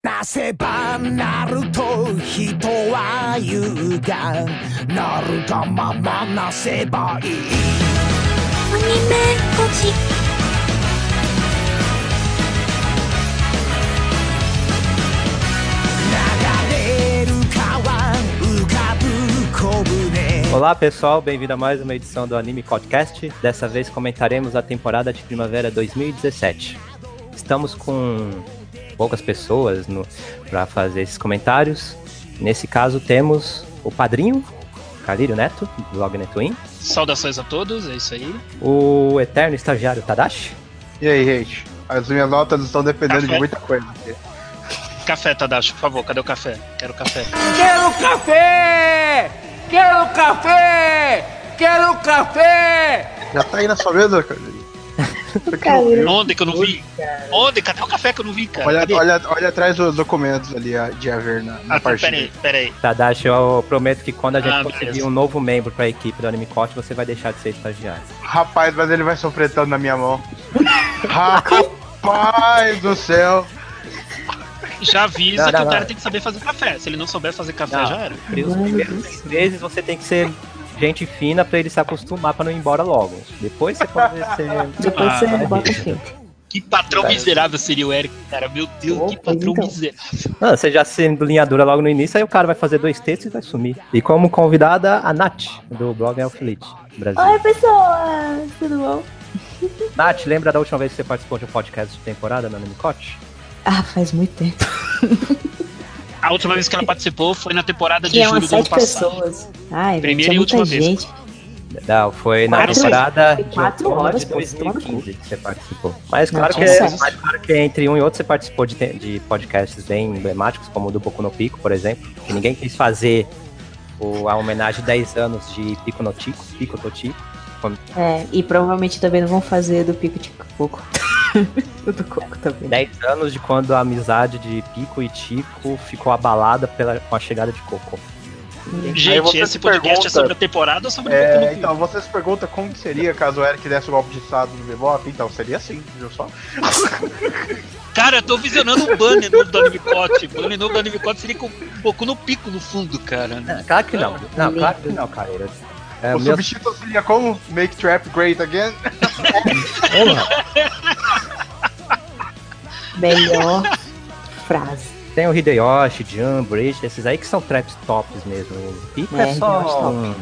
なせばなると人は言うがなるがままなせばいいアニメポチ流れる川浮かぶ小舟 Olá pessoal, bem-vindo a mais uma edição do Anime Podcast. Dessa vez comentaremos a temporada de primavera 2017. Estamos com poucas pessoas para fazer esses comentários. Nesse caso temos o padrinho, Calírio Neto, do blog Netwin. Saudações a todos, é isso aí. O eterno estagiário Tadashi. E aí, gente? As minhas notas estão dependendo Café? de muita coisa aqui. Café, Tadashi, por favor, cadê o café? Quero café. Quero café! Quero café! Quero café! Já tá aí na sua mesa, cara? Onde que eu não vi? Onde? Cadê o café que eu não vi, cara? Olha atrás dos documentos ali de haver na partida. Peraí. Tadashi, eu prometo que quando a gente Beleza. conseguir um novo membro para a equipe do Anime Coach, você vai deixar de ser estagiário. Rapaz, mas ele vai sofrer tanto na minha mão. Rapaz do céu! Já avisa Não, que o não. cara tem que saber fazer café. Se ele não souber fazer café, Não. já era. Os primeiros 6 meses você tem que ser gente fina pra ele se acostumar pra não ir embora logo. Depois você pode ser. Depois você bota fim. Que patrão miserável seria o Eric, cara. Meu Deus, que patrão então. miserável. Não, você já sendo linhadura logo no início, aí o cara vai fazer 2 textos e vai sumir. E como convidada, a Nath, do blog Elfilite Brasil. Oi, pessoal! Tudo bom? Nath, lembra da última vez que você participou de um podcast de temporada no Anime Coach? Ah, faz muito tempo. A última vez que ela participou foi na temporada de Tinha julho umas do ano 7 passado. pessoas. Ai, Primeira tinha e muita última vez. gente. Não, foi na Quatro- temporada foi de 4 outono horas, de pô, você toma no cu. 2015 que você participou. Mas Não, claro, tinha que, 7. mas claro que entre um e outro você participou de podcasts bem emblemáticos, como o do Boku no Pico, por exemplo. Que ninguém quis fazer a homenagem de 10 anos de Pico no Tico, Pico to Tico. É, e provavelmente também não vão fazer do Pico de Coco. O do Coco também. 10 anos de quando a amizade de Pico e Tico ficou abalada com a chegada de Coco. Aí Gente, você esse se podcast pergunta- é sobre a temporada ou sobre o Boku no Pico? Então, você se pergunta como que seria caso o Eric desse o golpe de estado no Bebop? Então, seria assim, viu só? Cara, eu tô visionando um banner novo do Anime Coach. O banner novo do Anime Coach seria com um pouco no pico no fundo, cara. Claro que não. Não, claro que não, cara. O subtítulo seria como? Make Trap Great Again? Melhor frase. Tem o Hideyoshi, Jun, Bridge, esses aí que são traps tops mesmo. O Pico é Hideyoshi só top.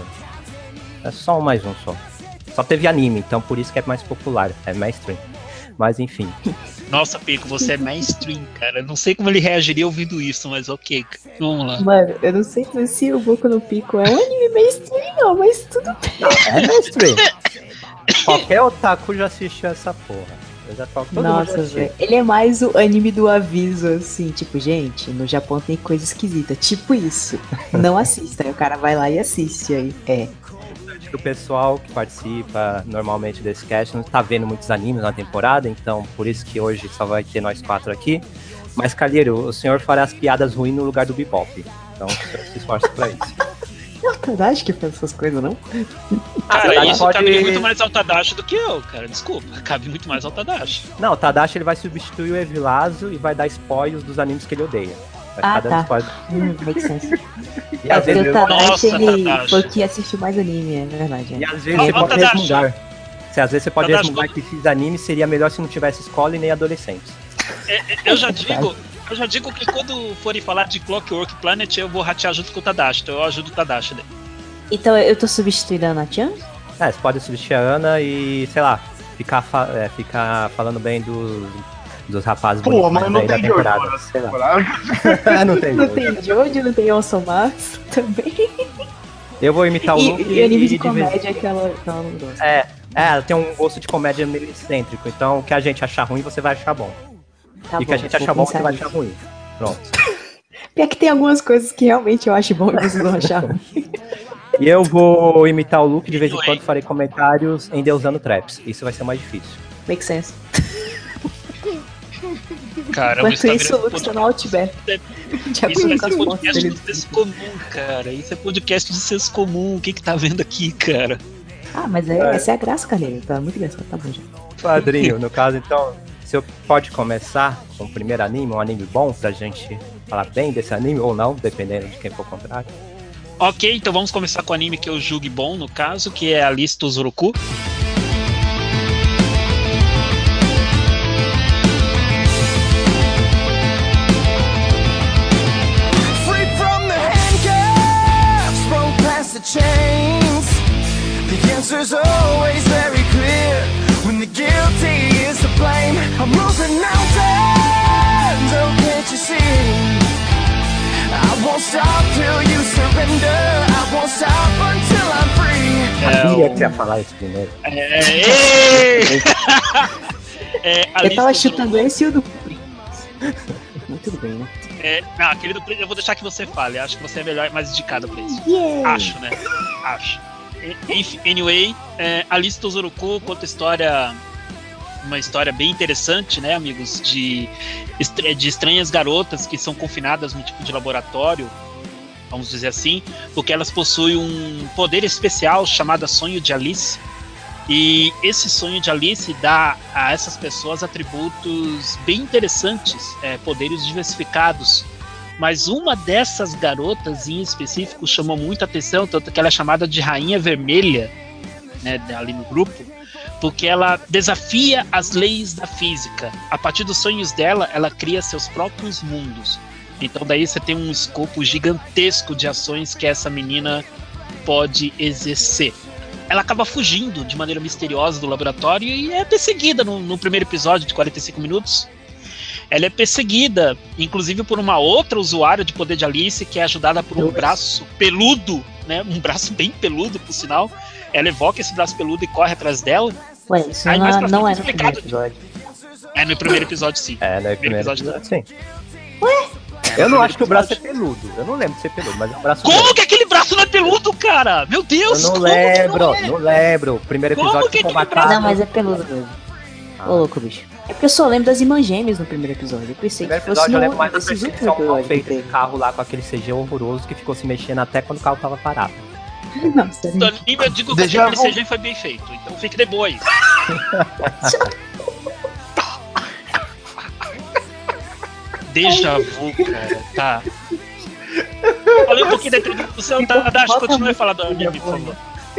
É só mais um só. Só teve anime, então por isso que é mais popular, é mainstream. Mas enfim. Nossa, Pico, você é mainstream, cara. Eu não sei como ele reagiria ouvindo isso, mas ok. Vamos lá. Mano, eu não sei se o Boku no Pico é um anime mainstream, não, mas tudo bem. É mainstream. Qualquer otaku já assistiu essa porra. Eu já falo, todo mundo já Nossa, assistiu. velho. Ele é mais o anime do aviso, assim, tipo, gente, no Japão tem coisa esquisita, tipo isso. Não assista, aí o cara vai lá e assiste aí. É. Acho que o pessoal que participa normalmente desse cast não tá vendo muitos animes na temporada, então por isso que hoje só vai ter nós 4 aqui. Mas, Calheiro, o senhor fará as piadas ruins no lugar do Bebop. Então, o senhor se esforça pra isso. Não, Tadashi que faz essas coisas, não? Cara, Tadashi isso pode- cabe muito mais ao Tadashi do que eu, cara. Desculpa, cabe muito mais ao Tadashi. Não, o Tadashi ele vai substituir o Evilazo e vai dar spoilers dos animes que ele odeia. Vai Ah, ficar dando tá. spoilers. Make sense. E É às porque vezes, o Tadashi, Nossa, ele Tadashi. foi que assistiu mais anime, é verdade. e É. às vezes Ó, você ó, pode Tadashi. resmungar. Às vezes você pode Tadashi, resmungar que esses animes seria melhor se não tivesse escola e nem adolescentes. Eu já digo que quando forem falar de Clockwork Planet, eu vou ratear junto com o Tadashi. Então eu ajudo o Tadashi. Né? Então eu tô substituindo a Ana-chan? Você pode substituir a Ana e, sei lá, ficar falando bem dos rapazes Pô, mas não aí da tem Jojo temporada. nessa Sei lá. temporada. Não tem Não Jojo. tem Jojo, não tem Osomatsu também. Eu vou imitar o Luke E anime de vez- comédia que ela não gosta. ela tem um gosto de comédia meio excêntrico, então o que a gente achar ruim você vai achar bom. Tá e o que a gente achar bom você vai achar ruim. Pronto. Pior que tem algumas coisas que realmente eu acho bom e vocês vão achar ruim. E eu vou imitar o Luke, de vez em quando farei comentários endeusando traps. Isso vai ser mais difícil. Make sense. Cara, Enquanto isso, o Luke está no Outback. De Isso acordo vai com ser as fotos podcast dele. de senso comum, cara. Isso é podcast de senso comum. O que tá vendo aqui, cara? Ah, mas essa é a graça, Carlinhos. Tá muito engraçado, tá bom já. Padrinho, no caso, então, senhor pode começar com o primeiro anime, um anime bom pra gente falar bem desse anime ou não, dependendo de quem for contrário. Ok, então vamos começar com o anime que eu julgue bom, no caso, que é Alice Tozoroku. Chains. The answer's always very clear. When the guilty is to blame, I'm losing mountains. Oh, can't you see? I won't stop till you surrender. I won't stop until I'm free. Sabia que você ia falar isso primeiro. Eu tava chutando esse e o do Prince. Mas tudo bem, né? Não, querido, eu vou deixar que você fale. Acho que você é melhor e mais indicada pra isso. Yeah. Acho, né? Acho. Anyway, Alice Tozoroku conta uma história bem interessante, né, amigos? De estranhas garotas que são confinadas num tipo de laboratório, vamos dizer assim, porque elas possuem um poder especial chamado Sonho de Alice. E esse sonho de Alice dá a essas pessoas atributos bem interessantes, poderes diversificados. Mas uma dessas garotas em específico chamou muita atenção, tanto que ela é chamada de Rainha Vermelha, né, ali no grupo, porque ela desafia as leis da física. A partir dos sonhos dela, ela cria seus próprios mundos. Então daí você tem um escopo gigantesco de ações que essa menina pode exercer. Ela acaba fugindo de maneira misteriosa do laboratório e é perseguida no primeiro episódio de 45 minutos. Ela é perseguida, inclusive, por uma outra usuária de poder de Alice, que é ajudada por um braço peludo, né? Um braço bem peludo, por sinal. Ela evoca esse braço peludo e corre atrás dela. Ué, isso Aí, mais pra não é frente, no primeiro episódio. É no primeiro episódio, sim. No primeiro episódio, sim. Ué? Eu não acho que o braço é peludo. Eu não lembro de ser peludo, mas é um braço Como grande. que aquele braço não é peludo, cara? Meu Deus! Eu não como que lembro, é? não lembro. O primeiro Como episódio que ficou aquele marcado. Não, mas é peludo mesmo. Ô, louco, bicho. É porque eu só lembro das irmãs gêmeas no primeiro episódio. Eu pensei que No primeiro fosse episódio eu lembro mais da nesses últimos perseguição mal episódios. feita desse carro lá com aquele CG horroroso que ficou se mexendo até quando o carro tava parado. Nossa, Do anime eu digo que aquele CG foi bem feito, então fique de boa aí. Déjà vu, cara, tá. Falei um pouquinho da introdução, tá? Dash, continue a falar do anime, por favor.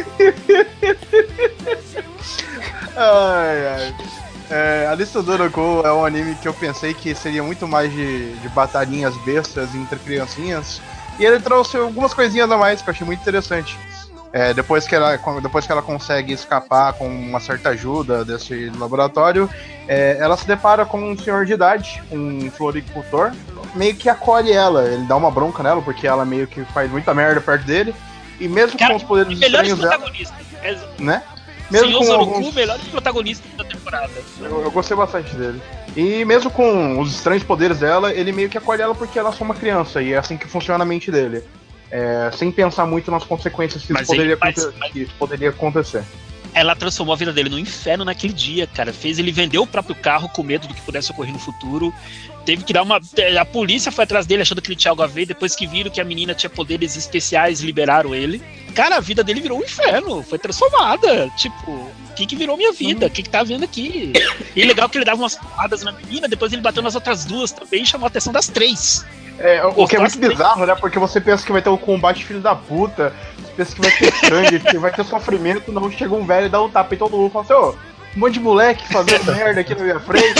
Alice Tozoroku é um anime que eu pensei que seria muito mais de batalhinhas bestas entre criancinhas. E ele trouxe algumas coisinhas a mais que eu achei muito interessante. Depois que ela consegue escapar com uma certa ajuda desse laboratório, ela se depara com um senhor de idade, um floricultor, meio que acolhe ela. Ele dá uma bronca nela porque ela meio que faz muita merda perto dele. E mesmo com os poderes estranhos dela, né? Mesmo Senhor com Zoroku, alguns... melhor protagonista da temporada. Eu gostei bastante dele. E mesmo com os estranhos poderes dela, ele meio que acolhe ela porque ela é só uma criança. E é assim que funciona a mente dele. Sem pensar muito nas consequências que isso poderia acontecer. Ela transformou a vida dele no inferno naquele dia, cara. Fez ele vender o próprio carro com medo do que pudesse ocorrer no futuro. Teve que dar uma... A polícia foi atrás dele achando que ele tinha algo a ver. Depois que viram que a menina tinha poderes especiais, liberaram ele. Cara, a vida dele virou um inferno. Foi transformada. Tipo, o que virou minha vida? O que tá vendo aqui? E legal que ele dava umas porradas na menina. Depois ele bateu nas outras duas também e chamou a atenção das três. O que é muito bizarro, né? Porque você pensa que vai ter um combate filho da puta, você pensa que vai ter sangue, que vai ter sofrimento, não chega um velho e dá um tapa em todo mundo e fala assim, um monte de moleque fazendo merda aqui na minha frente.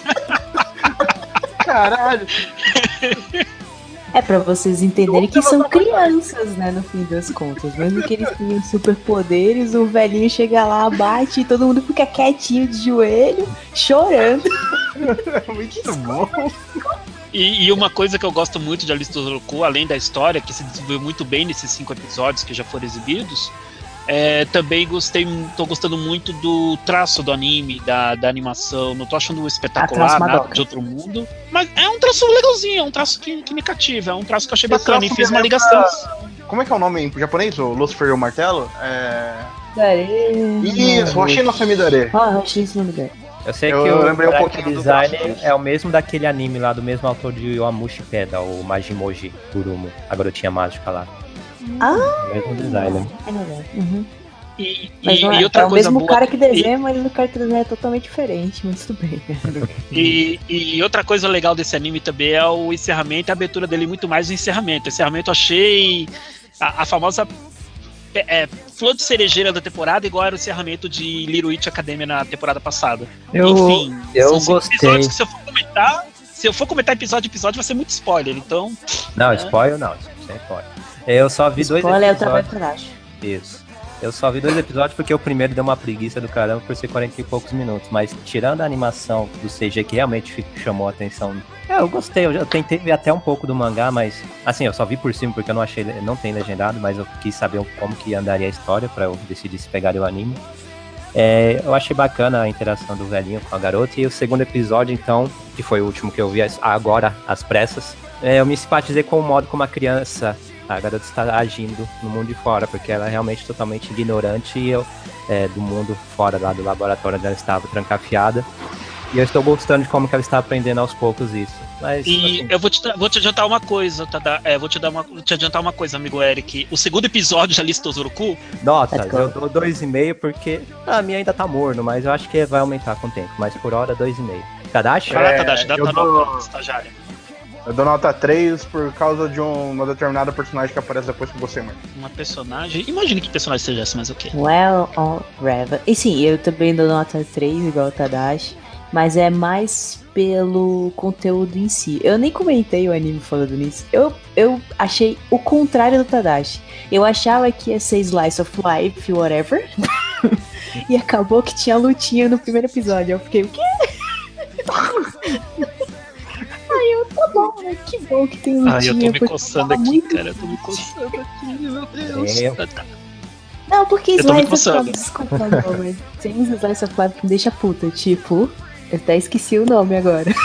Caralho. É pra vocês entenderem que são crianças, né, no fim das contas. Mesmo que eles tenham superpoderes, o velhinho chega lá, bate e todo mundo fica quietinho de joelho, chorando. Muito bom. E uma coisa que eu gosto muito de Alice Tozoroku, além da história, que se desenvolveu muito bem nesses 5 episódios que já foram exibidos, também tô gostando muito do traço do anime, da animação. Não tô achando espetacular, nada de outro mundo. Mas é um traço legalzinho, é um traço que me cativa, é um traço que eu achei bacana e fiz uma ligação. Como é que é o nome em japonês? O Lucifer e o Martelo? Isso, Hoshino Samidare. Hoshino Samidare. Eu sei que o design é o mesmo daquele anime lá, do mesmo autor de Yoamushi Peda, o Majimoji Gurumo, a garotinha mágica lá. Ah! O mesmo designer. É verdade. Uhum. Mas não e outra é o coisa mesmo boa. cara que desenha, mas o cara que desenha é totalmente diferente, mas tudo bem. E outra coisa legal desse anime também é o encerramento e a abertura dele, muito mais o encerramento. O encerramento eu achei a famosa flor de cerejeira da temporada, igual era o encerramento de Little Witch Academia na temporada passada. Enfim, eu são gostei. episódios que se eu for comentar episódio a episódio vai ser muito spoiler, então... Não, spoiler não, sem spoiler. Eu só vi dois Spoiler é o episódios. trabalho coragem. Isso. Eu só vi 2 episódios porque o primeiro deu uma preguiça do caramba por ser 40 e poucos minutos. Mas tirando a animação do CG que realmente chamou a atenção. Eu gostei, eu tentei ver até um pouco do mangá, mas assim, eu só vi por cima porque eu não tem legendado, mas eu quis saber como que andaria a história pra eu decidir se pegaria o anime. Eu achei bacana a interação do velhinho com a garota. E o segundo episódio, então, que foi o último que eu vi agora, às pressas, eu me simpatizei com o modo como a garota está agindo no mundo de fora, porque ela é realmente totalmente ignorante do mundo fora lá do laboratório onde ela estava trancafiada. E eu estou gostando de como que ela está aprendendo aos poucos isso. Mas, e assim, eu vou te adiantar uma coisa, vou te adiantar uma coisa, amigo Eric. O segundo episódio de Alista Ozoroku... notas, eu dou 2,5 porque a minha ainda tá morno, mas eu acho que vai aumentar com o tempo. Mas por hora, 2,5. Tadashi? Vai lá, Tadashi, dá eu tua dou- nota, estagiário. Eu dou nota 3 por causa de uma determinada personagem que aparece depois que você, mano. Uma personagem... Imagine que personagem seja essa, mas o quê? Well on Reva. E sim, eu também dou nota 3, igual o Tadashi. Mas é mais pelo conteúdo em si. Eu nem comentei o anime falando nisso. Eu achei o contrário do Tadashi. Eu achava que ia ser Slice of Life, whatever. E acabou que tinha lutinha no primeiro episódio. Eu fiquei, o quê? Tá bom, né? Que bom que tem lutinha. Ai, eu tô me porque coçando tava aqui, muito- cara. Eu tô me coçando aqui, meu Deus. Não, porque Eu tô me Slice of coçando. Life, desculpa, não, mas tem uns Slice of Life que me deixa puta. Tipo, eu até esqueci o nome agora.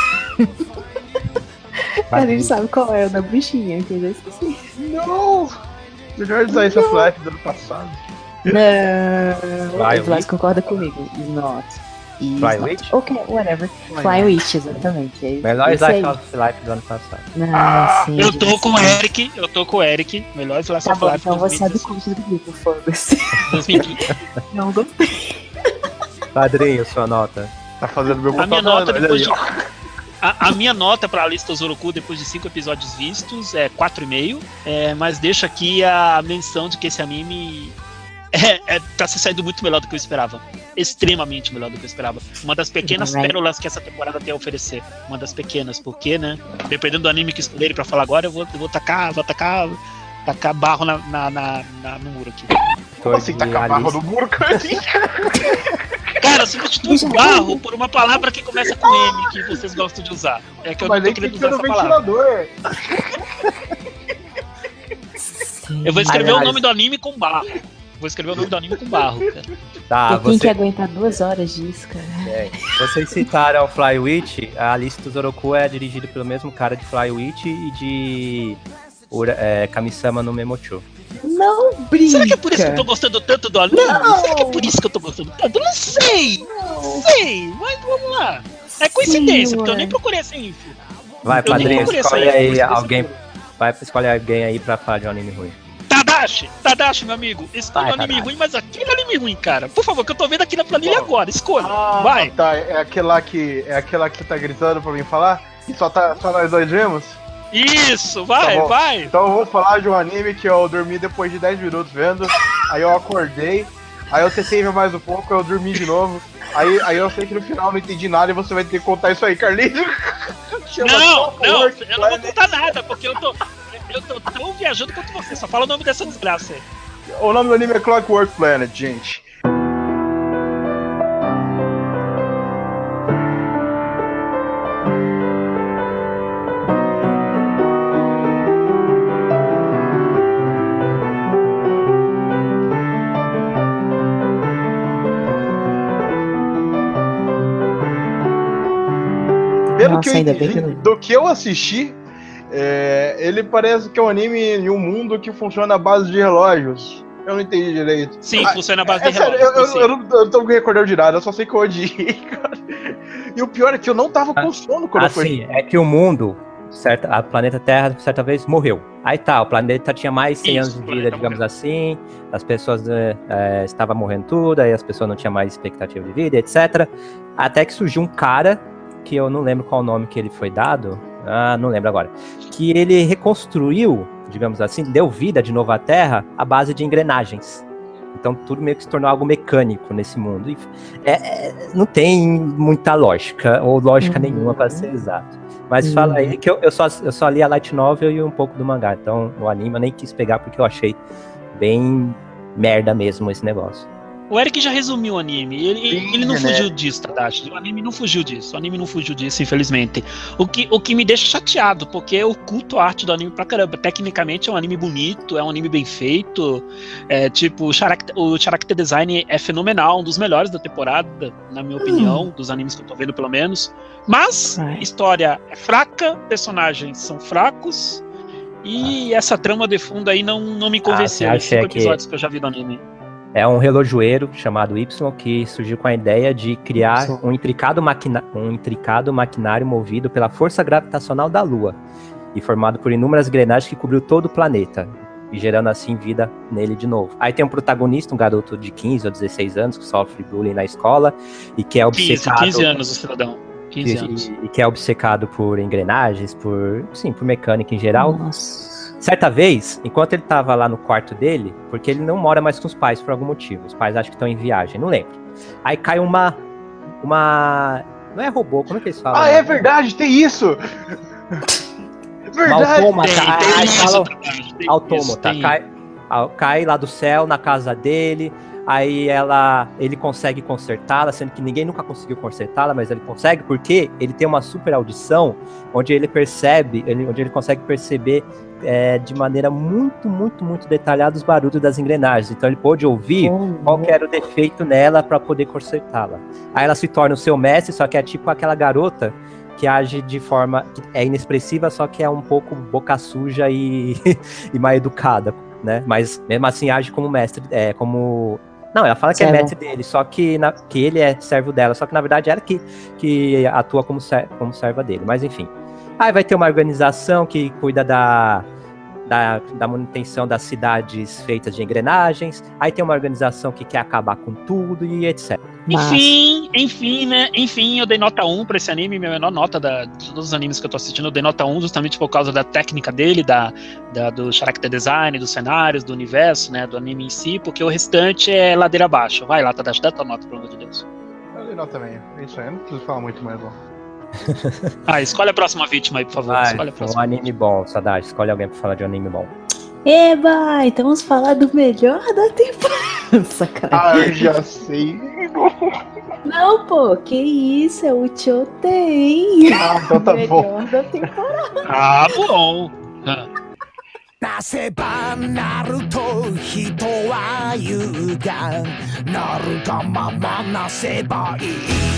A gente sabe qual é, o da bruxinha, que eu já esqueci. Não! Melhor Slice of Life do ano passado. Não, Fly o Blas Witch? concorda comigo. Is not. Is Fly not. Witch? Ok, whatever. Fly Witch, exatamente. É melhor isso aí. Slice of Life do ano passado. Sim, Eu tô com o Eric. Melhor Slice Tá of bom, Life então você é do 2016. curso do grupo, foda-se. 2015. Não gostei. Padrinho, sua nota. Tá fazendo meu A minha propaganda, nota olha depois aí, de... ó. A minha nota pra Alista Ozoroku depois de 5 episódios vistos é 4,5. Mas deixo aqui a menção de que esse anime tá se saindo muito melhor do que eu esperava. Extremamente melhor do que eu esperava. Uma das pequenas Right. pérolas que essa temporada tem a oferecer. Uma das pequenas, porque, né? Dependendo do anime que escolherem pra falar agora, eu vou tacar barro no muro aqui. Como assim tá com a barra do muro, cara? Cara, substitui barro por uma palavra que começa com M, que vocês gostam de usar. É que eu Mas não tô nem que querendo fica usar no essa palavra. ventilador. Eu vou escrever o Aliás. nome do anime com barro. Cara. Tá, Eu tenho que aguentar 2 horas disso, cara. vocês citaram o Fly Witch. A Alista Ozoroku é dirigida pelo mesmo cara de Fly Witch e de Kami-sama no Memocho. Não brinca. Será que é por isso que eu tô gostando tanto do anime? Será que é por isso que eu tô gostando tanto? Eu não sei! Mas vamos lá. É coincidência, porque eu nem procurei essa info. Vai, Eu nem padrinho, procurei escolhe essa aí info, alguém. Vai, escolhe alguém aí pra falar de um anime ruim. Tadashi, meu amigo. Escolha Vai, um anime Tadashi. ruim, mas aquele anime ruim, cara. Por favor, que eu tô vendo aqui na planilha agora. Escolha. Vai. Tá, é aquela que você tá gritando pra mim falar? E só nós dois vemos? Isso, vai, Tá bom. vai. Então eu vou falar de um anime que eu dormi depois de 10 minutos vendo. Aí eu acordei. Aí eu tentei ver mais um pouco, eu dormi de novo. Aí eu sei que no final não entendi nada e você vai ter que contar isso aí, Carlinhos. Não, eu não vou contar nada, porque eu tô tão viajando quanto você. Só fala o nome dessa desgraça aí. O nome do anime é Clockwork Planet, gente. Pelo Nossa, que eu ainda bem entendi, que eu não- do que eu assisti, ele parece que é um anime em um mundo que funciona à base de relógios. Eu não entendi direito. Sim, funciona a base de sério, relógios. eu não tô me recordando de nada, eu só sei que eu odiei, cara. E o pior é que eu não tava com sono quando eu fui. Assim, é que o mundo a planeta Terra, certa vez, morreu. Aí tá, o planeta tinha mais 100 anos de vida, digamos assim, as pessoas estavam morrendo tudo, aí as pessoas não tinham mais expectativa de vida, etc. Até que surgiu um cara, que eu não lembro qual o nome que ele foi dado, não lembro agora, que ele reconstruiu, digamos assim, deu vida de novo à Terra à base de engrenagens. Então tudo meio que se tornou algo mecânico nesse mundo. E não tem muita lógica, ou lógica nenhuma para ser exato. Mas fala aí, que eu só li a light novel e um pouco do mangá. Então o anime eu nem quis pegar porque eu achei bem merda mesmo esse negócio. O Eric já resumiu o anime. Ele não fugiu disso, Tadashi. O anime não fugiu disso, infelizmente. O que me deixa chateado, porque eu culto a arte do anime pra caramba. Tecnicamente é um anime bonito, é um anime bem feito. Tipo, o character design é fenomenal, um dos melhores da temporada, na minha opinião, dos animes que eu tô vendo, pelo menos. Mas, história é fraca, personagens são fracos, e essa trama de fundo aí não me convenceu. Os 5 episódios que eu já vi do anime. É um relojoeiro chamado Y que surgiu com a ideia de criar um intricado maquinário movido pela força gravitacional da Lua e formado por inúmeras engrenagens que cobriu todo o planeta e gerando assim vida nele de novo. Aí tem um protagonista, um garoto de 15 ou 16 anos que sofre bullying na escola e que é obcecado... 15 anos, o cidadão. 15 anos. E que é obcecado por engrenagens, por mecânica em geral. Nossa. Certa vez, enquanto ele tava lá no quarto dele, porque ele não mora mais com os pais por algum motivo, os pais acham que estão em viagem, não lembro. Aí cai uma... Não é robô, como é que eles falam? É verdade, tem isso! Verdade! Tem Autômata, cai lá do céu, na casa dele, aí ele consegue consertá-la, sendo que ninguém nunca conseguiu consertá-la, mas ele consegue porque ele tem uma super audição, onde ele consegue perceber de maneira muito, muito, muito detalhada os barulhos das engrenagens. Então ele pôde ouvir qual que era o defeito nela para poder consertá-la. Aí ela se torna o seu mestre, só que é tipo aquela garota que age de forma que é inexpressiva, só que é um pouco boca suja e mal educada, né? Mas mesmo assim age como mestre, Não, ela fala que é mestre dele, só que ele é servo dela, só que na verdade ela que atua como serva dele, mas enfim. Aí vai ter uma organização que cuida da manutenção das cidades feitas de engrenagens, aí tem uma organização que quer acabar com tudo e etc. Enfim, eu dei nota 1 pra esse anime, minha menor nota de todos os animes que eu tô assistindo, eu dei nota 1 justamente por causa da técnica dele, do character design, dos cenários, do universo, né, do anime em si, porque o restante é ladeira abaixo. Vai lá, Tadashi, dá tua nota, pelo amor de Deus. Eu dei nota também, é isso aí, eu não preciso falar muito mais, não. Escolhe a próxima vítima aí, por favor. Escolhe a próxima. Um anime bom, Sadashi, escolhe alguém pra falar de um anime bom. Eba, então vamos falar do melhor da temporada. Sacanagem. Eu já sei. Não, pô, que isso, é o Choten. Então tá bom. Melhor da temporada. Bom. なせばなると人は言うがなるがままなせばいい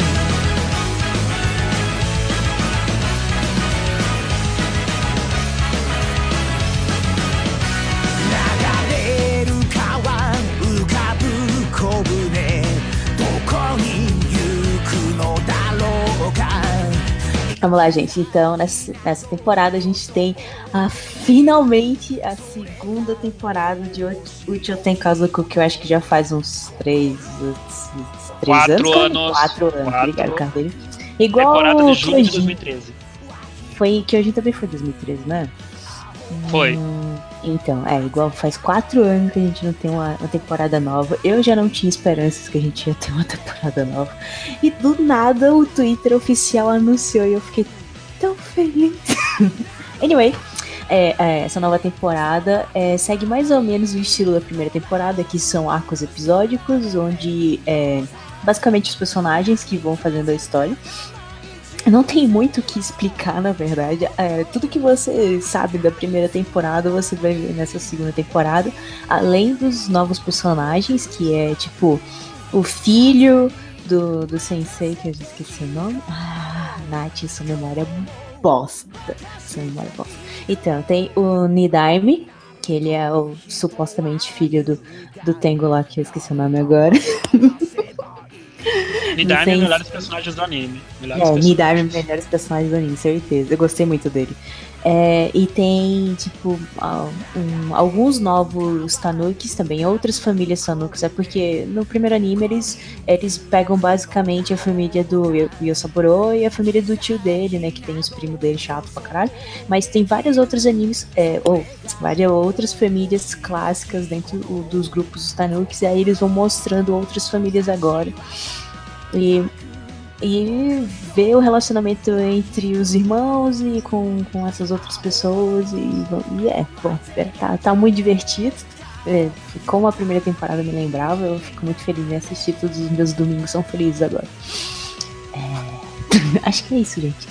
流れる川浮かぶ小舟どこに行くのだろうか Vamos lá, gente. Então, nessa temporada a gente tem finalmente a segunda temporada de Uchoten Kazoku, que eu acho que já faz uns 3 anos. 4 anos. Obrigado, Cardeiro. Igual temporada de julho de 2013. Kyojin também foi 2013, né? Foi. Então, igual faz 4 anos que a gente não tem uma temporada nova. Eu já não tinha esperanças que a gente ia ter uma temporada nova. E do nada o Twitter oficial anunciou e eu fiquei tão feliz. Anyway, essa nova temporada segue mais ou menos o estilo da primeira temporada, que são arcos episódicos, onde basicamente os personagens que vão fazendo a história. Não tem muito o que explicar, na verdade. Tudo que você sabe da primeira temporada, você vai ver nessa segunda temporada. Além dos novos personagens, que é tipo o filho do sensei, que eu já esqueci o nome. Nath, sua memória bosta. Então, tem o Nidaime, que ele é o supostamente filho do Tengo lá, que eu esqueci o nome agora. Nidaime é um melhores personagens do anime. Nidaime é um melhores personagens do anime, certeza. Eu gostei muito dele. E tem, tipo, alguns novos Tanukis também, outras famílias Tanukis. É porque no primeiro anime eles pegam basicamente a família do Yosaburo e a família do tio dele, né? Que tem os primos dele chato pra caralho. Mas tem vários outros animes, várias outras famílias clássicas dentro dos grupos dos Tanukis. E aí eles vão mostrando outras famílias agora. E ver o relacionamento entre os irmãos e com essas outras pessoas. Bom, tá muito divertido. Como a primeira temporada me lembrava, eu fico muito feliz em assistir. Todos os meus domingos são felizes agora. Acho que é isso, gente.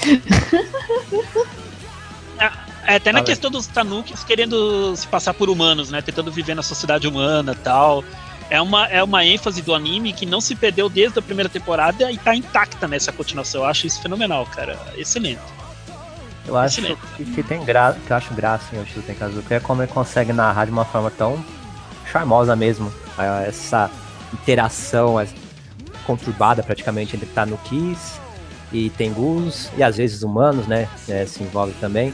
Até na questão dos Tanukis querendo se passar por humanos, né? Tentando viver na sociedade humana e tal. É uma ênfase do anime que não se perdeu desde a primeira temporada e tá intacta nessa continuação. Eu acho isso fenomenal, cara. Excelente. Eu acho que tem que eu acho graça em Yoshiro Tenkazuka é como ele consegue narrar de uma forma tão charmosa mesmo. Essa interação conturbada praticamente entre Tanukis e Tengus, e às vezes humanos, né? Se envolve também.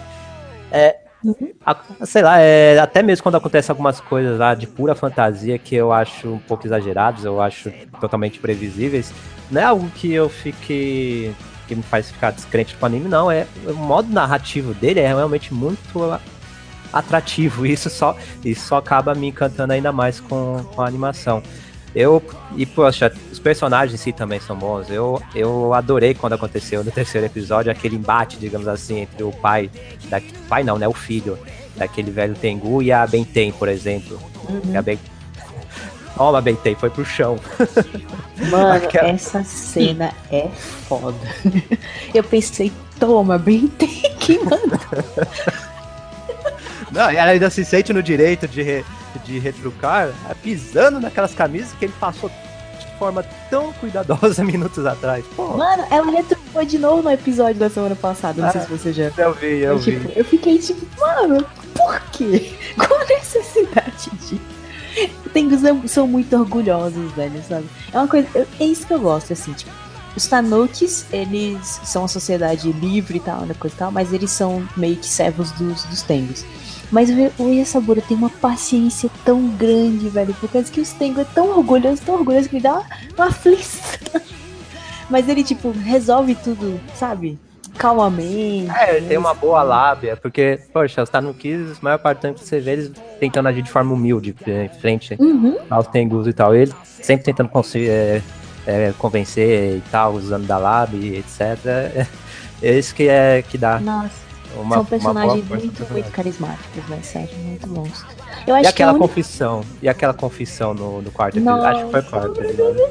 Sei lá, até mesmo quando acontece algumas coisas lá de pura fantasia que eu acho um pouco exagerados, eu acho totalmente previsíveis, não é algo que me faz ficar descrente do anime, não. O modo narrativo dele é realmente muito atrativo, e isso só acaba me encantando ainda mais com a animação. Poxa, os personagens em si também são bons. Eu adorei quando aconteceu no terceiro episódio aquele embate, digamos assim, entre o o filho daquele velho Tengu e a Benten, por exemplo. A Benten foi pro chão. Mano, essa cena é foda. Eu pensei, toma, Benten, que manda. Não, e ela ainda se sente no direito de retrucar, pisando naquelas camisas que ele passou de forma tão cuidadosa minutos atrás. Pô. Mano, ela retrucou de novo no episódio da semana passada, não sei se você já... Eu vi. Eu fiquei tipo, mano, por quê? Qual a necessidade disso? Tengus são muito orgulhosos, velho, sabe? É uma coisa... É isso que eu gosto, assim, tipo... Os Tanukis, eles são uma sociedade livre e tal, né, coisa e tal, mas eles são meio que servos dos Tengus. Mas o Yasaburo tem uma paciência tão grande, velho, por causa que os Tengu é tão orgulhoso que me dá uma aflição. Mas ele, tipo, resolve tudo, sabe? Calmamente. Ele tem uma boa lábia, porque, poxa, os Tanukis, a maior parte do tempo você vê eles tentando agir de forma humilde, em frente aos Tengus e tal. Ele sempre tentando convencer e tal, usando da lábia, etc. É isso que dá. Nossa. São personagens muito carismáticos, né? Sério, muito bons. Eu E acho aquela confissão no quarto episódio? Acho que foi quarto episódio.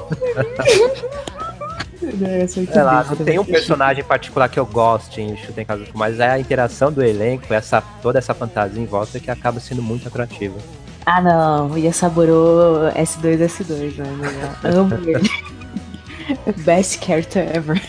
Sei lá, não tem um personagem em particular que eu goste em Shuten Kazuko, mas é a interação do elenco, toda essa fantasia em volta que acaba sendo muito atrativa. Ah, não, o Yasaburo S2, né? Amo ele. Best character ever.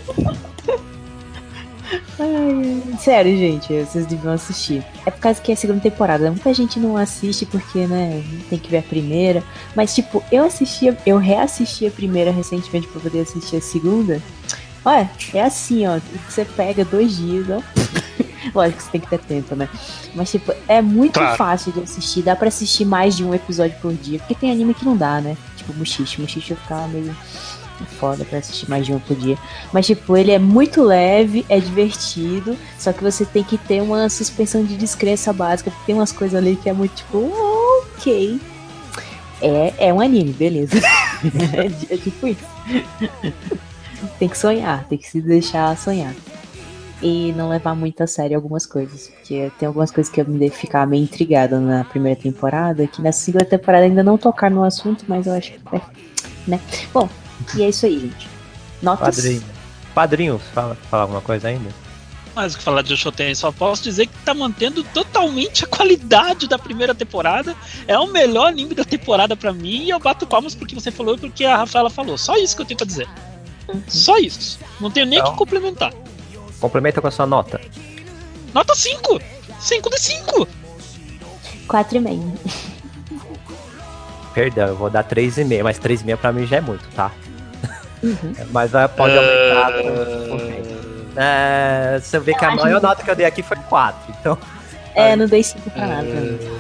Ai, sério, gente, vocês deviam assistir. É por causa que é a segunda temporada. Muita gente não assiste porque, né, tem que ver a primeira. Mas, tipo, eu reassisti a primeira recentemente pra poder assistir a segunda. Olha, é assim, ó. Você pega 2 dias, ó. Lógico que você tem que ter tempo, né? Mas, tipo, é muito fácil de assistir. Dá pra assistir mais de um episódio por dia. Porque tem anime que não dá, né? Tipo, Mushishi eu ficava meio... foda pra assistir mais de um por dia. Mas, tipo, ele é muito leve, é divertido, só que você tem que ter uma suspensão de descrença básica, porque tem umas coisas ali que é muito, tipo, ok. É um anime, beleza. É tipo isso. Tem que sonhar, tem que se deixar sonhar. E não levar muito a sério algumas coisas. Porque tem algumas coisas que eu me ficar meio intrigada na primeira temporada, que na segunda temporada ainda não tocar no assunto, mas eu acho que né? Bom, e é isso aí, gente. Notas? Padrinhos, fala alguma coisa ainda? Mais o que falar de Shoten, só posso dizer que tá mantendo totalmente a qualidade da primeira temporada. É o melhor anime da temporada pra mim, e eu bato palmas porque você falou e porque a Rafaela falou. Só isso que eu tenho pra dizer. Só isso. Não tenho nem que complementar. Complementa com a sua nota. Nota 5! 5 de 5! 4,5. Perdão, eu vou dar 3,5, mas 3,5 pra mim já é muito, tá? Mas pode aumentar com o tempo. Você vê que a maior nota que eu dei aqui foi 4, então... Não dei 5 pra nada.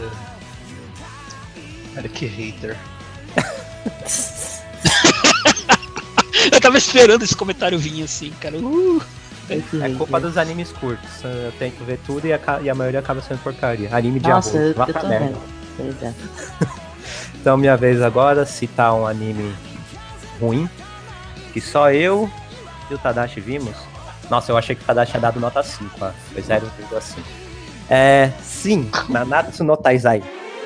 Cara, que hater. Eu tava esperando esse comentário vir assim, cara. É culpa dos animes curtos. Eu tento ver tudo e a maioria acaba sendo porcaria. Anime de Nossa, arroz. eu tô vendo. Pois é. Então, minha vez agora, citar um anime ruim, que só eu e o Tadashi vimos. Nossa, eu achei que o Tadashi tinha dado nota 5, ó. Foi 0,5. Sim, Nanatsu no Taizai.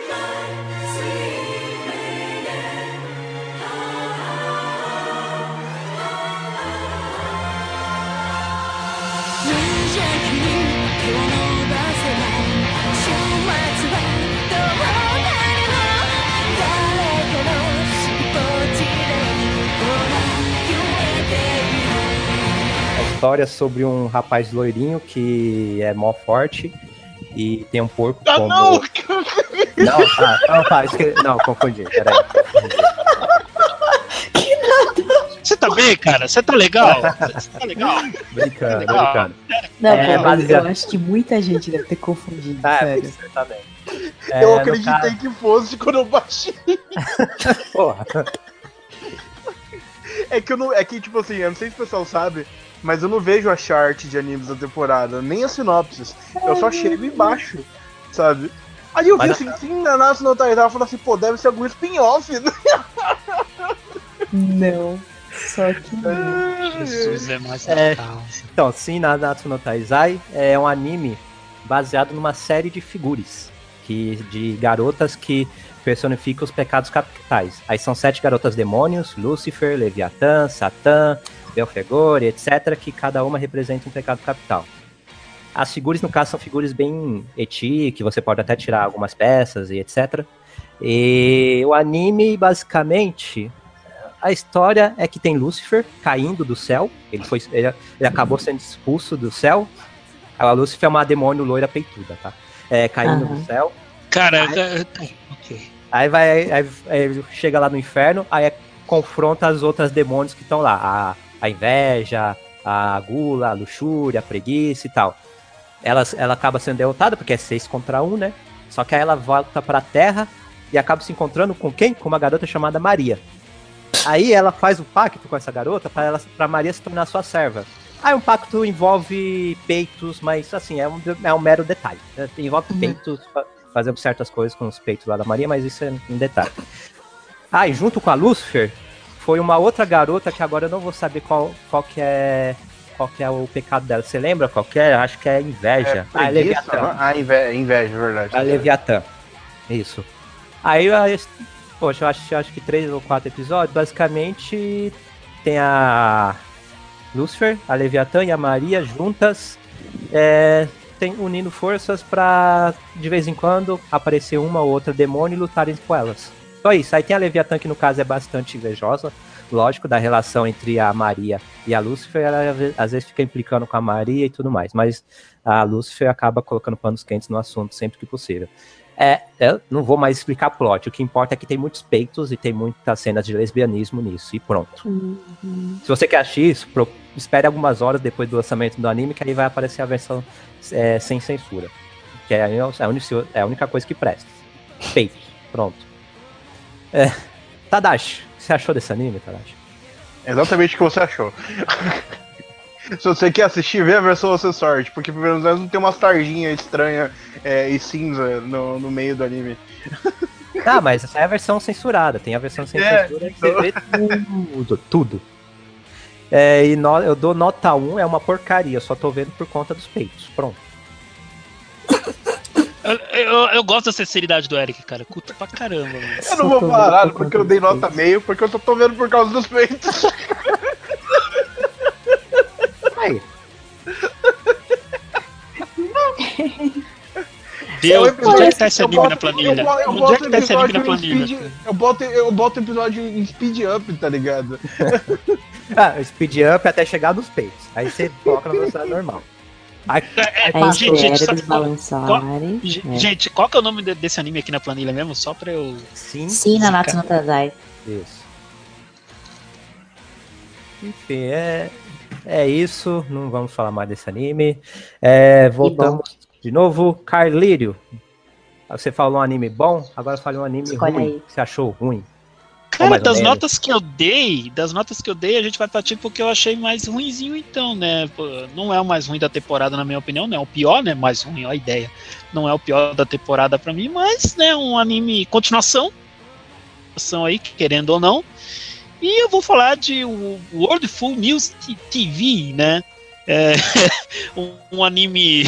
História sobre um rapaz loirinho que é mó forte e tem um porco como... Não! Não, confundi, peraí. Você tá bem, cara? Você tá legal? Você tá legal? Brincando. Não, mas eu acho que muita gente deve ter confundido, sério. Você tá bem. Eu acreditei que fosse quando eu baixei. Porra. É que, tipo assim, eu não sei se o pessoal sabe, mas eu não vejo a chart de animes da temporada, nem as sinopses. Eu só chego e baixo, sabe? Aí eu vi assim, sim, Nanatsu no Taizai, eu falei assim, pô, deve ser algum spin-off. Não, só que não. Jesus é mais Então, sim, Nanatsu no Taizai é um anime baseado numa série de figuras de garotas que personificam os pecados capitais. Aí são 7 garotas demônios, Lúcifer, Leviatã, Satã, Belfegor, etc., que cada uma representa um pecado capital. As figuras, no caso, são figuras bem eti, que você pode até tirar algumas peças e etc. E o anime, basicamente, a história é que tem Lúcifer caindo do céu, ele acabou sendo expulso do céu. A Lúcifer é uma demônio loira peituda, tá? Caindo do céu. Cara, ok. Aí chega lá no inferno, aí confronta as outras demônios que estão lá. A inveja, a gula, a luxúria, a preguiça e tal. Ela acaba sendo derrotada, porque é 6 contra 1, né? Só que aí ela volta pra Terra e acaba se encontrando com quem? Com uma garota chamada Maria. Aí ela faz um pacto com essa garota pra Maria se tornar sua serva. Aí um pacto envolve peitos, mas assim, é um mero detalhe. Envolve peitos, fazendo certas coisas com os peitos lá da Maria, mas isso é um detalhe. E junto com a Lúcifer, foi uma outra garota que agora eu não vou saber qual que é o pecado dela. Você lembra qual que é? Acho que é inveja. Leviatã. Inveja, verdade. A Leviatã. Isso. Aí, poxa, eu acho que 3 ou 4 episódios, basicamente tem a Lúcifer, a Leviatã e a Maria juntas, unindo forças pra, de vez em quando, aparecer uma ou outra demônio e lutarem com elas. Só isso. Aí tem a Leviatã, que no caso é bastante invejosa, lógico, da relação entre a Maria e a Lúcifer. Ela às vezes fica implicando com a Maria e tudo mais, mas a Lúcifer acaba colocando panos quentes no assunto sempre que possível. Eu não vou mais explicar plot, o que importa é que tem muitos peitos e tem muitas cenas de lesbianismo nisso, e pronto. Se você quer assistir isso, espere algumas horas depois do lançamento do anime, que aí vai aparecer a versão sem censura, que é a única coisa que presta. Peitos, pronto. Tadashi, o que você achou desse anime, Tadashi? Exatamente o que você achou. Se você quer assistir, vê a versão da sua sorte, porque pelo menos não tem uma tarjinha estranha e cinza no meio do anime. Mas essa é a versão censurada, tem a versão sem censura que você vê tudo. Eu dou nota 1, é uma porcaria, só tô vendo por conta dos peitos, pronto. Eu gosto da sinceridade do Eric, cara. Curto pra caramba, mano. Eu não vou falar nada porque eu dei nota meio, porque eu tô vendo por causa dos peitos. Aí. Deus, onde é que tá esse anime na planilha? Onde é que tá esse anime na planilha? Eu boto o episódio em speed up, tá ligado? Speed up até chegar nos peitos. Aí você coloca na velocidade normal. Gente, qual que é o nome desse anime aqui na planilha mesmo? Só pra eu... Sim, Nanatsu no Taizai. Isso. Enfim, é isso. Não vamos falar mais desse anime. Voltamos de novo. Carlírio, você falou um anime bom, agora fale um anime Escolhe ruim. aí. Que você achou ruim? Cara, das notas que eu dei, a gente vai partir porque eu achei mais ruinzinho então, né? Pô, não é o mais ruim da temporada, na minha opinião, não é o pior, né? Mais ruim, ó, a ideia. Não é o pior da temporada pra mim, mas, né, um anime continuação aí, querendo ou não. E eu vou falar de World Full News TV, né? Um anime...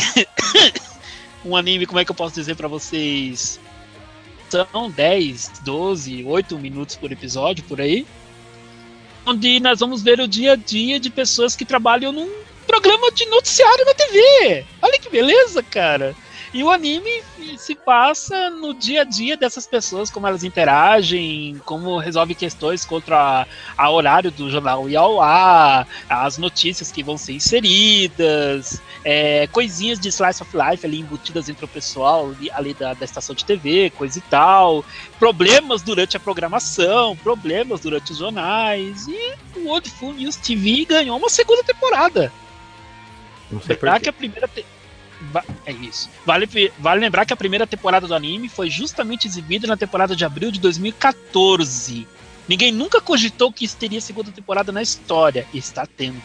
um anime, como é que eu posso dizer pra vocês... São 10, 12, 8 minutos por episódio, por aí, onde nós vamos ver o dia a dia de pessoas que trabalham num programa de noticiário na TV. Olha que beleza, cara! E o anime se passa no dia a dia dessas pessoas, como elas interagem, como resolve questões contra a horário do jornal ir ao ar, as notícias que vão ser inseridas, coisinhas de slice of life ali embutidas entre o pessoal ali da estação de TV, coisa e tal, problemas durante a programação, problemas durante os jornais, e o World Full News TV ganhou uma segunda temporada. Não sei por quê. Que a primeira é isso. Vale lembrar que a primeira temporada do anime foi justamente exibida na temporada de abril de 2014. Ninguém nunca cogitou que isso teria segunda temporada na história. E está tendo.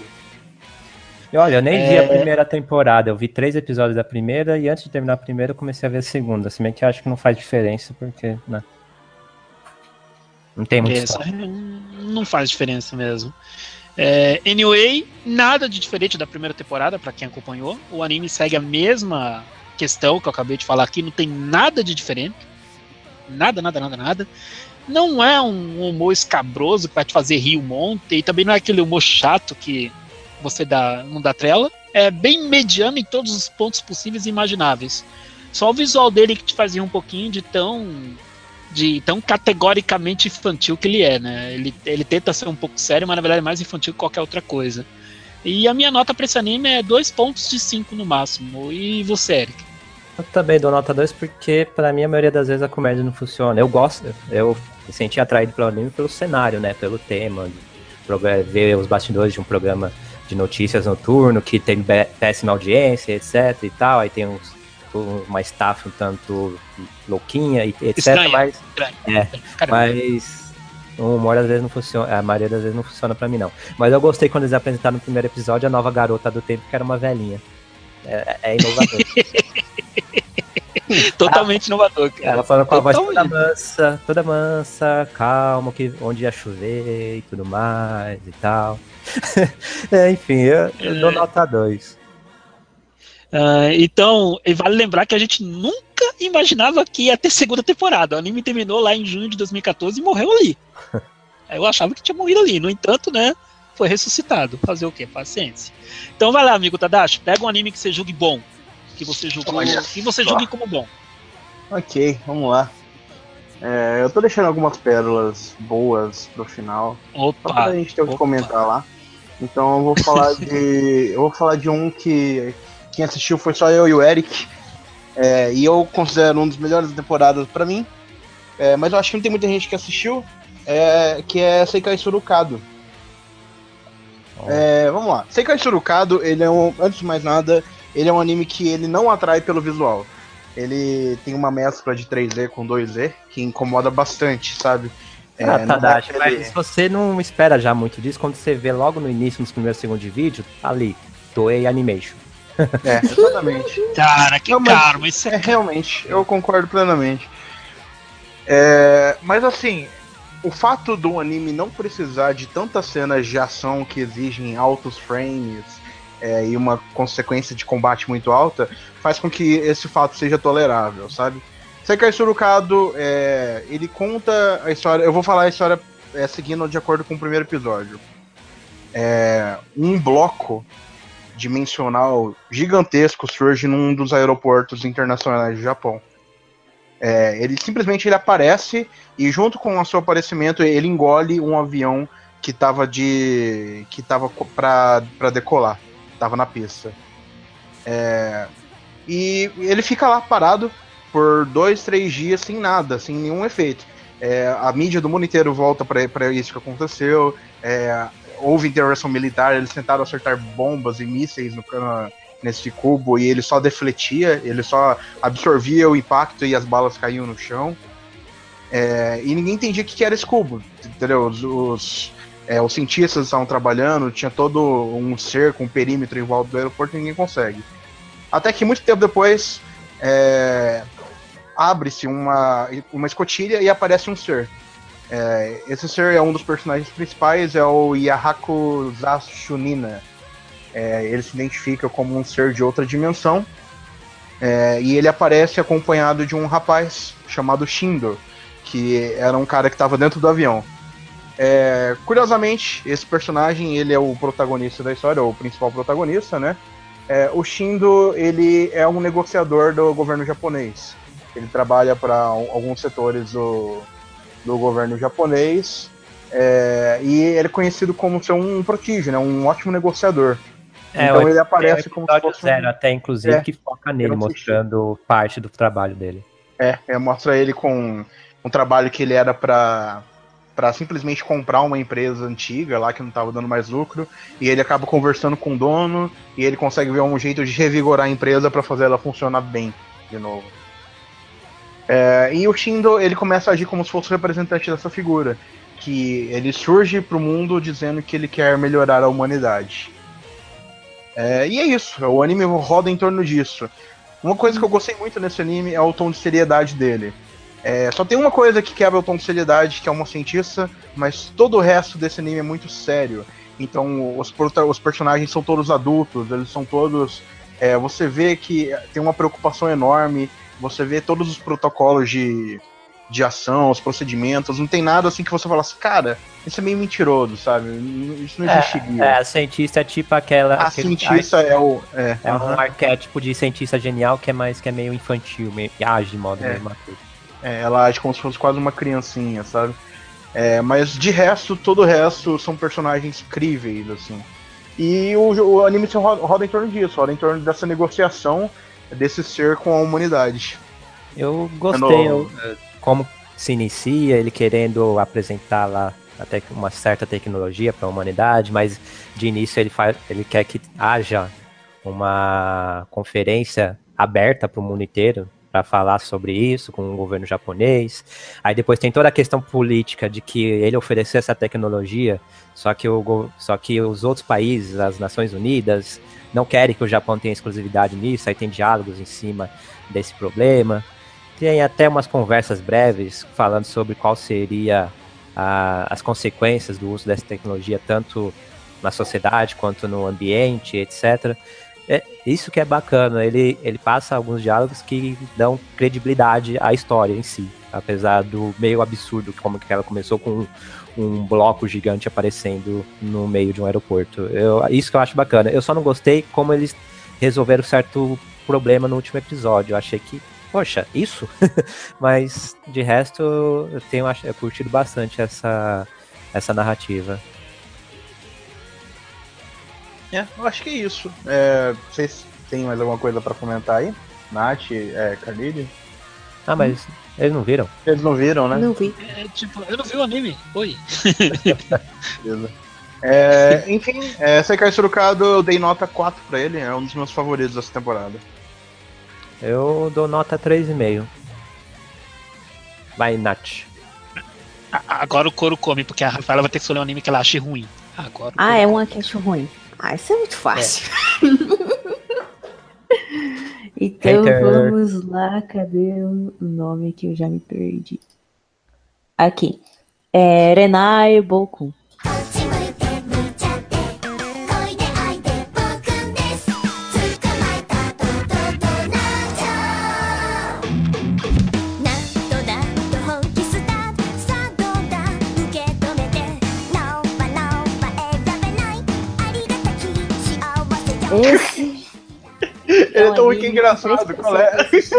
E olha, eu nem vi a primeira temporada. Eu vi 3 episódios da primeira e antes de terminar a primeira eu comecei a ver a segunda. Se bem que eu acho que não faz diferença porque, né? Não tem muito história. Não faz diferença mesmo. Anyway, nada de diferente da primeira temporada, pra quem acompanhou. O anime segue a mesma questão que eu acabei de falar aqui, não tem nada de diferente. Nada. Não é um humor escabroso que vai te fazer rir um monte, e também não é aquele humor chato que você não dá trela. É bem mediano em todos os pontos possíveis e imagináveis. Só o visual dele que te fazia um pouquinho de tão categoricamente infantil que ele é, né? Ele tenta ser um pouco sério, mas na verdade é mais infantil que qualquer outra coisa. E a minha nota pra esse anime é 2 pontos de 5 no máximo. E você, Eric? Eu também dou nota 2 porque pra mim a maioria das vezes a comédia não funciona. Eu me senti atraído pelo anime pelo cenário, né? Pelo tema, ver os bastidores de um programa de notícias noturno que tem péssima audiência, etc e tal. Aí tem uma staff um tanto louquinha, etc. Estranha. Mas o humor às vezes não funciona, a maioria das vezes não funciona pra mim não. Mas eu gostei quando eles apresentaram no primeiro episódio a nova garota do tempo, que era uma velhinha. É inovador. Totalmente inovador, cara. Ela falando com a voz toda mansa, calma, onde ia chover e tudo mais e tal. Enfim, eu dou nota 2. Então, vale lembrar que a gente nunca imaginava que ia ter segunda temporada. O anime terminou lá em junho de 2014 e morreu ali. Eu achava que tinha morrido ali. No entanto, né, foi ressuscitado. Fazer o quê? Paciência. Então vai lá, amigo Tadashi. Pega um anime que você julgue bom. Que você julgue como bom. Ok, vamos lá. Eu tô deixando algumas pérolas boas pro final. Opa! Só pra gente ter o que comentar lá. Então eu vou falar de um que quem assistiu foi só eu e o Eric. E eu considero um dos melhores da temporada pra mim. Mas eu acho que não tem muita gente que assistiu. Que é Seikai Surukado. Vamos lá. Seikai Surukado, ele antes de mais nada, ele é um anime que ele não atrai pelo visual. Ele tem uma mescla de 3D com 2D que incomoda bastante, sabe? Tadashi, mas você não espera já muito disso quando você vê logo no início, nos primeiros segundos de vídeo, ali, Toei Animation. Exatamente. Cara, que karma, isso realmente, eu concordo plenamente. Mas assim, o fato do anime não precisar de tantas cenas de ação que exigem altos frames e uma consequência de combate muito alta, faz com que esse fato seja tolerável, sabe? Seikai Surukado, ele conta a história. Eu vou falar a história seguindo de acordo com o primeiro episódio. Um bloco dimensional gigantesco surge num dos aeroportos internacionais do Japão. Ele simplesmente aparece e junto com o seu aparecimento ele engole um avião que tava para decolar, tava na pista. E ele fica lá parado por 2-3 dias sem nada, sem nenhum efeito. A mídia do mundo inteiro volta para isso que aconteceu. houve intervenção militar, eles tentaram acertar bombas e mísseis nesse cubo e ele só defletia, ele só absorvia o impacto e as balas caíam no chão. E ninguém entendia o que era esse cubo, entendeu? Os cientistas estavam trabalhando, tinha todo um cerco, um perímetro em volta do aeroporto e ninguém consegue. Até que muito tempo depois abre-se uma escotilha e aparece um ser. Esse ser é um dos personagens principais, é o Yahaku Zashunina. Ele se identifica como um ser de outra dimensão, e ele aparece acompanhado de um rapaz chamado Shindo, que era um cara que estava dentro do avião. Curiosamente, esse personagem, ele é o protagonista da história, o principal protagonista, né? O Shindo, ele é um negociador do governo japonês. Ele trabalha para alguns setores do governo japonês, e ele é conhecido como ser um prodígio, né? Um ótimo negociador. Então ele aparece como se fosse zero, até inclusive que foca nele, mostrando parte do trabalho dele. Mostra ele com um trabalho que ele era para simplesmente comprar uma empresa antiga lá que não estava dando mais lucro, e ele acaba conversando com o dono e ele consegue ver um jeito de revigorar a empresa para fazer ela funcionar bem de novo. E o Shindo, ele começa a agir como se fosse o representante dessa figura, que ele surge para o mundo dizendo que ele quer melhorar a humanidade. E é isso, o anime roda em torno disso. Uma coisa que eu gostei muito nesse anime é o tom de seriedade dele. Só tem uma coisa que quebra o tom de seriedade, que é uma cientista, mas todo o resto desse anime é muito sério. Então os personagens são todos adultos, eles são todos... você vê que tem uma preocupação enorme, você vê todos os protocolos de ação, os procedimentos, não tem nada assim que você fala assim, cara, isso é meio mentiroso, sabe? Isso não existiria. A cientista é tipo aquela... A cientista é um arquétipo de cientista genial que é meio infantil, que age de modo meio maturo. Ela age como se fosse quase uma criancinha, sabe? Mas de resto, todo o resto são personagens críveis, assim. E o anime roda em torno disso, roda em torno dessa negociação desse ser com a humanidade. Eu gostei como se inicia, ele querendo apresentar lá até uma certa tecnologia para a humanidade, mas de início ele quer que haja uma conferência aberta para o mundo inteiro para falar sobre isso com o governo japonês. Aí depois tem toda a questão política de que ele ofereceu essa tecnologia, só que os outros países, as Nações Unidas, não querem que o Japão tenha exclusividade nisso, aí tem diálogos em cima desse problema. Tem até umas conversas breves falando sobre qual seria as consequências do uso dessa tecnologia, tanto na sociedade quanto no ambiente, etc. Isso que é bacana, ele passa alguns diálogos que dão credibilidade à história em si, apesar do meio absurdo como que ela começou com um bloco gigante aparecendo no meio de um aeroporto. Isso que eu acho bacana. Eu só não gostei como eles resolveram certo problema no último episódio. Eu achei que, poxa, isso? Mas de resto eu tenho curtido bastante essa narrativa. Eu acho que é isso. Vocês têm mais alguma coisa pra comentar aí? Nath, Carlyle? Mas eles não viram? Eles não viram, né? Não vi. Eu não vi o anime. Oi. Beleza. Enfim, Sekai Surukado, eu dei nota 4 pra ele, é um dos meus favoritos dessa temporada. Eu dou nota 3,5. Vai, Nath. Agora o couro come, porque a Rafaela vai ter que escolher um anime que ela ache ruim. Agora é uma que acho ruim. Isso é muito fácil. Então vamos lá, cadê o nome que eu já me perdi? Aqui. Renai Boku. Esse ele é tão engraçado, qual é?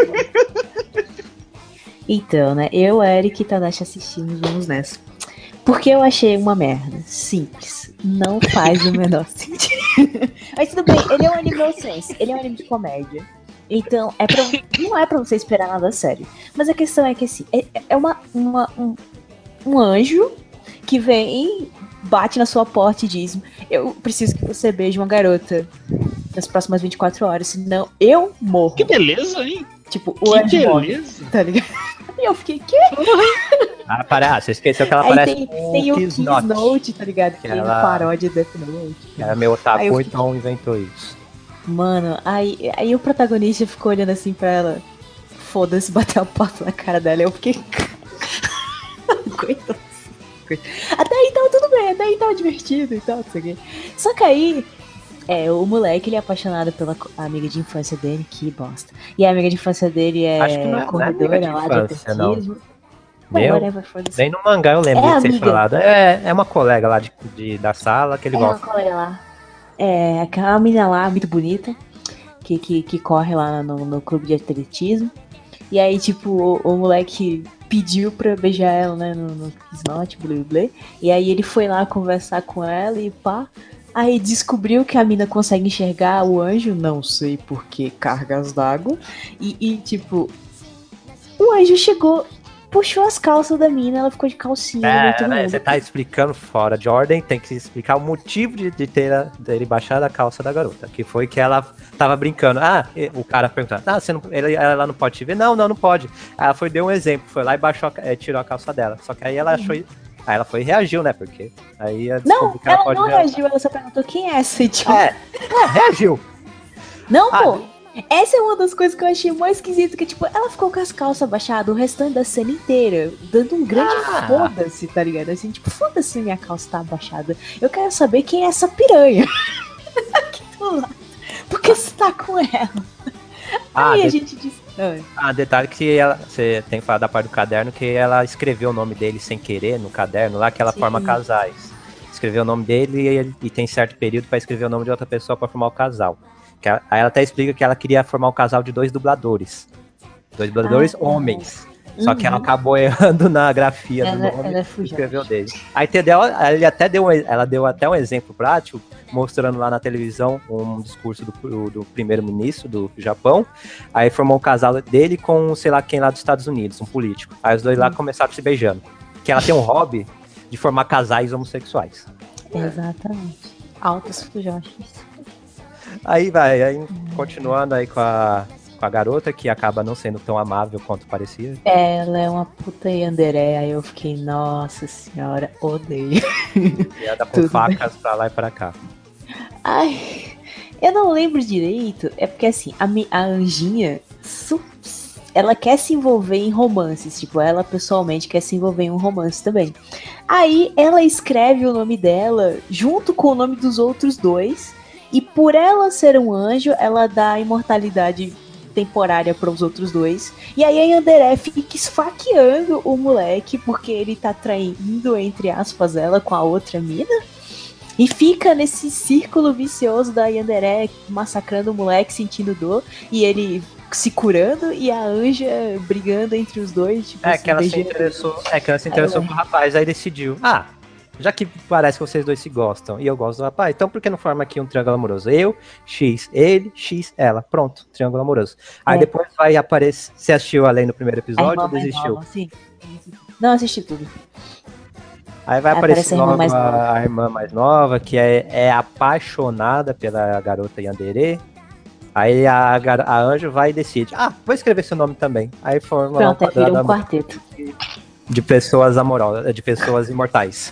Então, né? Eu, Eric e Tadashi assistimos, vamos nessa. Porque eu achei uma merda. Simples. Não faz o menor sentido. Mas tudo bem, ele é um anime nonsense. Ele é um anime de comédia. Então, não é pra você esperar nada sério. Mas a questão é que, assim, é um anjo que vem bate na sua porta e diz: eu preciso que você beije uma garota nas próximas 24 horas, senão eu morro. Que beleza, hein? Tipo, o anjo Que morre, beleza. tá ligado? E eu fiquei, quê? Você esqueceu que ela Aí parece tem o Kiss Note, tá ligado? Que é ela- paródia de Death Note. Era meu Aí eu otaku, fiquei- então inventou isso. Mano, aí o protagonista ficou olhando assim pra ela. Foda-se, bateu a porta na cara dela. Eu fiquei. Coitado. Até aí tava tudo bem, até aí tava divertido e tal, não sei o quê. Só que aí, o moleque, ele é apaixonado pela amiga de infância dele, que bosta. E a amiga de infância dele Acho que não é corredora amiga de lá de infância, não. atletismo. Meu, Whatever, foda-se. nem no mangá eu lembro É de ser amiga. falado. É uma colega lá da sala que ele Uma gosta. colega lá. Aquela menina lá, muito bonita, que corre lá no clube de atletismo. E aí, tipo, o moleque pediu pra beijar ela, né, no Kiss Note, blá, blá, blá. E aí ele foi lá conversar com ela e pá. Aí descobriu que a mina consegue enxergar o anjo, não sei por que, cargas d'água. E, tipo, o anjo chegou, puxou as calças da mina, ela ficou de calcinha no meio de todo mundo. Você tá explicando fora de ordem, tem que explicar o motivo de ter ele baixado a calça da garota. Que foi que ela tava brincando. O cara perguntando, ela não pode te ver? Não pode. Ela deu um exemplo, foi lá e tirou a calça dela. Só que aí ela achou. Aí ela foi e reagiu, né? Porque aí ela Não, descobriu que ela ela pode não ver. reagiu, ela só perguntou quem é essa idiota. Reagiu. Não, pô. Essa é uma das coisas que eu achei mais esquisito, que, tipo, ela ficou com as calças baixadas o restante da cena inteira, dando um grande foda-se, tá ligado? Assim, tipo, foda-se minha calça tá abaixada. Eu quero saber quem é essa piranha. Aqui do lado. Por que você tá com ela? Aí a gente disse... Detalhe que você tem que falar da parte do caderno, que ela escreveu o nome dele sem querer no caderno, lá que ela forma casais. Escreveu o nome dele e tem certo período pra escrever o nome de outra pessoa pra formar o casal. Aí ela até explica que ela queria formar um casal de 2 dubladores. 2 dubladores homens. Só que ela acabou errando na grafia do nome e escreveu dele. Aí ela deu até um exemplo prático, mostrando lá na televisão um discurso do primeiro-ministro do Japão. Aí formou um casal dele com, sei lá quem lá dos Estados Unidos, um político. Aí os dois lá começaram se beijando. Que ela tem um hobby de formar casais homossexuais. Exatamente. Altos fujoshis. Aí continuando aí com a garota, que acaba não sendo tão amável quanto parecia. Ela é uma puta yandere, aí eu fiquei, nossa senhora, odeio. E anda com facas pra lá e pra cá. Ai, eu não lembro direito, é porque assim, a Anjinha, ela quer se envolver em romances, tipo, ela pessoalmente quer se envolver em um romance também. Aí ela escreve o nome dela junto com o nome dos outros dois, e por ela ser um anjo, ela dá imortalidade temporária para os outros dois. E aí a Yandere fica esfaqueando o moleque porque ele tá traindo, entre aspas, ela com a outra mina. E fica nesse círculo vicioso da Yandere massacrando o moleque, sentindo dor, e ele se curando, e a Anja brigando entre os dois. Tipo, que ela se interessou com o rapaz, aí decidiu, já que parece que vocês dois se gostam e eu gosto do rapaz, então por que não forma aqui um triângulo amoroso? Eu, X, ele, X, ela. Pronto, triângulo amoroso. Aí depois vai aparecer... Você assistiu além no primeiro episódio ou desistiu? Nova, sim. Não, assisti tudo. Aí vai aparecer a irmã mais nova, que é apaixonada pela garota Yandere. Aí a Anjo vai e decide, vou escrever seu nome também. Aí forma... Pronto, vira um quarteto. De pessoas amorosas, de pessoas imortais.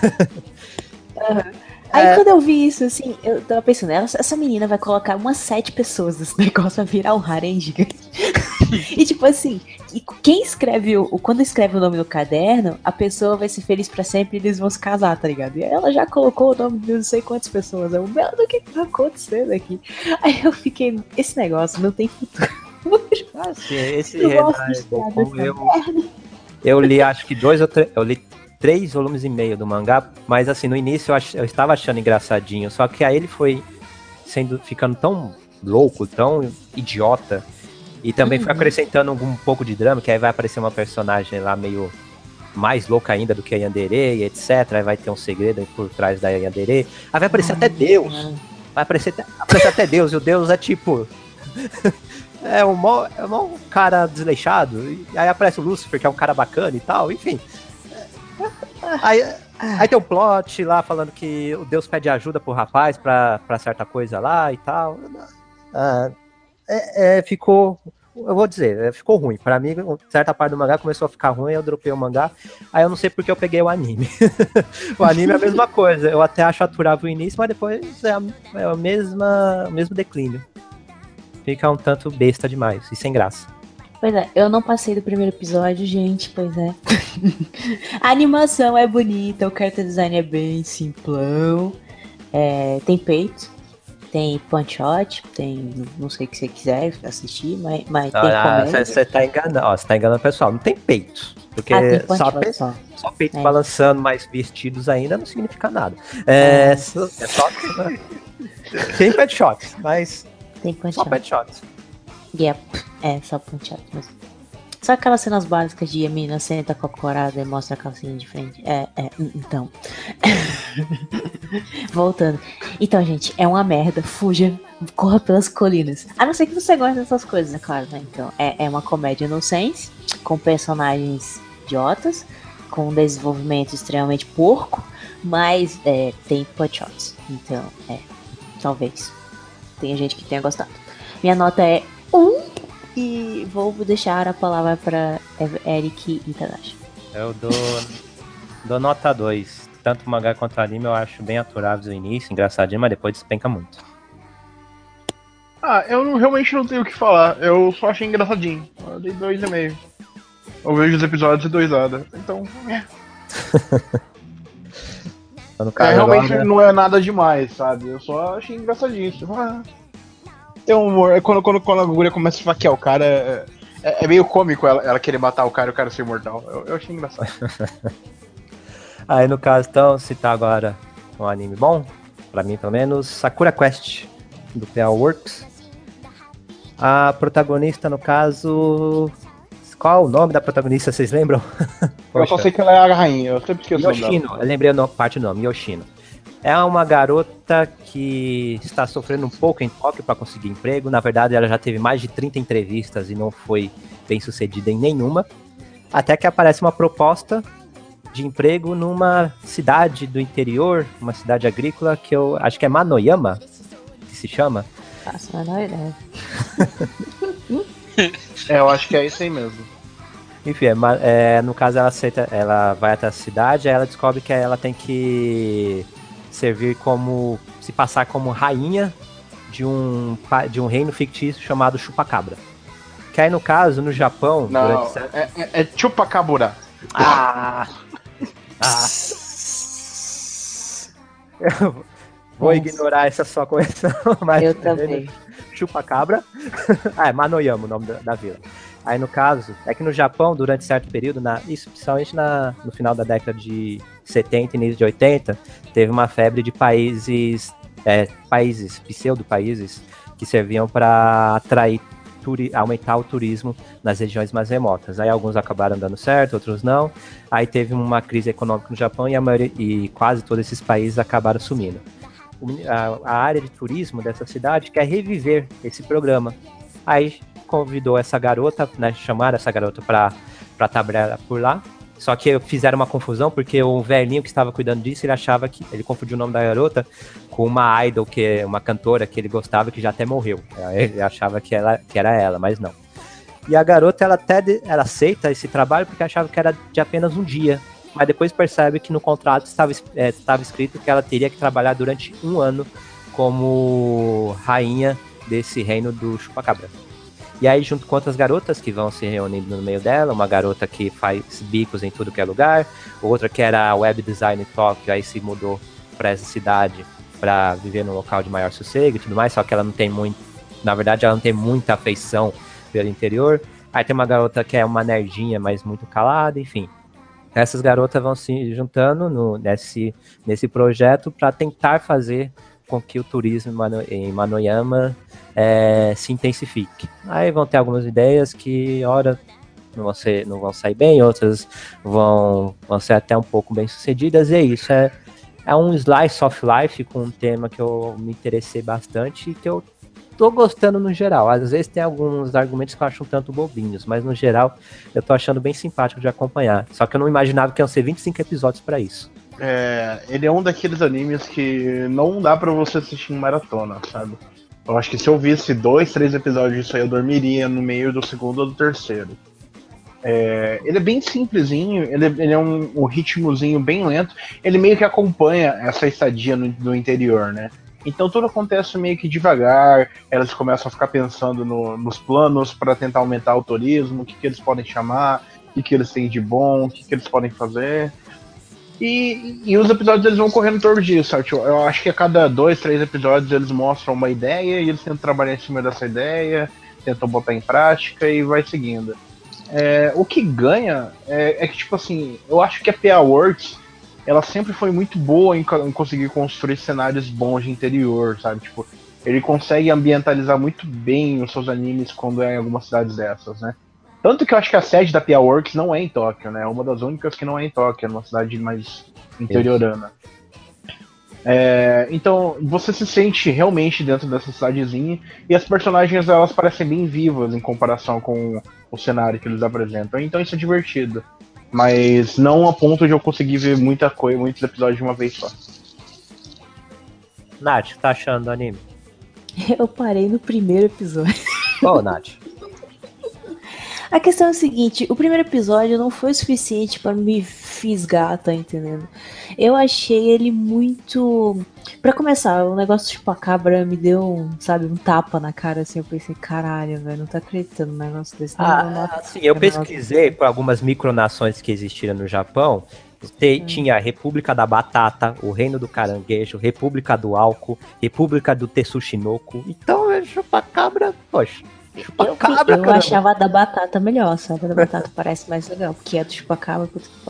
Aí quando eu vi isso, assim, eu tava pensando, essa menina vai colocar umas 7 pessoas nesse negócio, vai virar um harém gigante. E tipo assim, quem escreve, quando escreve o nome no caderno, a pessoa vai ser feliz pra sempre e eles vão se casar, tá ligado? E ela já colocou o nome de não sei quantas pessoas. Eu, meu, o que tá acontecendo aqui? Aí eu fiquei, esse negócio não tem futuro. Sim, esse eu li acho que 2 ou 3, eu li 3 volumes e meio do mangá, mas assim, no início eu estava achando engraçadinho, só que aí ele foi ficando tão louco, tão idiota, e também foi acrescentando um pouco de drama, que aí vai aparecer uma personagem lá meio mais louca ainda do que a Yandere, e etc, aí vai ter um segredo aí por trás da Yandere, aí vai aparecer até Deus, vai aparecer até Deus, e o Deus é tipo... É um cara desleixado, e aí aparece o Lúcifer, que é um cara bacana e tal, enfim. Aí tem um plot lá falando que o Deus pede ajuda pro rapaz pra certa coisa lá e tal. Ficou, eu vou dizer, ficou ruim. Pra mim, certa parte do mangá começou a ficar ruim, eu dropei o mangá. Aí eu não sei porque eu peguei o anime. O anime é a mesma coisa. Eu até acho aturável o início, mas depois é o mesmo declínio. Fica um tanto besta demais e sem graça. Pois é, eu não passei do primeiro episódio, gente, pois é. A animação é bonita, o character design é bem simplão. Tem peito, tem punch-out, tem, não sei o que você quiser assistir, mas tem comédia. Você tá enganando, você tá enganando o pessoal, não tem peito. Porque só peito balançando, mais vestidos ainda não significa nada. Só tem pet shots, mas tem punch só pet shots. Yep, só punch-out mesmo. Só aquelas cenas básicas de a menina senta com a corada e mostra a calcinha de frente. Então. Voltando. Então, gente, é uma merda. Fuja, corra pelas colinas. A não ser que você goste dessas coisas, é claro, né? Então, é uma comédia nonsense, com personagens idiotas, com um desenvolvimento extremamente porco, mas tem push-shots. Então, talvez tenha gente que tenha gostado. Minha nota é 1. E vou deixar a palavra para Eric e Tadashi. Eu dou nota 2. Tanto o mangá quanto o anime eu acho bem aturáveis no início, engraçadinho, mas depois despenca muito. Eu realmente não tenho o que falar. Eu só achei engraçadinho. Eu dei 2,5. Eu vejo os episódios e dou risada. Então, realmente não é nada demais, sabe? Eu só achei engraçadinho. Tem um humor. Quando a guria começa a esfaquear o cara, é meio cômico ela querer matar o cara e o cara ser imortal. Eu achei engraçado. Aí no caso, então, citar agora um anime bom, pra mim pelo menos, Sakura Quest, do PA Works. A protagonista, no caso... Qual o nome da protagonista, vocês lembram? Eu só sei que ela é a rainha, eu sempre esqueço o nome dela. Yoshino, eu lembrei a parte do nome, Yoshino. É uma garota que está sofrendo um pouco em Tóquio para conseguir emprego. Na verdade, ela já teve mais de 30 entrevistas e não foi bem sucedida em nenhuma. Até que aparece uma proposta de emprego numa cidade do interior, uma cidade agrícola, que eu acho que é Manoyama, que se chama. Faço a menor ideia. Eu acho que é isso aí mesmo. Enfim, no caso ela vai até a cidade, aí ela descobre que ela tem que se passar como rainha de um reino fictício chamado Chupacabra. Que aí no caso, no Japão... Não, é Chupacabura. Eu vou ignorar essa sua correção, mas... Eu também. Chupacabra. É Manoyama o nome da vila. Aí no caso, é que no Japão, durante certo período, principalmente no final da década de 70 e início de 80, teve uma febre de pseudo-países, que serviam para aumentar o turismo nas regiões mais remotas. Aí alguns acabaram dando certo, outros não. Aí teve uma crise econômica no Japão e quase todos esses países acabaram sumindo. A área de turismo dessa cidade quer reviver esse programa. Aí convidou essa garota, né, chamaram essa garota para trabalhar por lá. Só que fizeram uma confusão, porque o velhinho que estava cuidando disso, ele confundiu o nome da garota com uma idol, que é uma cantora que ele gostava, que já até morreu. Ele achava que era ela, mas não. E a garota, ela aceita esse trabalho porque achava que era de apenas um dia. Mas depois percebe que no contrato estava escrito que ela teria que trabalhar durante 1 ano como rainha desse reino do Chupacabra. E aí, junto com outras garotas que vão se reunindo no meio dela, uma garota que faz bicos em tudo que é lugar, outra que era web design em Tóquio, aí se mudou para essa cidade para viver num local de maior sossego e tudo mais, só que ela não tem na verdade ela não tem muita afeição pelo interior. Aí tem uma garota que é uma nerdinha, mas muito calada, enfim. Essas garotas vão se juntando nesse projeto para tentar fazer com que o turismo em Manoyama se intensifique. Aí vão ter algumas ideias que, ora, não vão sair bem, outras vão ser até um pouco bem sucedidas, e é isso. É um slice of life com um tema que eu me interessei bastante e que eu tô gostando no geral. Às vezes tem alguns argumentos que eu acho um tanto bobinhos, mas no geral eu tô achando bem simpático de acompanhar. Só que eu não imaginava que iam ser 25 episódios pra isso. Ele é um daqueles animes que não dá pra você assistir em maratona, sabe? Eu acho que se eu visse 2, 3 episódios disso aí, eu dormiria no meio do segundo ou do terceiro. Ele é bem simplesinho, ele é um ritmozinho bem lento. Ele meio que acompanha essa estadia no interior, né? Então tudo acontece meio que devagar. Elas começam a ficar pensando nos planos para tentar aumentar o turismo, o que eles podem chamar, o que eles têm de bom, o que eles podem fazer. E os episódios eles vão correndo em torno disso, certo? Eu acho que a cada 2, 3 episódios eles mostram uma ideia e eles tentam trabalhar em cima dessa ideia, tentam botar em prática e vai seguindo. O que ganha é que, tipo assim, eu acho que a PA Works ela sempre foi muito boa em conseguir construir cenários bons de interior, sabe? Tipo, ele consegue ambientalizar muito bem os seus animes quando é em algumas cidades dessas, né? Tanto que eu acho que a sede da PA Works não é em Tóquio, né? É uma das únicas que não é em Tóquio, é numa cidade mais interiorana. Então, você se sente realmente dentro dessa cidadezinha e as personagens elas parecem bem vivas em comparação com o cenário que eles apresentam. Então isso é divertido. Mas não a ponto de eu conseguir ver muita coisa, muitos episódios de uma vez só. Nath, o que tá achando do anime? Eu parei no primeiro episódio. Ô, Nath. A questão é a seguinte, o primeiro episódio não foi suficiente pra me fisgar, tá entendendo? Eu achei ele muito... Pra começar, o negócio de chupacabra me deu, um tapa na cara, assim, eu pensei, caralho, velho, não tô acreditando no negócio desse. Sim, eu pesquisei por algumas micronações que existiram no Japão. Tinha a República da Batata, o Reino do Caranguejo, República do Álcool, República do Tetsushinoku. Então, chupacabra, poxa... Chupacabra, eu achava a da batata melhor, sabe? A da batata parece mais legal, porque a do chupacabra, puta que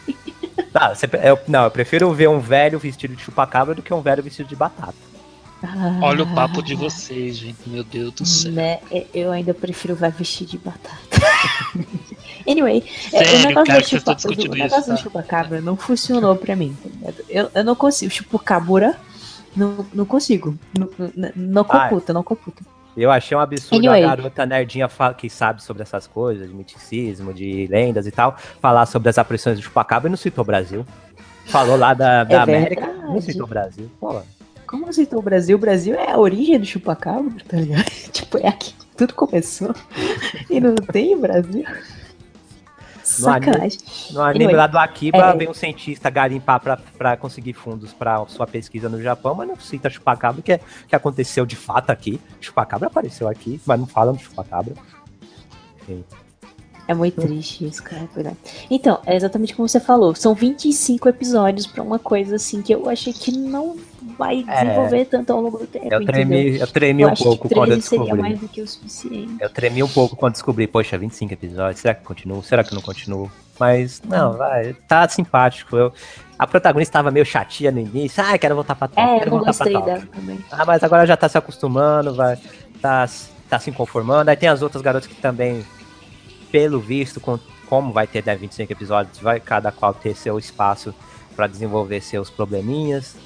pariu. Eu prefiro ver um velho vestido de chupacabra do que um velho vestido de batata. Olha o papo de vocês, gente. Meu Deus do céu. Né? Eu ainda prefiro o velho vestido de batata. Anyway, Sério, o negócio, cara, o negócio do chupacabra não funcionou pra mim. Eu não consigo. Chupacabra, não consigo. Não computa. Eu achei um absurdo a garota nerdinha que sabe sobre essas coisas, de miticismo, de lendas e tal, falar sobre as aparições do chupacabra e não citou o Brasil. Falou lá da América, não citou o Brasil. Pô. Como não citou o Brasil? O Brasil é a origem do chupacabra, tá ligado? Tipo, é aqui que tudo começou. E não tem Brasil. Sacanagem. No anime lá do Akiba, vem um cientista garimpar pra conseguir fundos pra sua pesquisa no Japão, mas não cita chupacabra, que aconteceu de fato aqui. Chupacabra apareceu aqui, mas não falam de chupacabra. Sim. É muito triste isso, cara. Então, é exatamente como você falou. São 25 episódios pra uma coisa assim que eu achei que não vai desenvolver tanto ao longo do tempo. Eu tremi um pouco quando eu descobri. Seria mais do que o suficiente. Eu tremi um pouco quando descobri, poxa, 25 episódios, será que continua? Será que não continua? Mas, não, vai, tá simpático. A protagonista estava meio chatinha no início. Quero voltar pra Tóquio. Eu não gostei dela também. Mas agora já tá se acostumando, tá se conformando. Aí tem as outras garotas que também, pelo visto, como vai ter 25 episódios, vai cada qual ter seu espaço pra desenvolver seus probleminhas.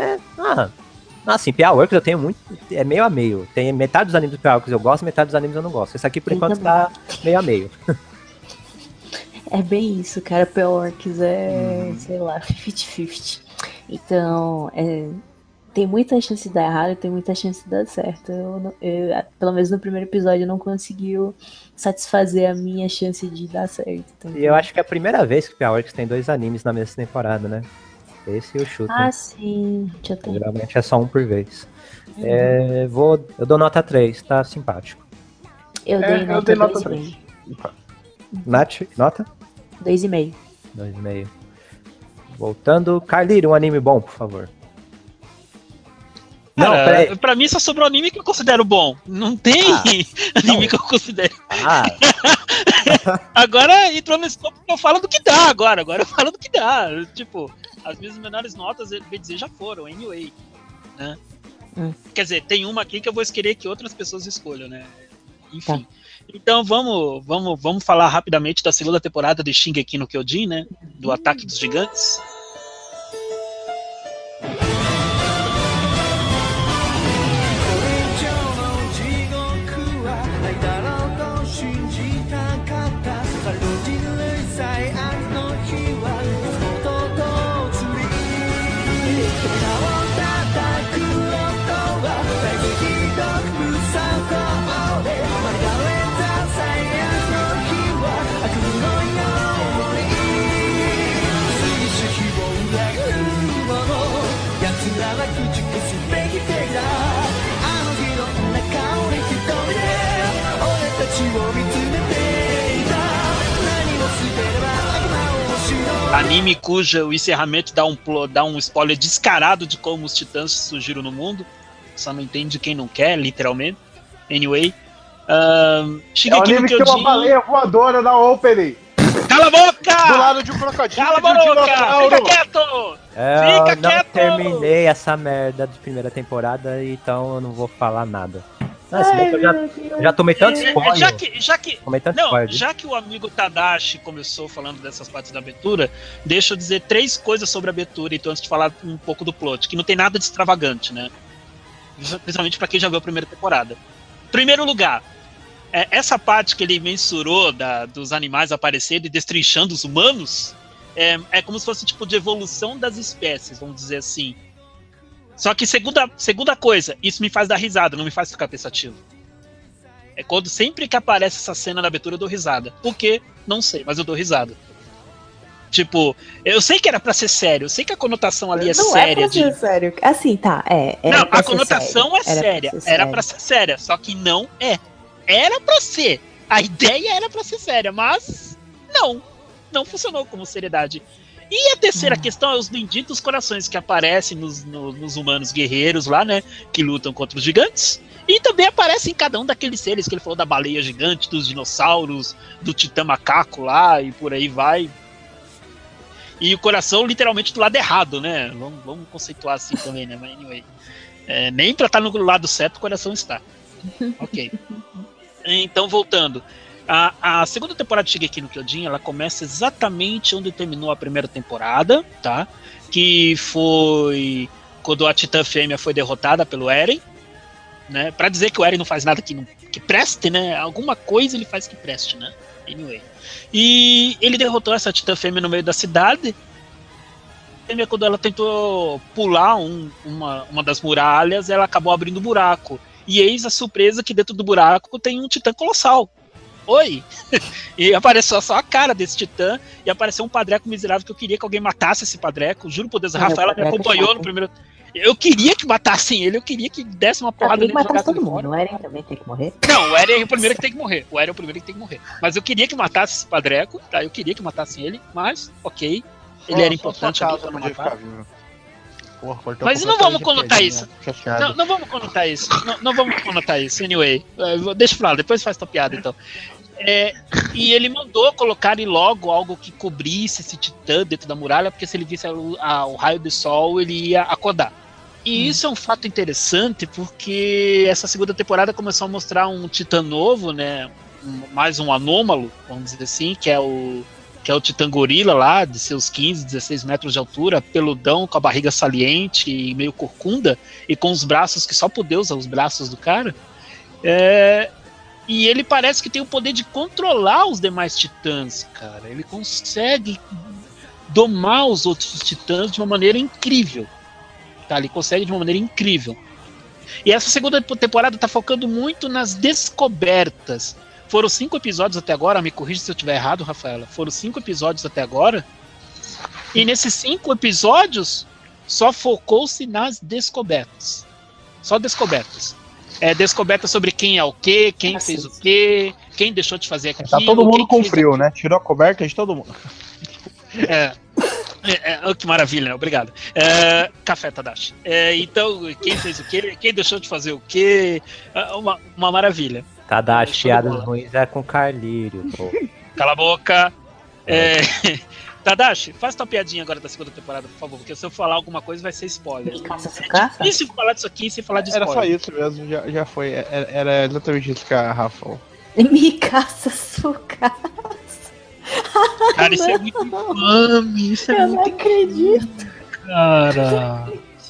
Assim, PA Works eu tenho muito. É meio a meio. Tem metade dos animes do PA Works eu gosto, metade dos animes eu não gosto. Esse aqui, por enquanto, tá meio a meio. É bem isso, cara. PA Works sei lá, 50-50. Então, tem muita chance de dar errado e tem muita chance de dar certo. Pelo menos no primeiro episódio, não conseguiu satisfazer a minha chance de dar certo. Então, e eu acho que é a primeira vez que o PA Works tem 2 animes na mesma temporada, né? Esse e o Shooter. Sim. Geralmente é só um por vez. Eu dou nota 3, tá simpático. Eu dei nota 3. Nath, nota? 2,5. 2,5. Voltando, Carlírio, um anime bom, por favor. Cara, pra mim só sobrou anime que eu considero bom. Não tem anime que eu considero. Agora entrou nesse topo que eu falo do que dá agora. Agora eu falo do que dá. Tipo, as minhas menores notas, bem dizer, já foram, anyway. Né? Quer dizer, tem uma aqui que eu vou querer que outras pessoas escolham, né? Enfim. Tá. Então vamos falar rapidamente da segunda temporada de Shingeki no Kyojin, né? Do Ataque dos Gigantes. Anime cujo encerramento dá um spoiler descarado de como os titãs surgiram no mundo. Só não entende quem não quer, literalmente. Anyway. Shingeki no anime que tem uma baleia voadora na opening. Cala a boca! Do lado de um crocodilo. Cala a boca! Fica quieto! Eu não quieto! terminei essa merda de primeira temporada, então eu não vou falar nada. Eu já tomei tanto spoiler. Já que o amigo Tadashi começou falando dessas partes da abertura, deixa eu dizer 3 coisas sobre a abertura, então, antes de falar um pouco do plot, que não tem nada de extravagante, né? Principalmente pra quem já viu a primeira temporada. Primeiro lugar, essa parte que ele mensurou dos animais aparecendo e destrinchando os humanos, é como se fosse tipo de evolução das espécies, vamos dizer assim. Só que segunda coisa, isso me faz dar risada, não me faz ficar pensativo. É quando sempre que aparece essa cena na abertura eu dou risada. Por quê? Não sei, mas eu dou risada. Tipo, eu sei que era pra ser sério, eu sei que a conotação ali não séria. Não é pra ser sério. Assim, tá, não, a conotação é séria. Era pra ser séria, só que não é. Era pra ser. A ideia era pra ser séria, mas não funcionou como seriedade. E a terceira questão é os benditos corações que aparecem nos humanos guerreiros lá, né? Que lutam contra os gigantes. E também aparece em cada um daqueles seres que ele falou da baleia gigante, dos dinossauros, do titã macaco lá e por aí vai. E o coração literalmente do lado errado, né? Vamos conceituar assim também, né? Mas anyway. Nem pra estar no lado certo o coração está. Ok. Então, voltando. A segunda temporada de Shingeki no Kyojin, ela começa exatamente onde terminou a primeira temporada, tá? Que foi quando a Titã Fêmea foi derrotada pelo Eren, né? Pra dizer que o Eren não faz nada que preste, né? Alguma coisa ele faz que preste, né? Anyway. E ele derrotou essa Titã Fêmea no meio da cidade. Quando ela tentou pular uma das muralhas, ela acabou abrindo um buraco. E eis a surpresa que dentro do buraco tem um Titã colossal. Oi! E apareceu só a cara desse titã e apareceu um padreco miserável que eu queria que alguém matasse esse padreco. Juro por Deus, a Rafaela me acompanhou no primeiro. Eu queria que matassem ele, eu queria que desse uma porrada nele. Tem que matar todo mundo, o Eren também tem que morrer. Não, o Eren é o primeiro que tem que morrer. Mas eu queria que matasse esse padreco, tá? Eu queria que matassem ele, mas, ok. Ele era importante ali pra matar. Porra, mas não vamos conotar isso. Não vamos conotar isso. Não vamos conotar isso. Anyway, deixa pra lá, depois faz tua piada então. E ele mandou colocarem logo algo que cobrisse esse titã dentro da muralha, porque se ele visse o raio do sol, ele ia acordar. E isso é um fato interessante, porque essa segunda temporada começou a mostrar um titã novo, né? Mais um anômalo, vamos dizer assim, que é o Titã Gorila lá, de seus 15, 16 metros de altura, peludão, com a barriga saliente e meio corcunda, e com os braços que só por Deus são os braços do cara. E ele parece que tem o poder de controlar os demais titãs, cara. Ele consegue domar os outros titãs de uma maneira incrível. Tá? Ele consegue de uma maneira incrível. E essa segunda temporada tá focando muito nas descobertas. Foram 5 episódios até agora, me corrija se eu estiver errado, Rafaela. Foram 5 episódios até agora. E nesses 5 episódios, só focou-se nas descobertas. Só descobertas. Descoberta sobre quem é o quê, quem fez o quê, quem deixou de fazer aquilo. Tá todo mundo com frio, né? Tirou a coberta de todo mundo. Que maravilha, né? Obrigado. Café, Tadashi. Então, quem fez o quê, quem deixou de fazer o quê, uma maravilha. Tadashi, piadas ruins é com Carlírio, pô. Cala a boca. Tadashi, faz tua piadinha agora da segunda temporada, por favor, porque se eu falar alguma coisa vai ser spoiler. E se falar disso aqui, se falar de spoiler? Era só isso mesmo, já foi. Era exatamente isso que a Rafa falou. Me caça sucaça. Cara, isso é muito infame. Eu não acredito. Cara.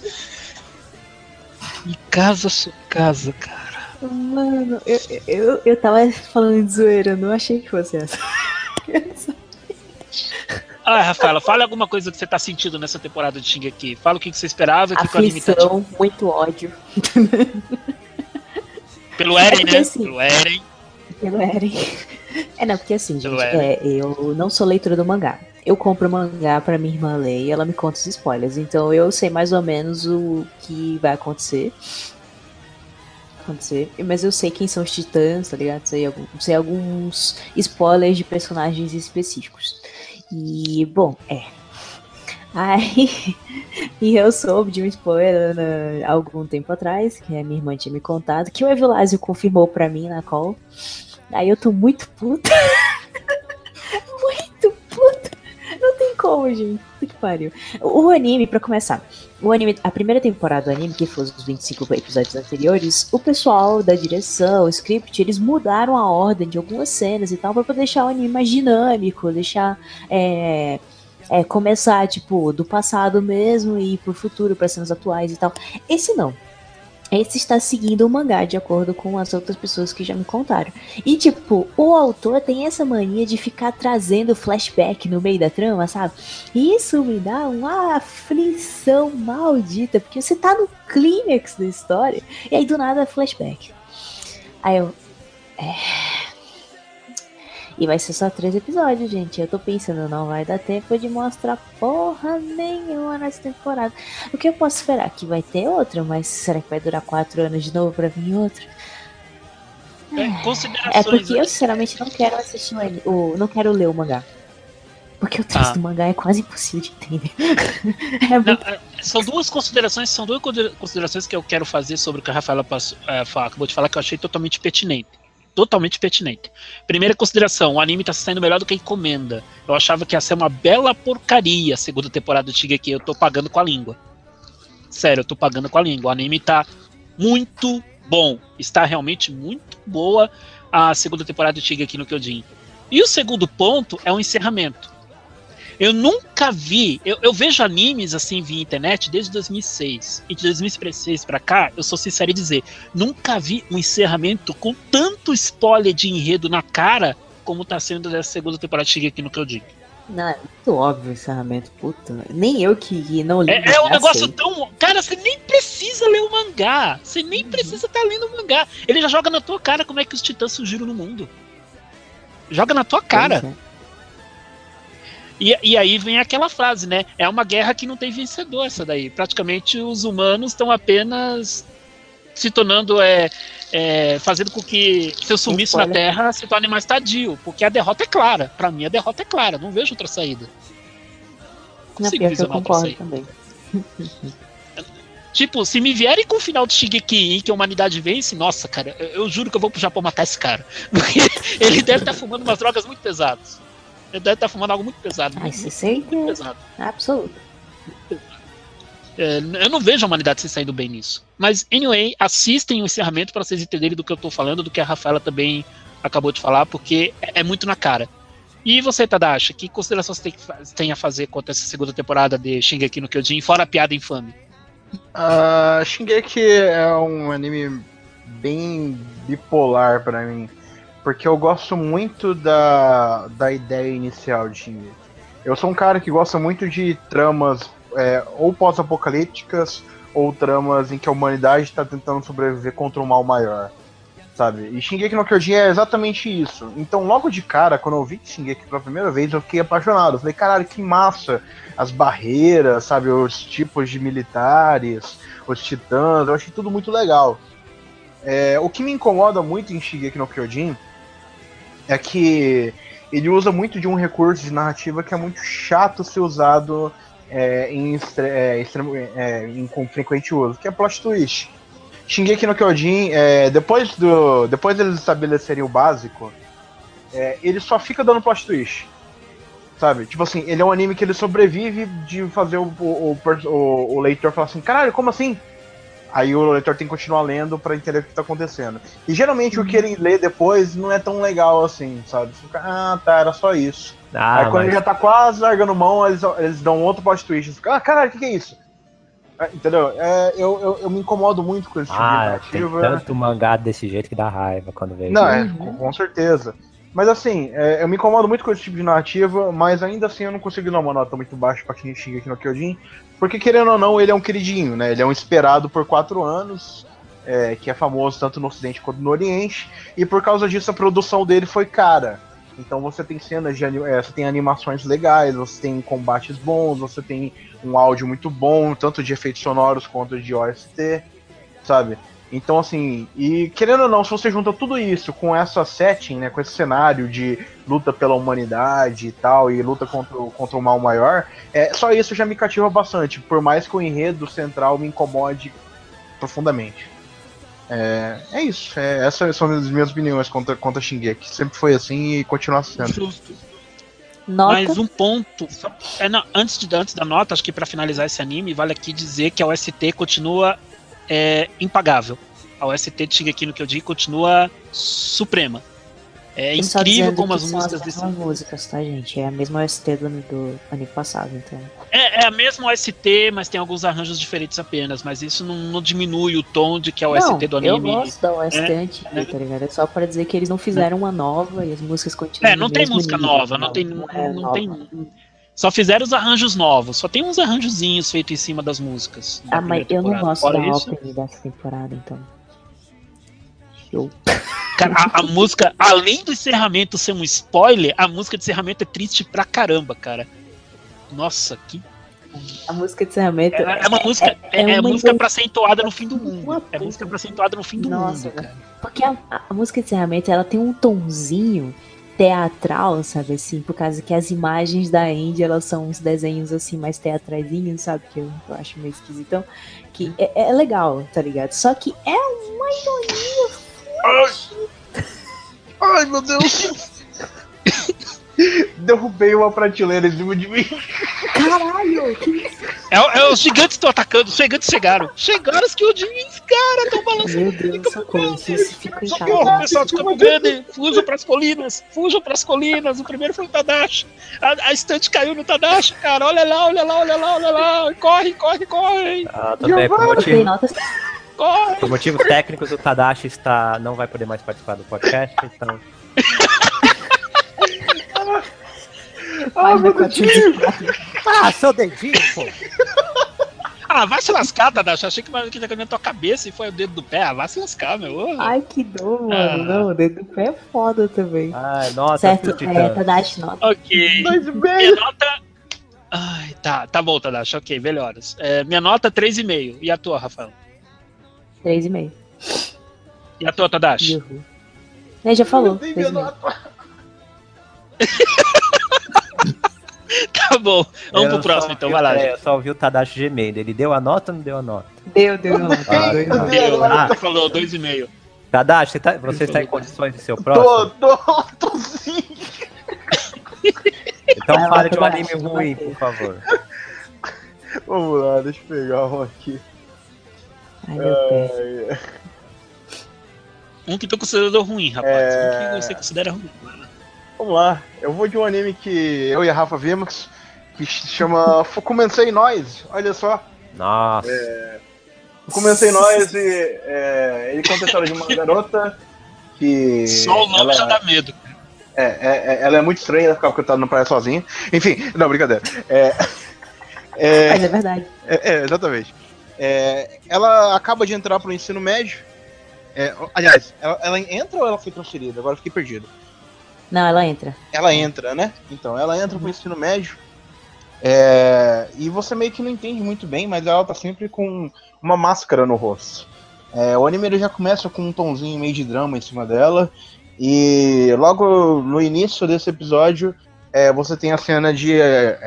Me casa sucaça, cara. Mano, eu tava falando de zoeira, não achei que fosse essa. Rafaela, fala alguma coisa que você tá sentindo nessa temporada de Shingeki. Fala o que você esperava, o que o anime tá tipo... muito ódio. Pelo Eren, né? Assim, pelo Eren. Não, porque assim, gente, eu não sou leitora do mangá. Eu compro o mangá pra minha irmã ler e ela me conta os spoilers. Então eu sei mais ou menos o que vai acontecer. acontecer, mas eu sei quem são os titãs, tá ligado? Sei alguns spoilers de personagens específicos. E, bom, Aí, e eu soube de um spoiler há algum tempo atrás, que a minha irmã tinha me contado, que o Evilásio confirmou pra mim na call. Aí eu tô muito puta. Muito puta. Não tem como, gente. Puta que pariu. O anime, pra começar, a primeira temporada do anime, que foi os 25 episódios anteriores, o pessoal da direção, o script, eles mudaram a ordem de algumas cenas e tal, pra poder deixar o anime mais dinâmico, deixar... começar, tipo, do passado mesmo e ir pro futuro, pra cenas atuais e tal. Esse não. Esse está seguindo o mangá, de acordo com as outras pessoas que já me contaram. E, tipo, o autor tem essa mania de ficar trazendo flashback no meio da trama, sabe? E isso me dá uma aflição maldita, porque você tá no clímax da história, e aí do nada flashback. Aí eu... E vai ser só 3 episódios, gente. Eu tô pensando, não vai dar tempo de mostrar porra nenhuma nessa temporada. O que eu posso esperar? Que vai ter outra, mas será que vai durar 4 anos de novo pra vir outra? Considerações. É porque eu, sinceramente, não quero assistir não quero ler o mangá. Porque o texto do mangá é quase impossível de entender. São duas considerações que eu quero fazer sobre o que a Rafaela acabou de falar, que eu achei totalmente pertinente. Primeira consideração, o anime tá saindo melhor do que a encomenda. Eu achava que ia ser uma bela porcaria a segunda temporada de Shingeki. Eu tô pagando com a língua. Sério, eu tô pagando com a língua. O anime tá muito bom. Está realmente muito boa a segunda temporada de Shingeki no Kyojin. E o segundo ponto é o encerramento. Eu nunca vi... Eu vejo animes assim via internet desde 2006. E de 2006 pra cá, eu sou sincero em dizer, nunca vi um encerramento com tanto spoiler de enredo na cara como tá sendo dessa segunda temporada de Shingeki no Kyojin. Não, é muito óbvio o encerramento, puta. Nem eu que não li. É um negócio tão... Cara, você nem precisa ler o mangá. Você nem precisa estar lendo o mangá. Ele já joga na tua cara como é que os titãs surgiram no mundo. Joga na tua cara. E aí vem aquela frase, né? É uma guerra que não tem vencedor, essa daí. Praticamente os humanos estão apenas se tornando... fazendo com que seu sumiço na Terra se torne mais tardio. Porque a derrota é clara. Pra mim, a derrota é clara. Não vejo outra saída. Não, pior que eu concordo também. Tipo, se me vierem com o final de Shingeki que a humanidade vence, nossa, cara, eu juro que eu vou pro Japão matar esse cara. Porque ele deve estar fumando umas drogas muito pesadas. Ele deve estar fumando algo muito pesado. Muito pesado. Absoluto. Eu não vejo a humanidade se saindo bem nisso. Mas, anyway, assistem o encerramento para vocês entenderem do que eu tô falando, do que a Rafaela também acabou de falar, porque é muito na cara. E você, Tadashi, que considerações você tem a fazer quanto a essa segunda temporada de Shingeki no Kyojin, fora a piada infame? Shingeki é um anime bem bipolar pra mim, porque eu gosto muito da ideia inicial de Shingeki. Eu sou um cara que gosta muito de tramas ou pós-apocalípticas, ou tramas em que a humanidade está tentando sobreviver contra um mal maior, sabe? E Shingeki no Kyojin é exatamente isso. Então, logo de cara, quando eu vi Shingeki pela primeira vez, eu fiquei apaixonado. Eu falei, caralho, que massa! As barreiras, sabe? Os tipos de militares, os titãs, eu achei tudo muito legal. O que me incomoda muito em Shingeki no Kyojin é que ele usa muito de um recurso de narrativa que é muito chato ser usado com frequente uso, que é plot twist. Shingeki no Kyojin, depois deles estabelecerem o básico, ele só fica dando plot twist, sabe? Tipo assim, ele é um anime que ele sobrevive de fazer o leitor falar assim, caralho, como assim? Aí o leitor tem que continuar lendo pra entender o que tá acontecendo. E geralmente o que ele lê depois não é tão legal assim, sabe? Fica, era só isso. Aí quando ele já tá quase largando mão, eles dão outro plot twist. Fica, caralho, o que é isso? Entendeu? Eu me incomodo muito com esse tipo de narrativa. Tem tanto mangá desse jeito que dá raiva quando vê. Não, com certeza. Mas assim, eu me incomodo muito com esse tipo de narrativa, mas ainda assim eu não consigo dar uma nota muito baixa pra quem xinga aqui no Kyojin, porque querendo ou não, ele é um queridinho, né? Ele é um esperado por 4 anos, que é famoso tanto no Ocidente quanto no Oriente, e por causa disso a produção dele foi cara. Então você tem cenas você tem animações legais, você tem combates bons, você tem um áudio muito bom, tanto de efeitos sonoros quanto de OST, sabe? Então, assim, e querendo ou não, se você junta tudo isso com essa setting, né, com esse cenário de luta pela humanidade e tal, e luta contra o mal maior, só isso já me cativa bastante, por mais que o enredo central me incomode profundamente. É isso, essas são as minhas opiniões contra Shingeki. Sempre foi assim e continua sendo. Justo. Nota? Mais um ponto. Antes da nota, acho que pra finalizar esse anime, vale aqui dizer que a OST continua impagável. A OST de Shingeki no Kyojin continua suprema. É Só incrível dizendo como que as são músicas as desse. mesmas músicas, tá, gente? É a mesma OST do ano passado, então. É a mesma OST, mas tem alguns arranjos diferentes apenas. Mas isso não diminui o tom de que a OST do anime. Eu gosto da OST antiga, tá ligado? É só pra dizer que eles não fizeram uma nova e as músicas continuam. Não tem música nova, não tem. Só fizeram os arranjos novos. Só tem uns arranjozinhos feitos em cima das músicas. Mas eu não gosto da isso, opening dessa temporada, então. Show. Cara, a música, além do encerramento ser um spoiler, a música de encerramento é triste pra caramba, cara. Nossa, que. A música de encerramento É uma música. É música pra ser entoada no fim do mundo. É puta. música pra ser entoada no fim do Nossa, mundo, cara. Porque a música de encerramento, ela tem um tonzinho teatral, sabe, assim, por causa que as imagens da Andy, elas são uns desenhos, assim, mais teatraizinhos, sabe, que eu acho meio esquisitão, que é legal, tá ligado? Só que é uma ironia. Ai, meu Deus! Derrubei uma prateleira em cima de mim. Caralho! Que isso? Os gigantes estão atacando, os gigantes chegaram. Chegaram os Kyojins, cara, estão balançando. Meu Deus, socorro, vocês ficam em Socorro, casa. pessoal de Campo Grande, fujam pras colinas, o primeiro foi o Tadashi, a estante caiu no Tadashi, cara, olha lá, corre. Tudo bem, Tem notas. Corre. por motivos técnicos o Tadashi não vai poder mais participar do podcast, então... Faz meu cotinho de prata. seu dedinho, pô! Vai se lascar, Tadashi, achei que tinha caído na tua cabeça e foi o dedo do pé, vai se lascar, meu. Ai, que dor, mano. Não, o dedo do pé é foda também. Ai, nossa, Certo, Titã. Tadashi, nota. Ok. 2,5. Minha nota... Ai, tá bom, Tadashi, ok, melhoras. Minha nota 3,5. E a tua, Rafael? 3,5. E a tua, Tadashi? Yuhu. Já falou. Eu dei minha 3,5. nota. Tá bom, vamos pro próximo então, vai lá. Eu só ouvi o Tadashi gemendo. Ele deu a nota ou não deu a nota? Deu nota. Ah, Dois tá. nota. Você falou 2,5. Tadashi, você está em condições de ser o próximo? Tô sim. Então Vai lá, fale de um Tadashi, anime não ruim, vai ter. por favor. Vamos lá, deixa eu pegar um aqui. Ai, meu pé. Um que tu considera ruim, rapaz. Um que você considera ruim. Vamos lá, eu vou de um anime que eu e a Rafa vimos, que se chama Fukumensei Noise, olha só. Nossa. Fukumensei Noise, ele conta a história de uma garota que... Só o nome já dá medo. Ela é muito estranha, ela ficava cantando na praia sozinha. Enfim, não, brincadeira. Mas é verdade. Exatamente. Ela acaba de entrar pro ensino médio. Aliás, ela entra ou ela foi transferida? Agora eu fiquei perdido. Não, ela entra. Ela entra, né? Então, ela entra pro ensino médio. E você meio que não entende muito bem, mas ela tá sempre com uma máscara no rosto. O anime ele já começa com um tonzinho meio de drama em cima dela. E logo no início desse episódio, você tem a cena de...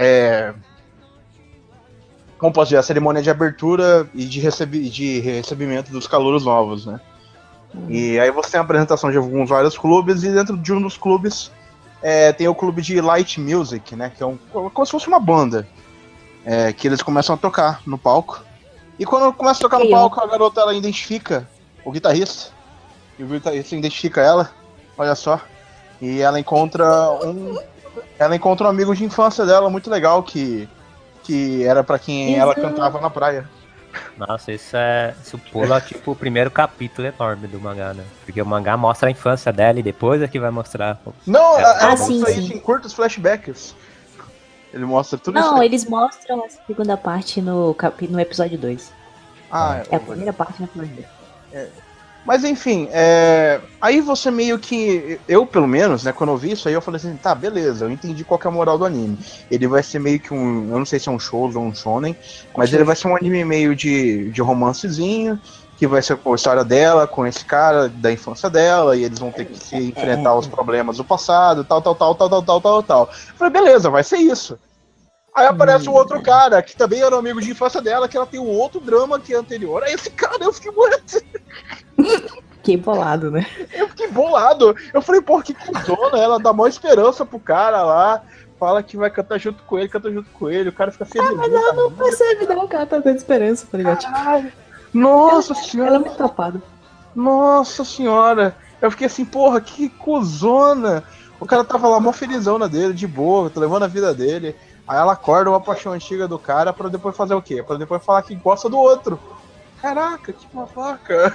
como posso dizer? A cerimônia de abertura e de recebimento dos calouros novos, né? E aí você tem a apresentação de vários clubes, e dentro de um dos clubes tem o clube de Light Music, né? Que é como se fosse uma banda. Que eles começam a tocar no palco. E quando começa a tocar no palco, a garota ela identifica o guitarrista. E o guitarrista identifica ela, olha só. E ela encontra um amigo de infância dela, muito legal, que era pra quem ela cantava na praia. Nossa, isso pula tipo o primeiro capítulo enorme do mangá, né? Porque o mangá mostra a infância dela e depois é que vai mostrar. Não, ela sim, mostra sim. isso em curtos flashbacks. Ele mostra tudo isso. Não, aí. eles mostram a segunda parte no episódio 2. É a primeira parte no episódio 2. Mas enfim, aí você meio que... Eu, pelo menos, né, quando eu vi isso aí, eu falei assim, tá, beleza, eu entendi qual que é a moral do anime. Ele vai ser meio que eu não sei se é um shoujo ou um shonen, mas ele vai ser um anime meio de romancezinho, que vai ser a história dela com esse cara da infância dela, e eles vão ter que se enfrentar os problemas do passado, tal. Eu falei, beleza, vai ser isso. Aí aparece um outro cara, que também era um amigo de infância dela, que ela tem um outro drama que é anterior. Aí esse cara, eu fiquei morrendo. Fiquei bolado, né? Eu fiquei bolado. Eu falei, porra, que cuzona. Ela dá maior esperança pro cara lá, fala que vai cantar junto com ele, canta junto com ele, o cara fica feliz. Mas ela não percebe não que ela tá dando esperança, tá ligado? Caralho. Nossa senhora. Ela é muito tapada. Nossa senhora. Eu fiquei assim, porra, que cuzona. O cara tava lá mó felizão na dele, de boa, tá levando a vida dele. Aí ela acorda uma paixão antiga do cara pra depois fazer o quê? Pra depois falar que gosta do outro. Caraca, que babaca.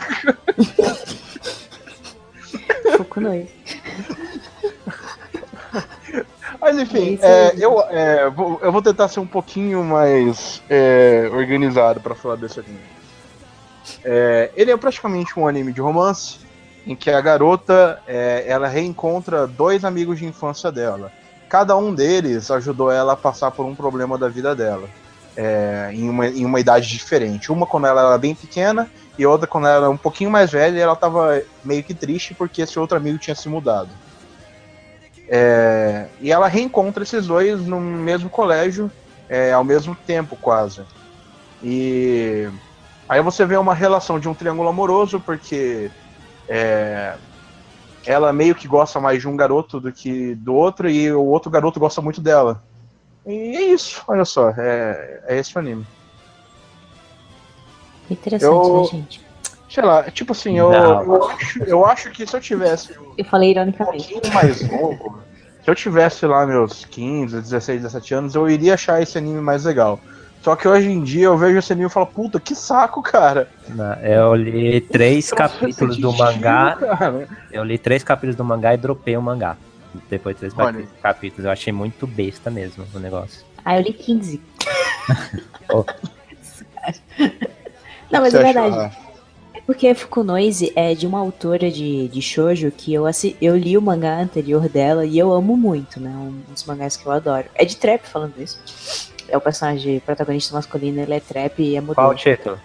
Foco no aí. Mas enfim, eu vou tentar ser um pouquinho mais organizado pra falar desse anime. Ele é praticamente um anime de romance, em que a garota ela reencontra dois amigos de infância dela. Cada um deles ajudou ela a passar por um problema da vida dela, em uma idade diferente. Uma quando ela era bem pequena, e outra quando ela era um pouquinho mais velha, e ela estava meio que triste porque esse outro amigo tinha se mudado. E ela reencontra esses dois no mesmo colégio, ao mesmo tempo quase. E aí você vê uma relação de um triângulo amoroso, porque ela meio que gosta mais de um garoto do que do outro, e o outro garoto gosta muito dela. E é isso, olha só, é esse o anime. Interessante, né, gente? Sei lá, tipo assim, eu acho que se eu tivesse Eu falei um ironicamente. pouquinho mais novo, se eu tivesse lá meus 15, 16, 17 anos, eu iria achar esse anime mais legal. Só que hoje em dia eu vejo esse anime e falo, puta, que saco, cara. Eu li 3 capítulos do mangá. Cara. Eu li 3 capítulos do mangá e dropei o mangá. Depois de 3 capítulos. Eu achei muito besta mesmo o negócio. Ah, eu li 15. Oh. Não, mas é verdade. É porque Fukunoise é de uma autora de shoujo que eu li o mangá anterior dela e eu amo muito, né? Um dos mangás que eu adoro. É de trap, falando isso. É o personagem protagonista masculino, ele é trap e é modelo. Qual o título?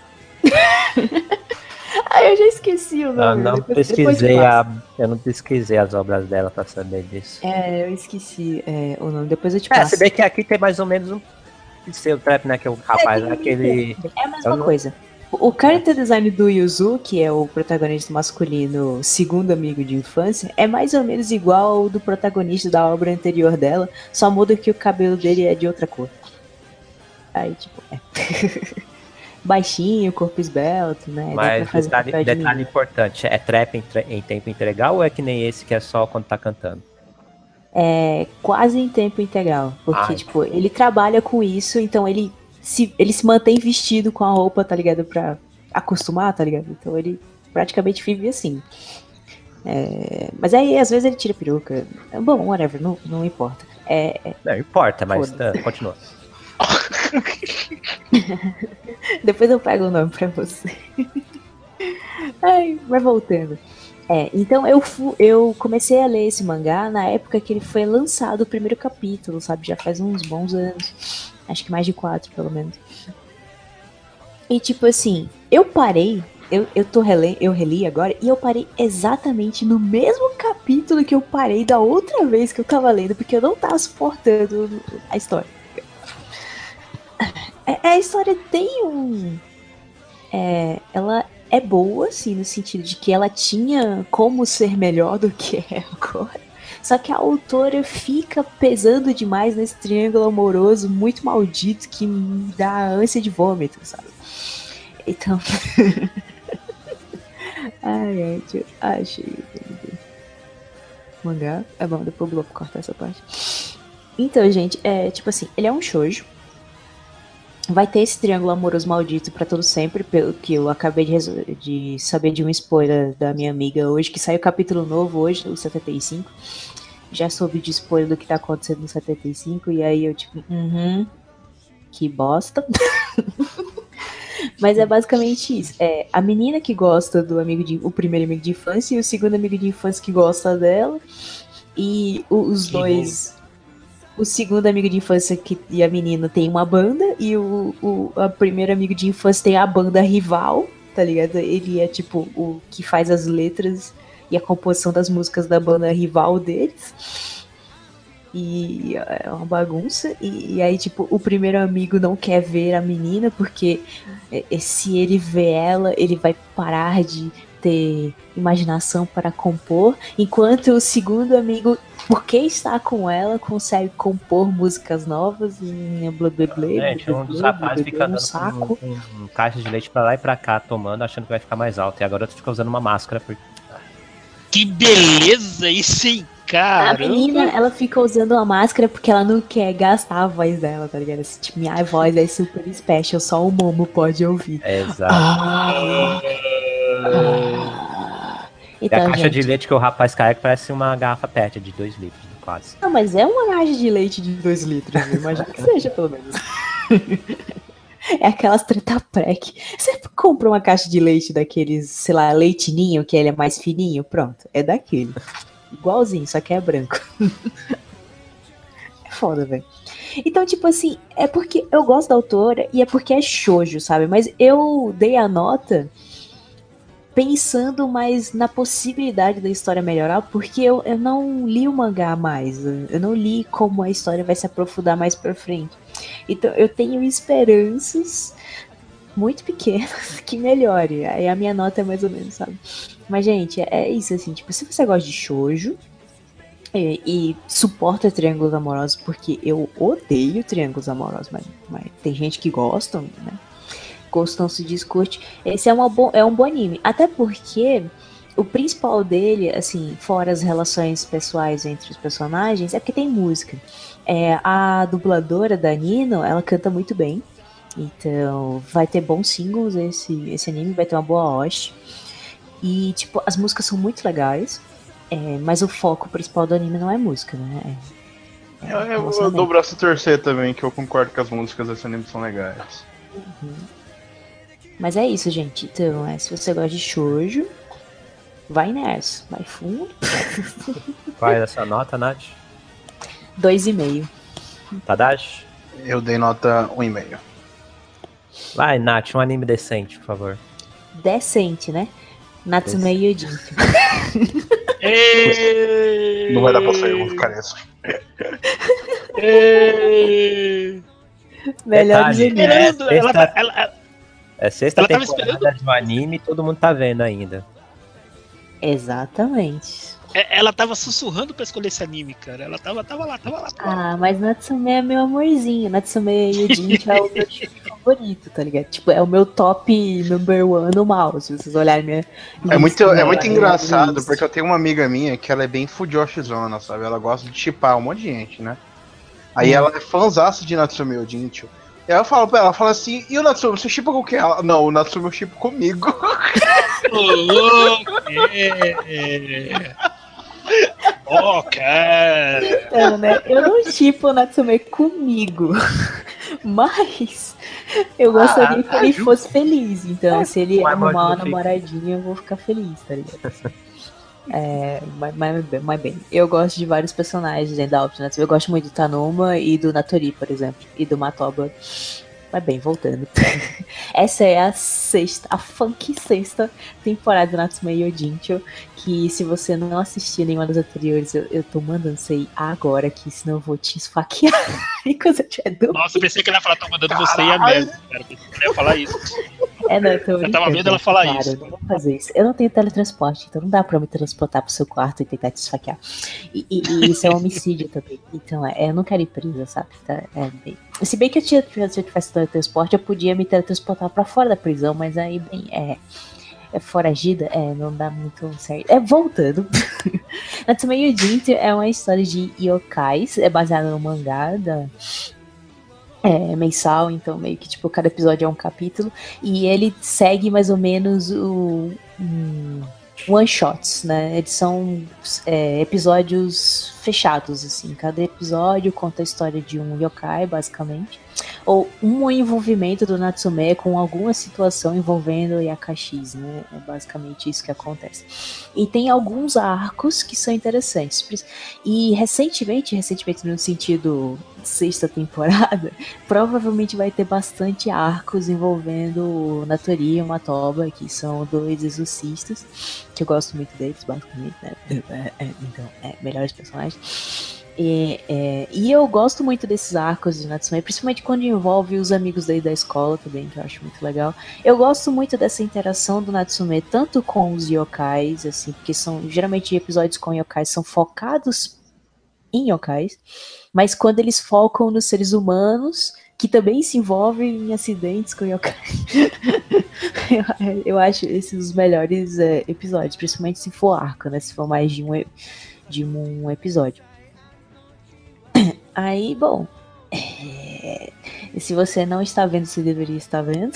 Eu já esqueci o nome. Eu não pesquisei as obras dela pra saber disso. Eu esqueci o nome, depois eu te passo. Se bem que aqui tem mais ou menos um seu trap, né? Que é o rapaz, aquele... É a mesma coisa. O character design do Yuzu, que é o protagonista masculino, segundo amigo de infância, é mais ou menos igual ao do protagonista da obra anterior dela, só muda que o cabelo dele é de outra cor. Aí, tipo, baixinho, corpo esbelto, né? Mas detalhe importante, é trap em tempo integral ou é que nem esse que é só quando tá cantando? É quase em tempo integral, porque, tipo, ele trabalha com isso, então ele se mantém vestido com a roupa, tá ligado? Pra acostumar, tá ligado? Então ele praticamente vive assim. Mas aí, às vezes, ele tira peruca. Bom, whatever, não importa. Não importa, mas continua. Depois eu pego o nome pra você. Vai voltando. Então eu comecei a ler esse mangá na época que ele foi lançado o primeiro capítulo, sabe? Já faz uns bons anos. Acho que mais de 4, pelo menos. E tipo assim, eu parei, eu reli agora, e eu parei exatamente no mesmo capítulo que eu parei da outra vez que eu tava lendo, porque eu não tava suportando a história. A história tem ela é boa, assim, no sentido de que ela tinha como ser melhor do que é agora. Só que a autora fica pesando demais nesse triângulo amoroso muito maldito que me dá ânsia de vômito, sabe? Então... eu achei... Mangá? Bom, depois eu vou cortar essa parte. Então, gente, tipo assim, ele é um shoujo. Vai ter esse triângulo amoroso maldito pra todo sempre, pelo que eu acabei de saber de um spoiler da minha amiga hoje, que saiu o capítulo novo hoje, o 75. Já soube de spoiler do que tá acontecendo no 75, e aí eu tipo, que bosta. Mas é basicamente isso. A menina que gosta do o primeiro amigo de infância e o segundo amigo de infância que gosta dela. E os dois... O segundo amigo de infância e a menina tem uma banda, e a primeiro amigo de infância tem a banda rival, tá ligado? Ele é tipo o que faz as letras e a composição das músicas da banda rival deles. E é uma bagunça. E aí, tipo, o primeiro amigo não quer ver a menina, porque se ele vê ela, ele vai parar de ter imaginação para compor. Enquanto o segundo amigo, porque está com ela, consegue compor músicas novas e blá blá blá. Gente, um dos rapazes fica andando com caixa de leite pra lá e pra cá, tomando, achando que vai ficar mais alto. E agora tu fica usando uma máscara. Que beleza, isso, hein? Caramba. A menina, ela fica usando uma máscara porque ela não quer gastar a voz dela, tá ligado? Assim, tipo, minha voz é super special, só o Momo pode ouvir. Exato. Então, e a caixa gente, de leite que o rapaz carrega parece uma garrafa PET de 2 litros, quase. Não, mas é uma caixa de leite de 2 litros, eu imagino que seja, pelo menos. É aquelas treta prec. Você compra uma caixa de leite daqueles, sei lá, leite ninho, que ele é mais fininho, pronto, é daquele. Igualzinho, só que é branco. É foda, velho. Então, tipo assim, é porque eu gosto da autora e é porque é shoujo, sabe? Mas eu dei a nota pensando mais na possibilidade da história melhorar, porque eu não li o mangá mais. Eu não li como a história vai se aprofundar mais pra frente. Então, eu tenho esperanças muito pequenas que melhore. Aí a minha nota é mais ou menos, sabe? Mas, gente, é isso, assim, tipo, se você gosta de shoujo e suporta triângulos amorosos, porque eu odeio triângulos amorosos, mas tem gente que gosta, né? Gosto não se discute. Esse é um bom anime. Até porque o principal dele, assim, fora as relações pessoais entre os personagens, é porque tem música. A dubladora da Nino, ela canta muito bem. Então, vai ter bons singles esse anime, vai ter uma boa host. E, tipo, as músicas são muito legais, mas o foco principal do anime não é música, né? Eu dou o braço a torcer também, que eu concordo que as músicas desse anime são legais. Uhum. Mas é isso, gente. Então, se você gosta de shoujo, vai nessa. Vai fundo. Qual é essa nota, Nath? 2,5. Tadashi? Eu dei nota 1,5. Vai, Nath, um anime decente, por favor. Decente, né? Natsume Yojimbo. Não vai dar pra sair, eu vou ficar nessa. Melhor É sexta temporada de um anime e todo mundo tá vendo ainda. Exatamente. Ela tava sussurrando pra escolher esse anime, cara. Ela tava lá. Ah, mas Natsume é meu amorzinho. Natsume Yojimbo é o meu tipo favorito, tá ligado? Tipo, é o meu top number one no mouse, se vocês olharem minha lista, é muito engraçado, porque eu tenho uma amiga minha que ela é bem fujoshizona, sabe? Ela gosta de shippar um monte de gente, né? Aí ela é fãzaça de Natsume Yojimbo. E aí eu falo pra ela, fala assim, e o Natsume, você shippa com quem? Ela, não, o Natsume eu shippo comigo. Oh, cara. Então, né? Eu não shippo o Natsume comigo, mas eu gostaria que ele fosse feliz. Então, se ele arrumar uma namoradinha, eu vou ficar feliz, tá ligado? Mas bem, eu gosto de vários personagens dentro da Option. Eu gosto muito do Tanuma e do Natori, por exemplo, e do Matoba. Mas bem, voltando. Essa é a funky sexta temporada do Natsume Yojimbo, que se você não assistiu nenhuma das anteriores, eu tô mandando você ir agora, que senão eu vou te esfaquear enquanto eu tiver dúvida. Nossa, eu pensei que ela ia falar, tô mandando você ir a merda, cara. Eu pensei que ela ia falar isso. Não, eu tava vendo ela falar claro, isso. Eu não vou fazer isso. Eu não tenho teletransporte, então não dá pra eu me transportar pro seu quarto e tentar te esfaquear. E isso é um homicídio também. Então, eu não quero ir presa, sabe? Tá, se bem que se eu tivesse teletransporte, eu podia me teletransportar pra fora da prisão, mas aí, bem, foragida, não dá muito certo. Voltando. Natsume Yojimbo é uma história de yokais, é baseada no mangá mensal, então meio que tipo cada episódio é um capítulo e ele segue mais ou menos one shots, né? Eles são episódios fechados, assim. Cada episódio conta a história de um yokai, basicamente, ou um envolvimento do Natsume com alguma situação envolvendo Yakashi, né? É basicamente isso que acontece. E tem alguns arcos que são interessantes. E recentemente no sentido sexta temporada, provavelmente vai ter bastante arcos envolvendo o Natori e o Matoba, que são 2 exorcistas, que eu gosto muito deles, basicamente, né? Então, melhores personagens. E eu gosto muito desses arcos de Natsume, principalmente quando envolve os amigos daí da escola também, que eu acho muito legal. Eu gosto muito dessa interação do Natsume, tanto com os yokais, assim, porque são geralmente episódios com yokais são focados em yokais, mas quando eles focam nos seres humanos, que também se envolvem em acidentes com yokais, eu acho esses os melhores episódios, principalmente se for arco, né? Se for mais de um episódio. Aí, bom, se você não está vendo, você deveria estar vendo.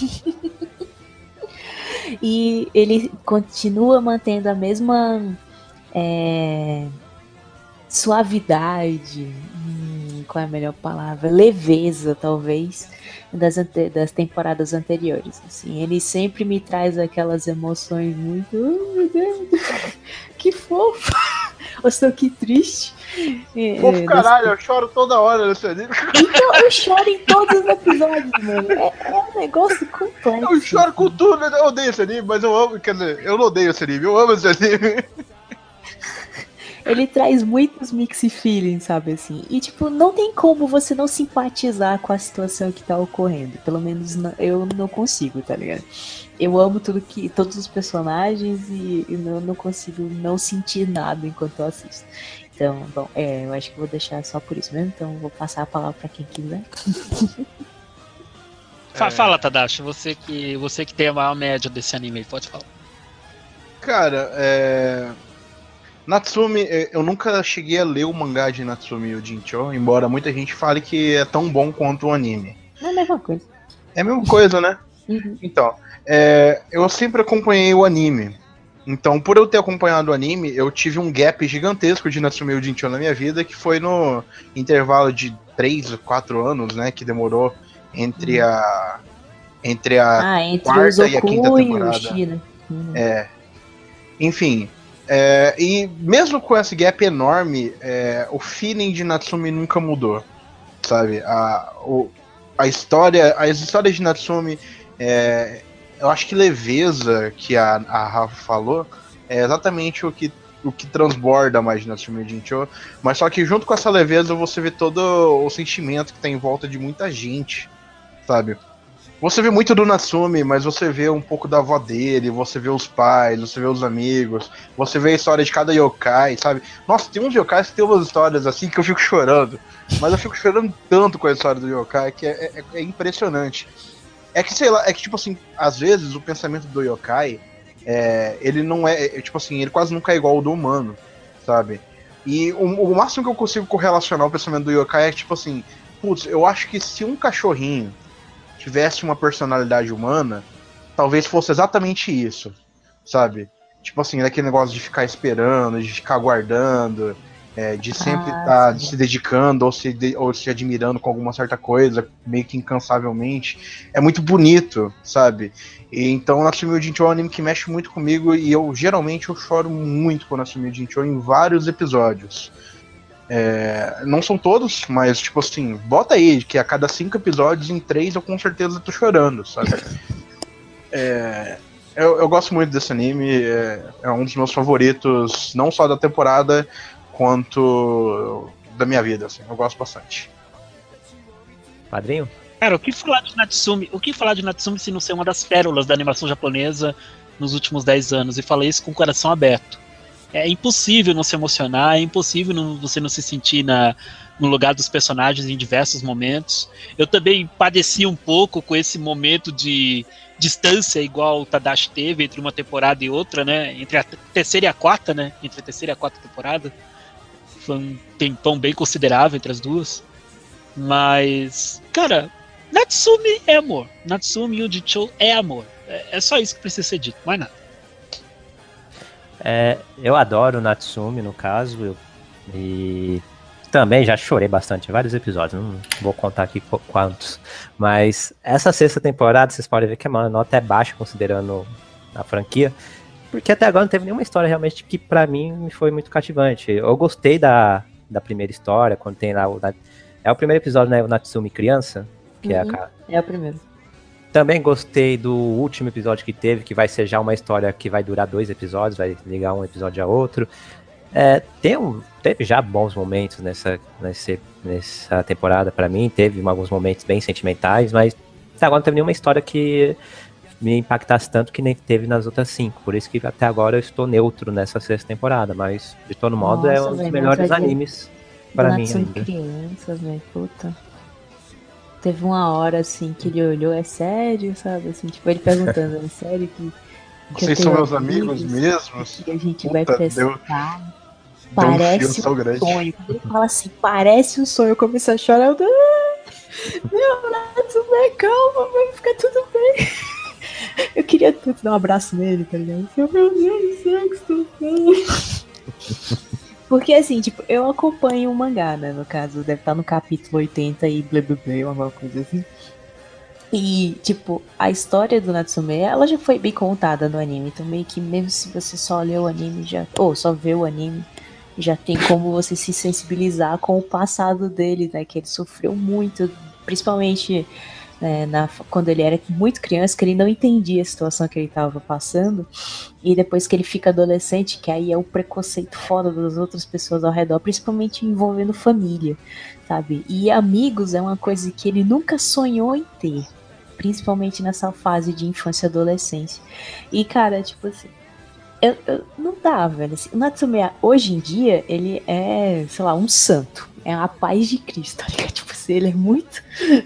E ele continua mantendo a mesma suavidade, qual é a melhor palavra? Leveza, talvez, das temporadas anteriores. Assim, ele sempre me traz aquelas emoções muito... Oh, meu Deus, que fofo! Ou sou que triste. Fofo caralho, eu choro toda hora nesse anime. Então, eu choro em todos os episódios, mano. É um negócio complexo. Eu choro com tudo, eu odeio esse anime, mas eu amo, quer dizer, eu não odeio esse anime, eu amo esse anime. Ele traz muitos mixed feelings, sabe, assim. E, tipo, não tem como você não simpatizar com a situação que tá ocorrendo. Pelo menos eu não consigo, tá ligado? Eu amo todos os personagens e não consigo não sentir nada enquanto eu assisto. Então, bom, eu acho que vou deixar só por isso mesmo. Então, vou passar a palavra pra quem quiser. Fala, Tadashi, você que tem a maior média desse anime aí, pode falar. Cara, Natsume, eu nunca cheguei a ler o mangá de Natsume o Jincho, embora muita gente fale que é tão bom quanto o anime. É a mesma coisa. É a mesma coisa, né? Uhum. Então, eu sempre acompanhei o anime. Então, por eu ter acompanhado o anime, eu tive um gap gigantesco de Natsume o Jincho na minha vida, que foi no intervalo de 3 ou 4 anos, né, que demorou entre a quarta e a quinta temporada. Enfim, e mesmo com esse gap enorme, o feeling de Natsume nunca mudou, sabe? As histórias de Natsume, eu acho que leveza que a Rafa falou é exatamente o que transborda mais de Natsume Jincho, mas só que junto com essa leveza você vê todo o sentimento que tá em volta de muita gente, sabe? Você vê muito do Natsume, mas você vê um pouco da avó dele, você vê os pais, você vê os amigos, você vê a história de cada yokai, sabe? Nossa, tem uns yokais que tem umas histórias assim que eu fico chorando, mas eu fico chorando tanto com a história do yokai que é impressionante. É que, sei lá, tipo assim, às vezes o pensamento do yokai, ele não tipo assim, ele quase nunca é igual ao do humano, sabe? E o máximo que eu consigo correlacionar o pensamento do yokai é tipo assim, putz, eu acho que se um cachorrinho tivesse uma personalidade humana, talvez fosse exatamente isso, sabe? Tipo assim, daquele negócio de ficar esperando, de ficar aguardando, de sempre estar se dedicando ou se admirando com alguma certa coisa, meio que incansavelmente. É muito bonito, sabe? E então Natsume o Jincho é um anime que mexe muito comigo e geralmente eu choro muito com Natsume o Jincho em vários episódios. Não são todos, mas tipo assim, bota aí que a cada 5 episódios, em 3 eu com certeza tô chorando, sabe? Eu gosto muito desse anime, é um dos meus favoritos, não só da temporada, quanto da minha vida, assim, eu gosto bastante. Padrinho? Cara, o que falar de Natsume se não ser uma das pérolas da animação japonesa nos últimos 10 anos? E falei isso com o coração aberto. É impossível não se emocionar, é impossível você não se sentir no lugar dos personagens em diversos momentos. Eu também padeci um pouco com esse momento de distância igual o Tadashi teve entre uma temporada e outra, né? Entre a terceira e a quarta, né? Entre a terceira e a quarta temporada. Foi um tempão bem considerável entre as duas. Mas, cara, Natsume é amor. Natsume e o Jincho é amor. É só isso que precisa ser dito, mais nada. Eu adoro Natsume, no caso, e Também já chorei bastante, vários episódios, não vou contar aqui quantos. Mas essa sexta temporada, vocês podem ver que a nota é baixa considerando a franquia. Porque até agora não teve nenhuma história realmente que pra mim foi muito cativante. Eu gostei da primeira história, quando tem lá é o primeiro episódio, né, o Natsumi criança, que é a... É o primeiro. Também gostei do último episódio que teve, que vai ser já uma história que vai durar 2 episódios, vai ligar um episódio a outro. Teve já bons momentos nessa temporada pra mim, teve alguns momentos bem sentimentais, mas até agora não teve nenhuma história que me impactasse tanto que nem teve nas outras 5. Por isso que até agora eu estou neutro nessa sexta temporada, mas de todo modo é um dos melhores animes pra mim ainda. Crianças, velho, puta. Teve uma hora assim que ele olhou, é sério, sabe? Assim, tipo, ele perguntando, é sério que vocês são meus amigos mesmos? Que a gente vai prestar. Parece um sonho. Ele fala assim, parece um sonho. Eu comecei a chorar. Meu Natsume, calma, vai ficar tudo bem. Eu queria tanto dar um abraço nele, tá ligado? Meu Deus do céu, que situação. Porque assim, tipo, eu acompanho o mangá, né? No caso, deve estar no capítulo 80 e blá blá blá, alguma coisa assim. E, tipo, a história do Natsume, ela já foi bem contada no anime. Então, meio que mesmo se você só lê o anime, ou só vê o anime, já tem como você se sensibilizar com o passado dele, né? Que ele sofreu muito, principalmente quando ele era muito criança, que ele não entendia a situação que ele estava passando. E depois que ele fica adolescente, que aí é o preconceito foda das outras pessoas ao redor, principalmente envolvendo família, sabe? E amigos é uma coisa que ele nunca sonhou em ter, principalmente nessa fase de infância e adolescência. E, cara, tipo assim, não dá, velho. Assim, o Natsume, hoje em dia, ele é, sei lá, um santo. É a paz de Cristo, tá ligado? Tipo assim, ele é muito...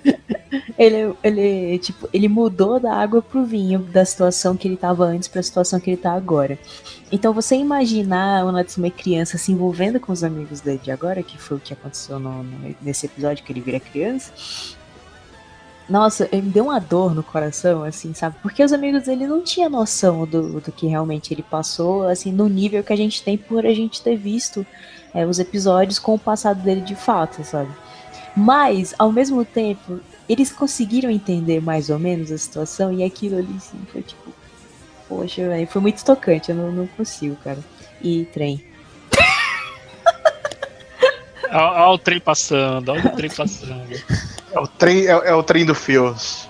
ele mudou da água pro vinho, da situação que ele tava antes pra situação que ele tá agora. Então, você imaginar o Natsume criança se envolvendo com os amigos dele de agora, que foi o que aconteceu nesse episódio que ele vira criança... Nossa, me deu uma dor no coração, assim, sabe? Porque os amigos dele não tinham noção do que realmente ele passou, assim, no nível que a gente tem por a gente ter visto os episódios com o passado dele de fato, sabe? Mas, ao mesmo tempo, eles conseguiram entender mais ou menos a situação e aquilo ali, assim, foi tipo... Poxa, velho, foi muito tocante, eu não consigo, cara. E trem. Olha o trem passando, olha o trem passando. É o trem do Fios.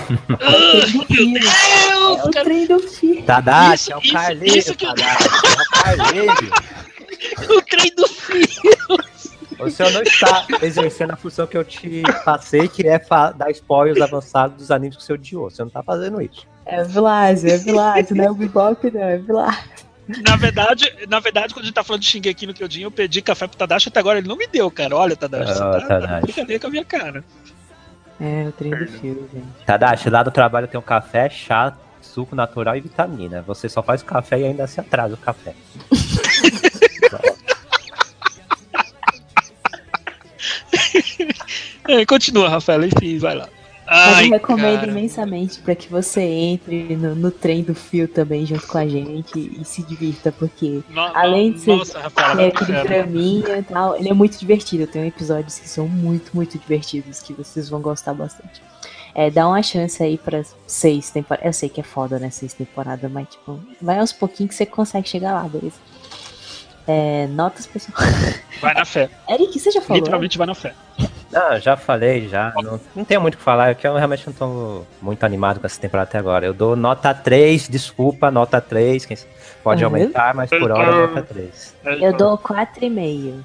É o trem do Fios. Tadashi, é o Carlinhos, Tadashi, é o Carlinhos. O trem do Fios. O senhor não está exercendo a função que eu te passei, que é dar spoilers avançados dos animes que o senhor odiou. Você não está fazendo isso. É Vilásio, não é o Bebop, não, é Vilásio. Na verdade, quando a gente tá falando de Shingeki no Kyojin, eu pedi café pro Tadashi, até agora ele não me deu, cara. Olha, Tadashi, você tá brincadeira com a minha cara. É, o trem do fio, gente. Tadashi, lá do trabalho tem um café, chá, suco natural e vitamina. Você só faz café e ainda se atrasa o café. Continua, Rafael, enfim, vai lá. Mas eu recomendo imensamente para que você entre no trem do fio também junto com a gente e se divirta, porque além de ser aquele draminha e tal, ele é muito divertido. Tem episódios que são muito, muito divertidos, que vocês vão gostar bastante. Dá uma chance aí pra 6 temporadas. Eu sei que é foda, né, 6 temporadas, mas tipo, vai aos pouquinhos que você consegue chegar lá, beleza? Notas, pessoal. Vai na fé. Eric, você já falou? Literalmente vai na fé. Não, já falei, já. Não tenho muito o que falar, porque eu realmente não tô muito animado com essa temporada até agora. Eu dou nota 3, desculpa, nota 3. Quem pode aumentar, mas por hora nota 3. Eu dou 4,5.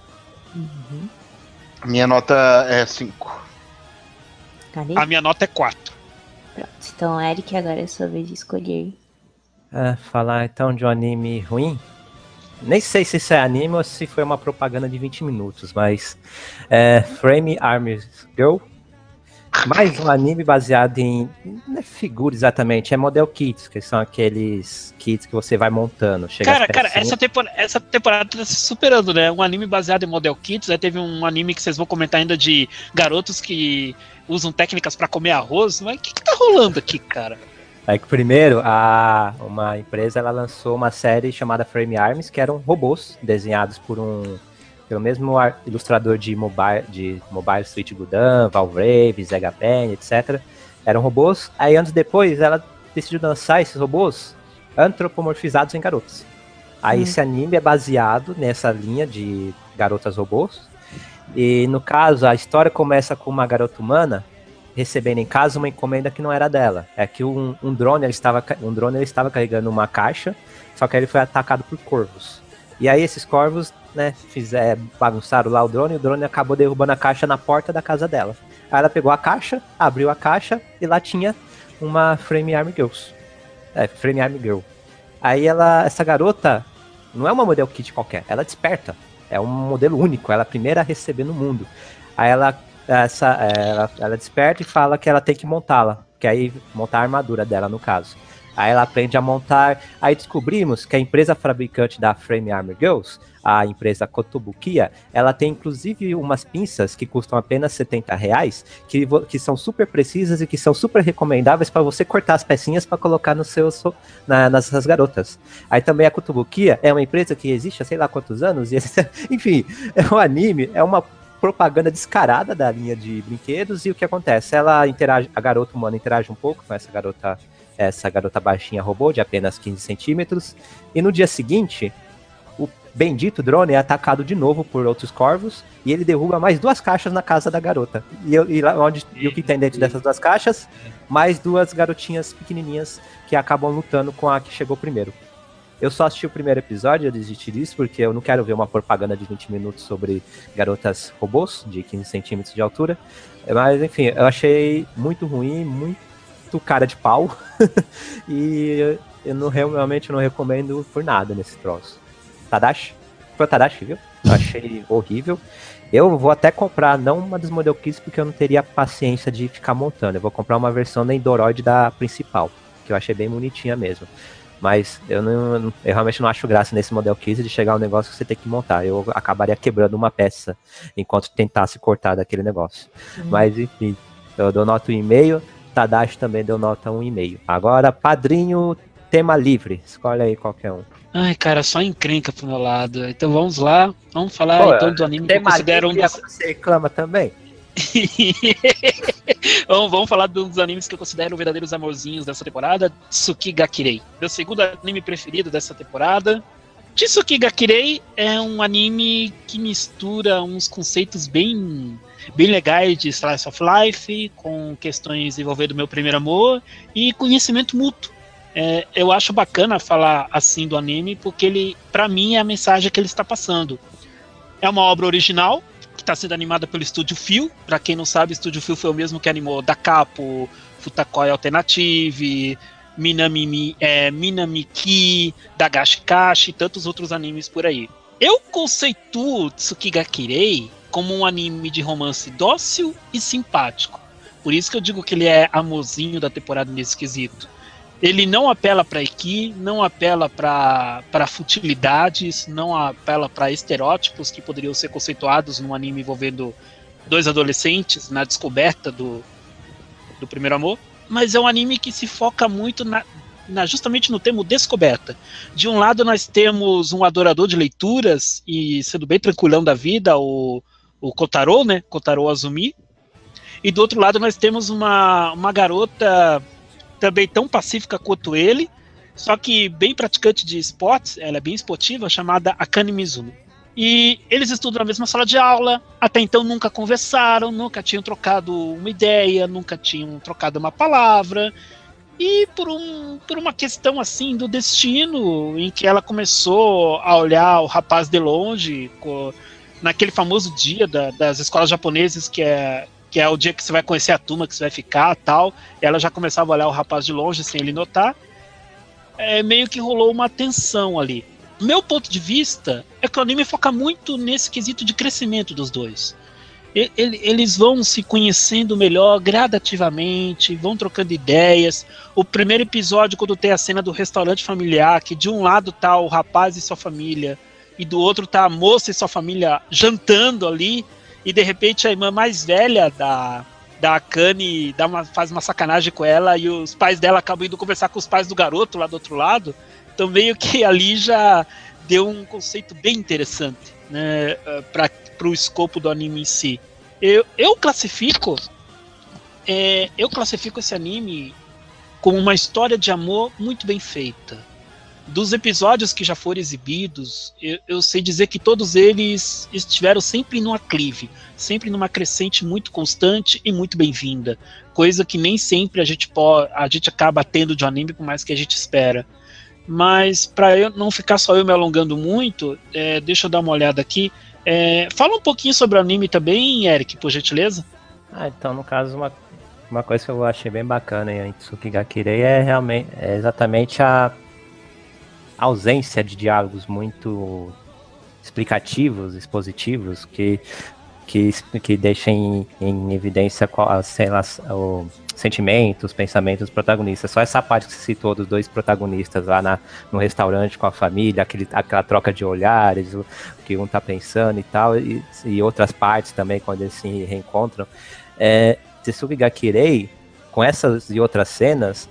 Minha nota é 5. Cadê? A minha nota é 4. Pronto, então Eric, agora é sua vez de escolher. Falar então de um anime ruim? Nem sei se isso é anime ou se foi uma propaganda de 20 minutos, mas Frame Arms Girl, mais um anime baseado em, não é figura exatamente, é model kits, que são aqueles kits que você vai montando. Cara, essa temporada tá se superando, né? Um anime baseado em model kits, aí teve um anime que vocês vão comentar ainda de garotos que usam técnicas pra comer arroz, mas o que tá rolando aqui, cara? É que primeiro, uma empresa ela lançou uma série chamada Frame Arms, que eram robôs desenhados por um pelo mesmo ilustrador de Mobile Suit Gundam, Valvrave, Zega Pen, etc. Eram robôs. Aí anos depois ela decidiu lançar esses robôs antropomorfizados em garotas. Aí esse anime é baseado nessa linha de garotas robôs. E no caso, a história começa com uma garota humana recebendo em casa uma encomenda que não era dela. É que um drone ele estava carregando uma caixa, só que ele foi atacado por corvos. E aí esses corvos, né, bagunçaram lá o drone acabou derrubando a caixa na porta da casa dela. Aí ela pegou a caixa, abriu a caixa e lá tinha uma Frame Arm Girl. Aí essa garota não é uma model kit qualquer, ela desperta. É um modelo único, ela é a primeira a receber no mundo. Aí ela desperta e fala que ela tem que montá-la, que aí montar a armadura dela, no caso. Aí ela aprende a montar. Aí descobrimos que a empresa fabricante da Frame Armor Girls, a empresa Kotobukiya, ela tem inclusive umas pinças que custam apenas R$70, que são super precisas e que são super recomendáveis para você cortar as pecinhas para colocar nessas garotas. Aí também a Kotobukiya é uma empresa que existe há sei lá quantos anos, e, enfim, é um anime, é uma propaganda descarada da linha de brinquedos. E o que acontece? A garota humana interage um pouco com essa garota baixinha robô de apenas 15 centímetros, e no dia seguinte o bendito drone é atacado de novo por outros corvos e ele derruba mais 2 caixas na casa da garota. E o que tem dentro dessas 2 caixas? Mais 2 garotinhas pequenininhas que acabam lutando com a que chegou primeiro. Eu só assisti o primeiro episódio, eu desisti disso, porque eu não quero ver uma propaganda de 20 minutos sobre garotas robôs de 15 centímetros de altura. Mas, enfim, eu achei muito ruim, muito cara de pau. E eu realmente não recomendo por nada nesse troço. Tadashi? Foi o Tadashi, viu? Eu achei horrível. Eu vou até comprar, não uma das Model Kits, porque eu não teria paciência de ficar montando. Eu vou comprar uma versão da Endoroid da principal, que eu achei bem bonitinha mesmo. Mas eu realmente não acho graça nesse Model Kit de chegar um negócio que você tem que montar. Eu acabaria quebrando uma peça enquanto tentasse cortar daquele negócio. Mas enfim, eu dou nota 1,5. Tadashi também deu nota 1,5. Agora, Padrinho, tema livre. Escolhe aí qualquer um. Ai, cara, só encrenca pro meu lado. Então vamos lá. Vamos falar então do anime que eu considero um dos... Você reclama também? Vamos falar dos animes que eu considero verdadeiros amorzinhos dessa temporada. Tsukigakirei, meu segundo anime preferido dessa temporada. Tsukigakirei é um anime que mistura uns conceitos bem legais de slice of life, com questões envolvendo meu primeiro amor e conhecimento mútuo. Eu acho bacana falar assim do anime, porque ele, pra mim, é a mensagem que ele está passando. É uma obra original que está sendo animada pelo Estúdio Phil. Para quem não sabe, o Estúdio Phil foi o mesmo que animou Da Capo, Futakoi Alternative, Minamiki, Dagashi Kashi e tantos outros animes por aí. Eu conceituo Tsukigakirei como um anime de romance dócil e simpático. Por isso que eu digo que ele é amorzinho da temporada nesse quesito. Ele não apela para Iki, não apela para futilidades, não apela para estereótipos que poderiam ser conceituados num anime envolvendo 2 adolescentes na descoberta do primeiro amor. Mas é um anime que se foca muito justamente no termo descoberta. De um lado nós temos um adorador de leituras e sendo bem tranquilão da vida, o Kotaro, né? Kotaro Azumi. E do outro lado nós temos uma garota também tão pacífica quanto ele, só que bem praticante de esportes, ela é bem esportiva, chamada Akane Mizuno. E eles estudam na mesma sala de aula, até então nunca conversaram, nunca tinham trocado uma ideia, nunca tinham trocado uma palavra. E por uma questão assim do destino, em que ela começou a olhar o rapaz de longe, naquele famoso dia das escolas japonesas, que é o dia que você vai conhecer a turma, que você vai ficar tal, ela já começava a olhar o rapaz de longe sem ele notar. Meio que rolou uma tensão ali. Meu ponto de vista é que o anime foca muito nesse quesito de crescimento dos dois. Eles vão se conhecendo melhor gradativamente, vão trocando ideias. O primeiro episódio, quando tem a cena do restaurante familiar, que de um lado tá o rapaz e sua família, e do outro tá a moça e sua família jantando ali, e de repente a irmã mais velha da Akane faz uma sacanagem com ela, e os pais dela acabam indo conversar com os pais do garoto lá do outro lado. Então meio que ali já deu um conceito bem interessante, né, para o escopo do anime em si. Eu classifico esse anime como uma história de amor muito bem feita. Dos episódios que já foram exibidos, eu sei dizer que todos eles estiveram sempre num aclive, sempre numa crescente muito constante e muito bem-vinda, coisa que nem sempre a gente acaba tendo de um anime, por mais que a gente espera. Mas para eu não ficar só eu me alongando muito, deixa eu dar uma olhada aqui. Fala um pouquinho sobre o anime também, Eric, por gentileza. Então, no caso, uma coisa que eu achei bem bacana em Itsuki ga Kirei é exatamente a ausência de diálogos muito explicativos, expositivos, que deixem em evidência os sentimentos, pensamentos dos protagonistas. Só essa parte que você citou dos dois protagonistas lá no restaurante com a família, aquela troca de olhares, o que um tá pensando e tal, e outras partes também, quando eles se reencontram. Itsuki ga Kirei, com essas e outras cenas,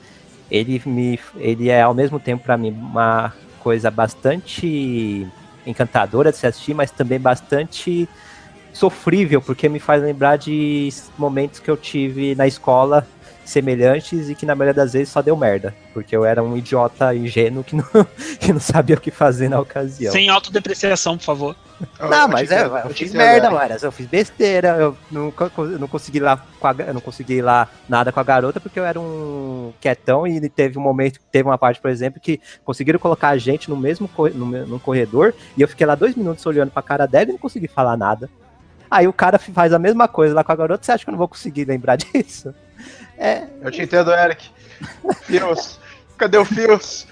ele é ao mesmo tempo para mim uma coisa bastante encantadora de se assistir, mas também bastante sofrível, porque me faz lembrar de momentos que eu tive na escola semelhantes e que na maioria das vezes só deu merda, porque eu era um idiota ingênuo que não sabia o que fazer na ocasião. Sem autodepreciação, por favor. Não, mas eu fiz merda, mano. Eu fiz besteira. Eu não consegui lá nada com a garota porque eu era um quietão e teve uma parte, por exemplo, que conseguiram colocar a gente no mesmo no corredor e eu fiquei lá 2 minutos olhando pra cara dela e não consegui falar nada. Aí o cara faz a mesma coisa lá com a garota, você acha que eu não vou conseguir lembrar disso? Eu te entendo, Eric. Fios. Cadê o Fios?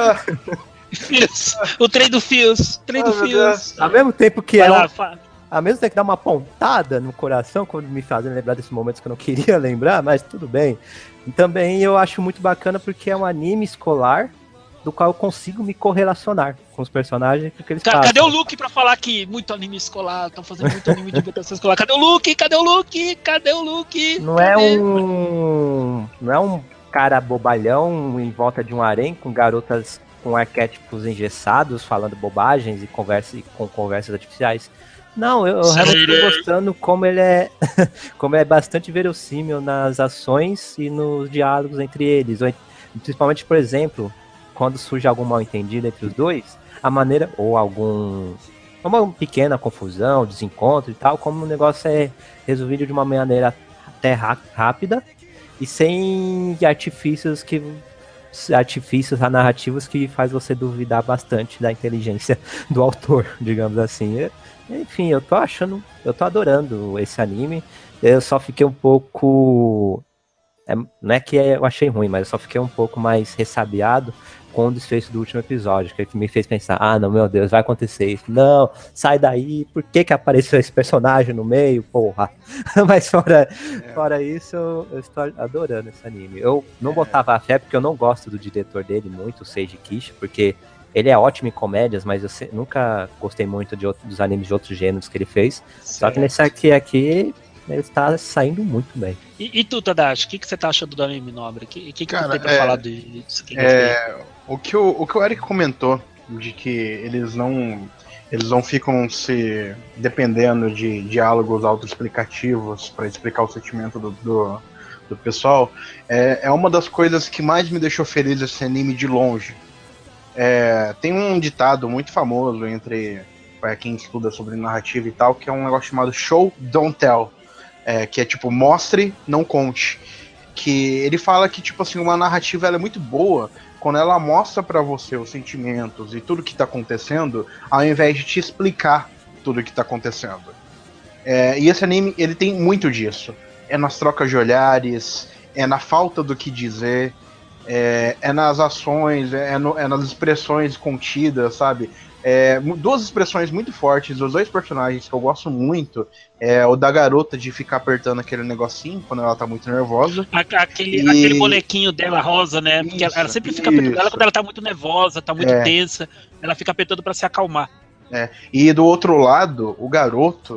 Fios. O trem do Fios. Ao mesmo tempo que ao mesmo tempo que dá uma pontada no coração quando me fazem lembrar desses momentos que eu não queria lembrar, mas tudo bem. E também eu acho muito bacana porque é um anime escolar do qual eu consigo me correlacionar com os personagens que eles passam. Cadê o Luke pra falar que muito anime escolar, estão fazendo muito anime de imitação escolar? Cadê o Luke? Cadê o Luke? Cadê o Luke? Não é um cara bobalhão em volta de um harém com garotas com arquétipos engessados, falando bobagens e com conversas artificiais. Não, eu realmente tô gostando como ele é bastante verossímil nas ações e nos diálogos entre eles. Principalmente, por exemplo, quando surge algum mal-entendido entre os dois, a maneira, ou uma pequena confusão, desencontro e tal, como o negócio é resolvido de uma maneira até rápida e sem artifícios narrativos que faz você duvidar bastante da inteligência do autor, digamos assim. Enfim, eu tô adorando esse anime. Eu só fiquei um pouco... não é que eu achei ruim, mas eu só fiquei um pouco mais ressabiado com o desfecho do último episódio, que me fez pensar, não, meu Deus, vai acontecer isso. Não, sai daí, por que apareceu esse personagem no meio, porra? Mas fora isso, eu estou adorando esse anime. Eu não botava a fé, porque eu não gosto do diretor dele muito, o Seiji Kishi, porque ele é ótimo em comédias, mas eu nunca gostei muito dos animes de outros gêneros que ele fez. Certo. Só que nesse aqui ele está saindo muito bem. E tu, Tadashi, o que você tá achando do anime Nobre? O que tu tem pra falar disso aqui? O que o Eric comentou, de que eles não ficam se dependendo de diálogos autoexplicativos para explicar o sentimento do pessoal, é uma das coisas que mais me deixou feliz esse anime de longe. Tem um ditado muito famoso entre quem estuda sobre narrativa e tal, que é um negócio chamado show, don't tell. Que é tipo, mostre, não conte. Que ele fala que, tipo assim, uma narrativa ela é muito boa quando ela mostra pra você os sentimentos e tudo que tá acontecendo, ao invés de te explicar tudo que tá acontecendo. E esse anime, ele tem muito disso. É nas trocas de olhares, é na falta do que dizer, é nas ações, é nas expressões contidas, sabe? Duas expressões muito fortes dos dois personagens que eu gosto muito é o da garota de ficar apertando aquele negocinho quando ela tá muito nervosa. Aquele bonequinho dela rosa, né? Porque ela sempre fica apertando ela quando ela tá muito nervosa, tá muito tensa, ela fica apertando pra se acalmar. E do outro lado, o garoto,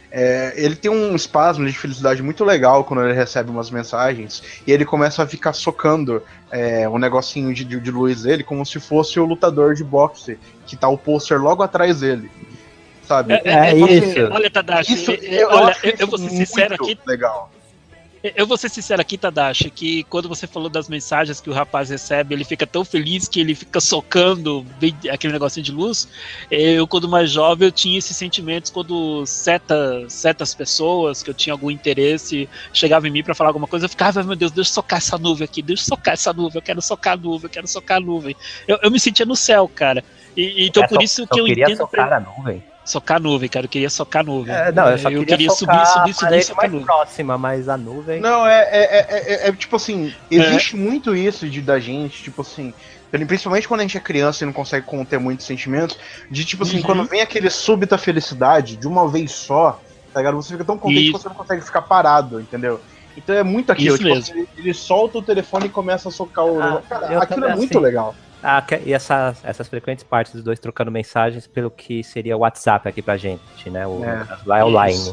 Ele tem um espasmo de felicidade muito legal quando ele recebe umas mensagens e ele começa a ficar socando um negocinho de luz dele como se fosse o lutador de boxe, que tá o pôster logo atrás dele, sabe? Isso. Olha, Tadashi, eu vou ser sincero aqui. Legal. Eu vou ser sincero aqui, Tadashi, que quando você falou das mensagens que o rapaz recebe, ele fica tão feliz que ele fica socando aquele negocinho de luz. Eu, quando mais jovem, eu tinha esses sentimentos quando certas pessoas que eu tinha algum interesse chegavam em mim pra falar alguma coisa, eu ficava, meu Deus, deixa eu socar essa nuvem aqui, deixa eu socar essa nuvem, eu quero socar a nuvem, eu quero socar a nuvem. Eu me sentia no céu, cara. Então por isso que eu queria entendo... socar a nuvem. Socar a nuvem, cara, eu queria socar a nuvem. Não, eu só queria socar subir, socar a mais nuvem. próxima, mas a nuvem... Não, tipo assim, existe muito isso da gente, tipo assim, principalmente quando a gente é criança e não consegue conter muitos sentimentos, de tipo assim, quando vem aquele súbita felicidade de uma vez só, tá ligado? Você fica tão contente que você não consegue ficar parado, entendeu? Então é muito aquilo, tipo assim, ele solta o telefone e começa a socar o... Cara, aquilo é muito legal. E essas frequentes partes dos dois trocando mensagens pelo que seria o WhatsApp aqui pra gente, né? Lá é o Line.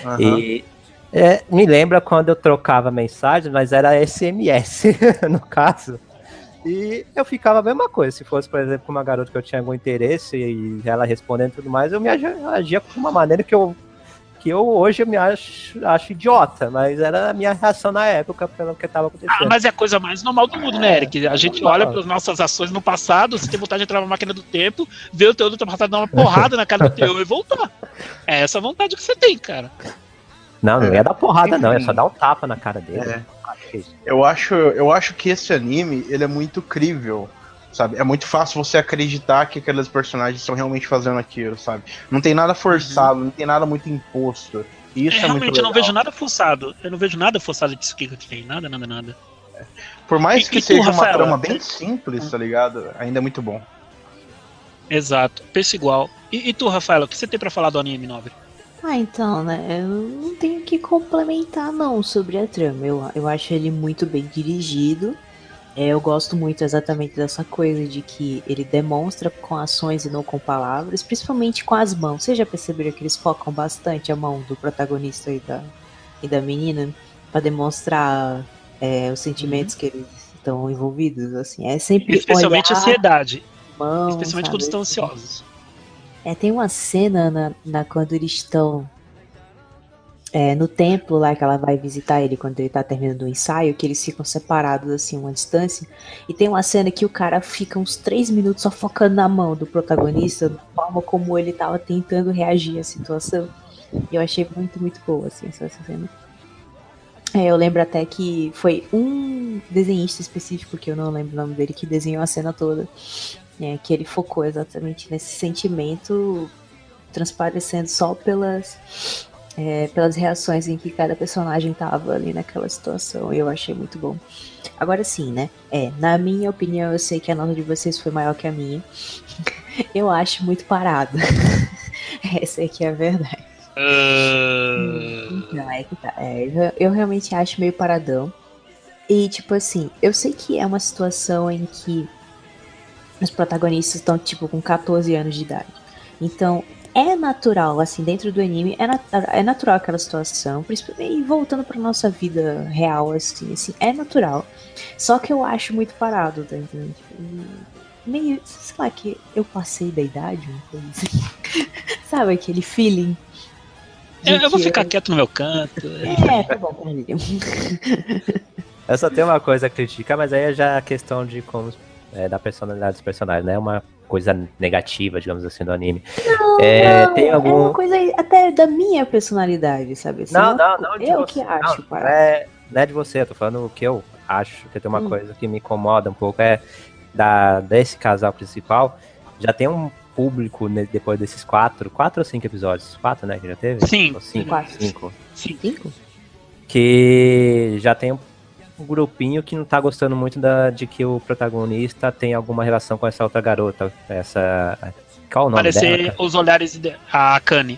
E me lembra quando eu trocava mensagens, mas era SMS, no caso. E eu ficava a mesma coisa. Se fosse, por exemplo, com uma garota que eu tinha algum interesse e ela respondendo e tudo mais, eu me agia de uma maneira que eu hoje eu me acho idiota, mas era a minha reação na época pelo que estava acontecendo. Mas é a coisa mais normal do mundo, né, Eric? A gente olha para as nossas ações no passado, você tem vontade de entrar na máquina do tempo, ver o teu do passado, dar uma porrada na cara do teu e voltar. É essa vontade que você tem, cara. Não ia dar porrada, não, é só dar um tapa na cara dele. Eu acho que esse anime, ele é muito crível, sabe? É muito fácil você acreditar que aqueles personagens estão realmente fazendo aquilo, sabe? Não tem nada forçado, não tem nada muito imposto. E isso é muito legal. Eu não vejo nada forçado. Eu não vejo nada forçado disso que tem. Nada. Por mais que seja uma trama bem simples, tá ligado? Ainda é muito bom. Exato, pensa igual. E tu, Rafaela, o que você tem pra falar do anime, Nobre? Então, né, eu não tenho que complementar não sobre a trama. Eu acho ele muito bem dirigido. Eu gosto muito exatamente dessa coisa de que ele demonstra com ações e não com palavras, principalmente com as mãos. Vocês já perceberam que eles focam bastante a mão do protagonista e da menina para demonstrar os sentimentos que eles estão envolvidos, assim. É sempre especialmente olhar, ansiedade. Mão, especialmente sabe? Quando estão ansiosos. Tem uma cena quando eles estão no templo lá, que ela vai visitar ele quando ele tá terminando o ensaio, que eles ficam separados assim, uma distância, e tem uma cena que o cara fica uns 3 minutos só focando na mão do protagonista, da forma como ele tava tentando reagir à situação, e eu achei muito, muito boa assim, essa cena. Eu lembro até que foi um desenhista específico, que eu não lembro o nome dele, que desenhou a cena toda, que ele focou exatamente nesse sentimento transparecendo só pelas reações em que cada personagem tava ali naquela situação, e eu achei muito bom. Agora sim, né? Na minha opinião, eu sei que a nota de vocês foi maior que a minha. Eu acho muito parado. Essa aqui é a verdade. Não, é que tá. Eu realmente acho meio paradão. E, tipo assim, eu sei que é uma situação em que os protagonistas estão, tipo, com 14 anos de idade. Então, é natural, assim, dentro do anime, é natural aquela situação, principalmente voltando pra nossa vida real, assim, é natural. Só que eu acho muito parado, tá entendendo? Meio, sei lá, que eu passei da idade, uma coisa assim. Sabe aquele feeling? Eu vou ficar quieto no meu canto. Tá bom, Carlinho. Eu só tenho uma coisa a criticar, mas aí é já a questão de como da personalidade dos personagens, né? Uma coisa negativa, digamos assim, do anime. Não, tem algum... é uma coisa até da minha personalidade, sabe? Assim, não, eu que acho. Não é de você, eu tô falando o que eu acho, que tem uma coisa que me incomoda um pouco, desse casal principal, já tem um público depois desses 4 ou 5 episódios, 4, né, que já teve? 5. 5? Que já tem um grupinho que não tá gostando muito de que o protagonista tem alguma relação com essa outra garota, qual o nome Parecer dela? Os olhares a Akane.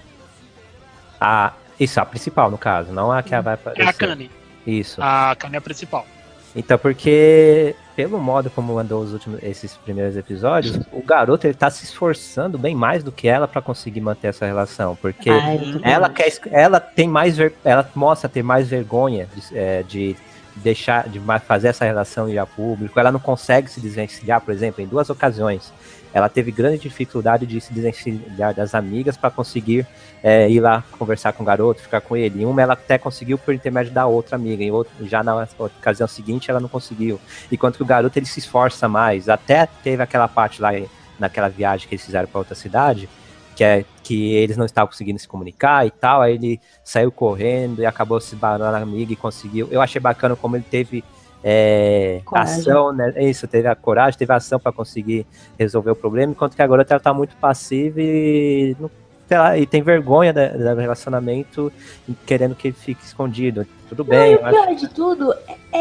Isso, a principal, no caso, não a que vai aparecer. É a Akane. Isso. A Akane é a principal. Então, porque pelo modo como andou esses primeiros episódios, o garoto ele tá se esforçando bem mais do que ela pra conseguir manter essa relação, porque Eu também ela acho. ela tem ela mostra ter mais vergonha de deixar de fazer essa relação ir a público. Ela não consegue se desvencilhar, por exemplo, em 2 ocasiões. Ela teve grande dificuldade de se desvencilhar das amigas para conseguir ir lá conversar com o garoto, ficar com ele. Em uma ela até conseguiu por intermédio da outra amiga, já na ocasião seguinte ela não conseguiu. Enquanto que o garoto ele se esforça mais. Até teve aquela parte lá naquela viagem que eles fizeram para outra cidade, que eles não estavam conseguindo se comunicar e tal, aí ele saiu correndo e acabou se esbarrando na amiga e conseguiu. Eu achei bacana como ele teve ação, né? Isso, teve a coragem, teve a ação para conseguir resolver o problema, enquanto que agora ela tá muito passiva e não, sei lá, e tem vergonha do relacionamento e querendo que ele fique escondido. Tudo bem. E o pior de tudo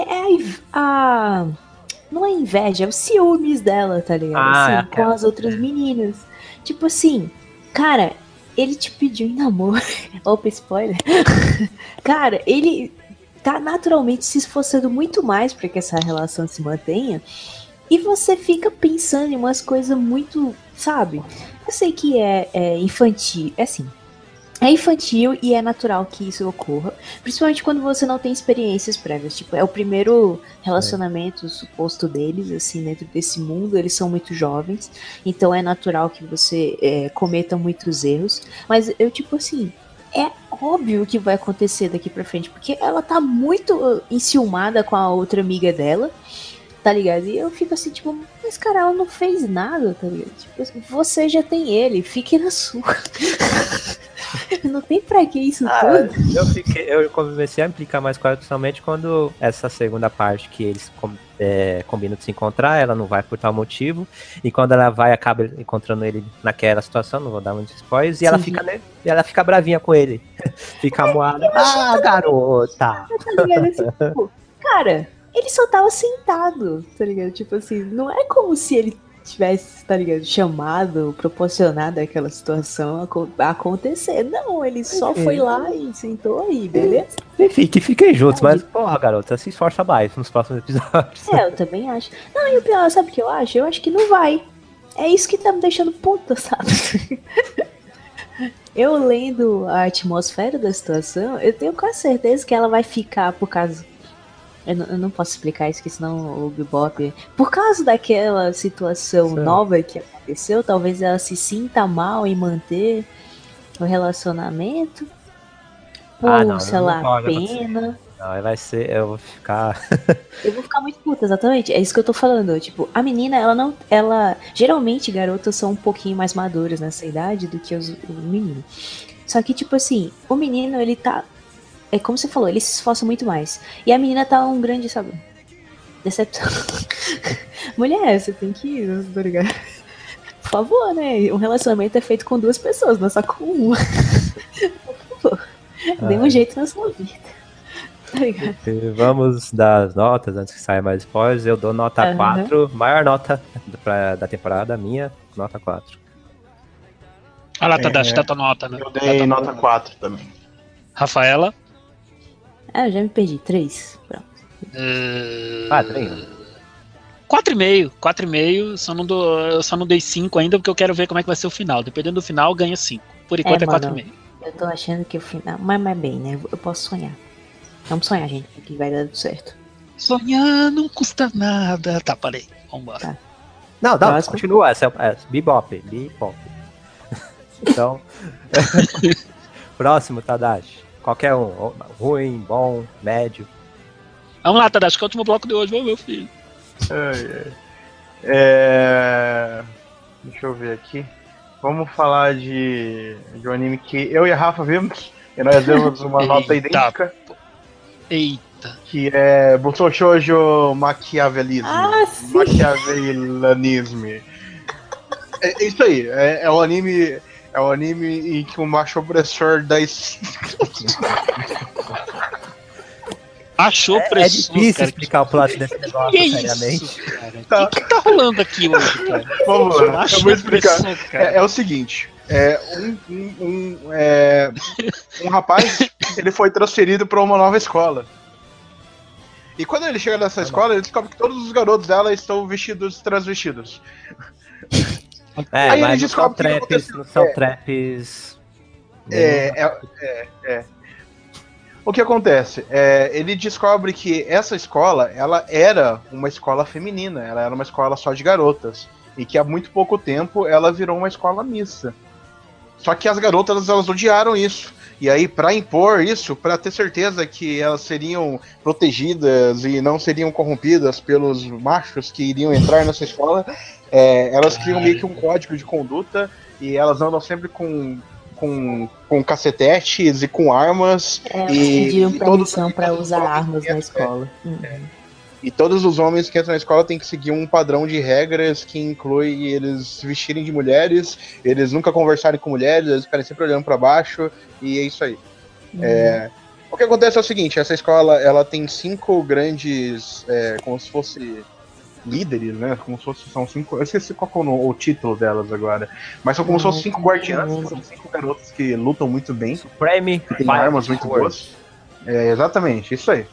não é inveja, é o ciúmes dela, tá ligado? Com as outras meninas. Tipo assim, cara, ele te pediu em namoro. Opa, spoiler. Cara, ele tá naturalmente se esforçando muito mais para que essa relação se mantenha. E você fica pensando em umas coisas muito, sabe? Eu sei que é infantil, é infantil e é natural que isso ocorra, principalmente quando você não tem experiências prévias. Tipo, é o primeiro relacionamento suposto deles, assim, dentro desse mundo. Eles são muito jovens, então é natural que você cometa muitos erros. Mas eu, tipo assim, é óbvio o que vai acontecer daqui pra frente, porque ela tá muito enciumada com a outra amiga dela, tá ligado? E eu fico assim, tipo, mas cara, ela não fez nada, tá ligado? Tipo, você já tem ele, fique na sua. Não tem pra que isso tudo. Eu comecei a implicar mais com ela, principalmente quando essa segunda parte que eles combinam de se encontrar, ela não vai por tal motivo, e quando ela vai, acaba encontrando ele naquela situação, não vou dar muitos spoilers, e ela fica bravinha com ele. Fica moada. Garota! Tá ligado? Assim, tipo, cara, ele só tava sentado, tá ligado? Tipo assim, não é como se ele tivesse, tá ligado, chamado, proporcionado aquela situação acontecer. Não, ele só foi lá e sentou aí, beleza? Enfim, que fiquem juntos, mas, porra, garota, se esforça mais nos próximos episódios. Eu também acho. Não, e o pior, sabe o que eu acho? Eu acho que não vai. É isso que tá me deixando puta, sabe? Eu lendo a atmosfera da situação, eu tenho quase certeza que ela vai ficar por causa... Eu não posso explicar isso, que senão o Bebop... Por causa daquela situação nova que aconteceu, talvez ela se sinta mal em manter o relacionamento. Sei lá, pena. Não, vai ser... Eu vou ficar... Eu vou ficar muito puta, exatamente. É isso que eu tô falando. Tipo, a menina, ela geralmente, garotas são um pouquinho mais maduras nessa idade do que o menino. Só que, tipo assim, o menino, ele tá... É como você falou, ele se esforça muito mais. E a menina tá um grande, sabe? Decepção. Mulher, você tem que ir, tá ligado? Por favor, né? Um relacionamento é feito com 2 pessoas, não é só com uma. Por favor. Dê um jeito na sua vida. Tá ligado? Vamos dar as notas antes que saia mais spoilers. Eu dou nota 4. Maior nota da temporada, minha, nota 4. Ah lá, Tadashi, dá tua nota, né? Eu dei nota 4 também. Rafaela? Eu já me perdi. 3. Pronto. 4,5. 4,5. Eu só não dei 5 ainda, porque eu quero ver como é que vai ser o final. Dependendo do final, ganha 5. Por enquanto é 4,5. Eu tô achando que o final... Mas bem, né? Eu posso sonhar. Vamos sonhar, gente, que vai dar tudo certo. Sonhar não custa nada. Tá, parei. Vambora. Tá. Não, continua. Essa é Bebop. Então... Próximo, Tadashi. Qualquer um. Ruim, bom, médio. Vamos lá, Tadashi, que é o último bloco de hoje. Vamos, meu filho. Deixa eu ver aqui. Vamos falar de um anime que eu e a Rafa vimos. E nós demos uma nota idêntica. Eita. Que é Busou Shoujo Maquiavelismo. Sim. Maquiavelanismo. É isso aí. É um anime. É um anime em que o macho opressor da... Macho opressor, é difícil explicar o plot desse negócio, seriamente. O que tá rolando aqui hoje, cara? Vamos lá, eu vou explicar. É o seguinte, um rapaz, ele foi transferido para uma nova escola. E quando ele chega nessa escola, ele descobre que todos os garotos dela estão transvestidos. Aí ele mas descobre não são traps. O que acontece? Ele descobre que essa escola, ela era uma escola feminina, ela era uma escola só de garotas. E que há muito pouco tempo ela virou uma escola mista. Só que as garotas, elas odiaram isso. E aí, pra impor isso, pra ter certeza que elas seriam protegidas e não seriam corrompidas pelos machos que iriam entrar nessa escola, elas criam meio que um código de conduta e elas andam sempre com cacetetes e com armas. E pediram permissão pra usar armas na escola. E todos os homens que entram na escola têm que seguir um padrão de regras que inclui eles se vestirem de mulheres, eles nunca conversarem com mulheres, eles ficarem sempre olhando para baixo, e é isso aí. O que acontece é o seguinte, essa escola ela tem 5 grandes, como se fosse líderes, né? Como se fosse, são 5. Eu esqueci qual é o título delas agora. Mas são como se fossem 5 guardiãs, são 5 garotos que lutam muito bem. Supreme, tem armas muito boas. Exatamente, isso aí.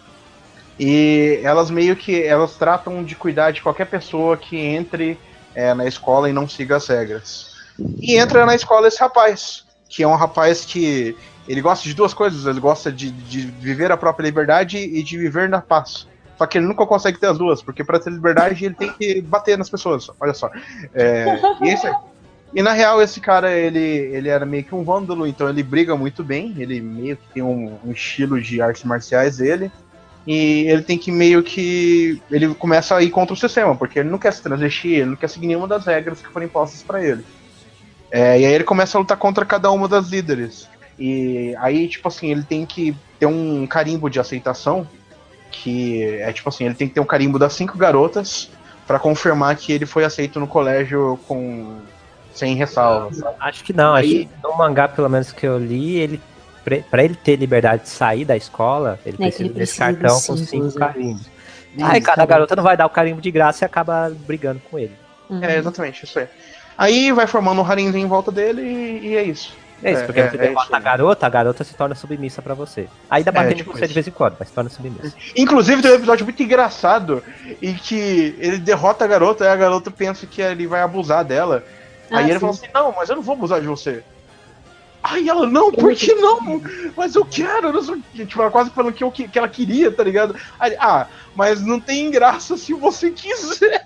E elas meio que elas tratam de cuidar de qualquer pessoa que entre na escola e não siga as regras. E entra na escola esse rapaz, que é um rapaz que ele gosta de 2 coisas, ele gosta de viver a própria liberdade e de viver na paz. Só que ele nunca consegue ter as duas, porque para ter liberdade ele tem que bater nas pessoas, olha só. E é isso aí. E na real esse cara, ele era meio que um vândalo, então ele briga muito bem, ele meio que tem um estilo de artes marciais dele. E ele tem que meio que... Ele começa a ir contra o sistema, porque ele não quer se transvestir, ele não quer seguir nenhuma das regras que foram impostas pra ele. E aí ele começa a lutar contra cada uma das líderes. E aí, tipo assim, ele tem que ter um carimbo de aceitação, que é tipo assim, ele tem que ter um carimbo das 5 garotas pra confirmar que ele foi aceito no colégio sem ressalvas. Acho que não, acho que no mangá, pelo menos que eu li, pra ele ter liberdade de sair da escola, ele precisa desse cartão com 5 carimbos. Aí cada garota não vai dar o carimbo de graça e acaba brigando com ele. Exatamente, isso aí. Aí vai formando um harimzinho em volta dele e é isso. É isso, porque você derrota a garota se torna submissa pra você. Aí dá batendo tipo você de vez em quando, mas se torna submissa. Inclusive tem um episódio muito engraçado em que ele derrota a garota e a garota pensa que ele vai abusar dela. Aí ele fala assim, não, mas eu não vou abusar de você. Aí ela, não, por que não? Mas eu quero, não sei. Tipo, ela quase falando que ela queria, tá ligado? Aí, mas não tem graça se você quiser.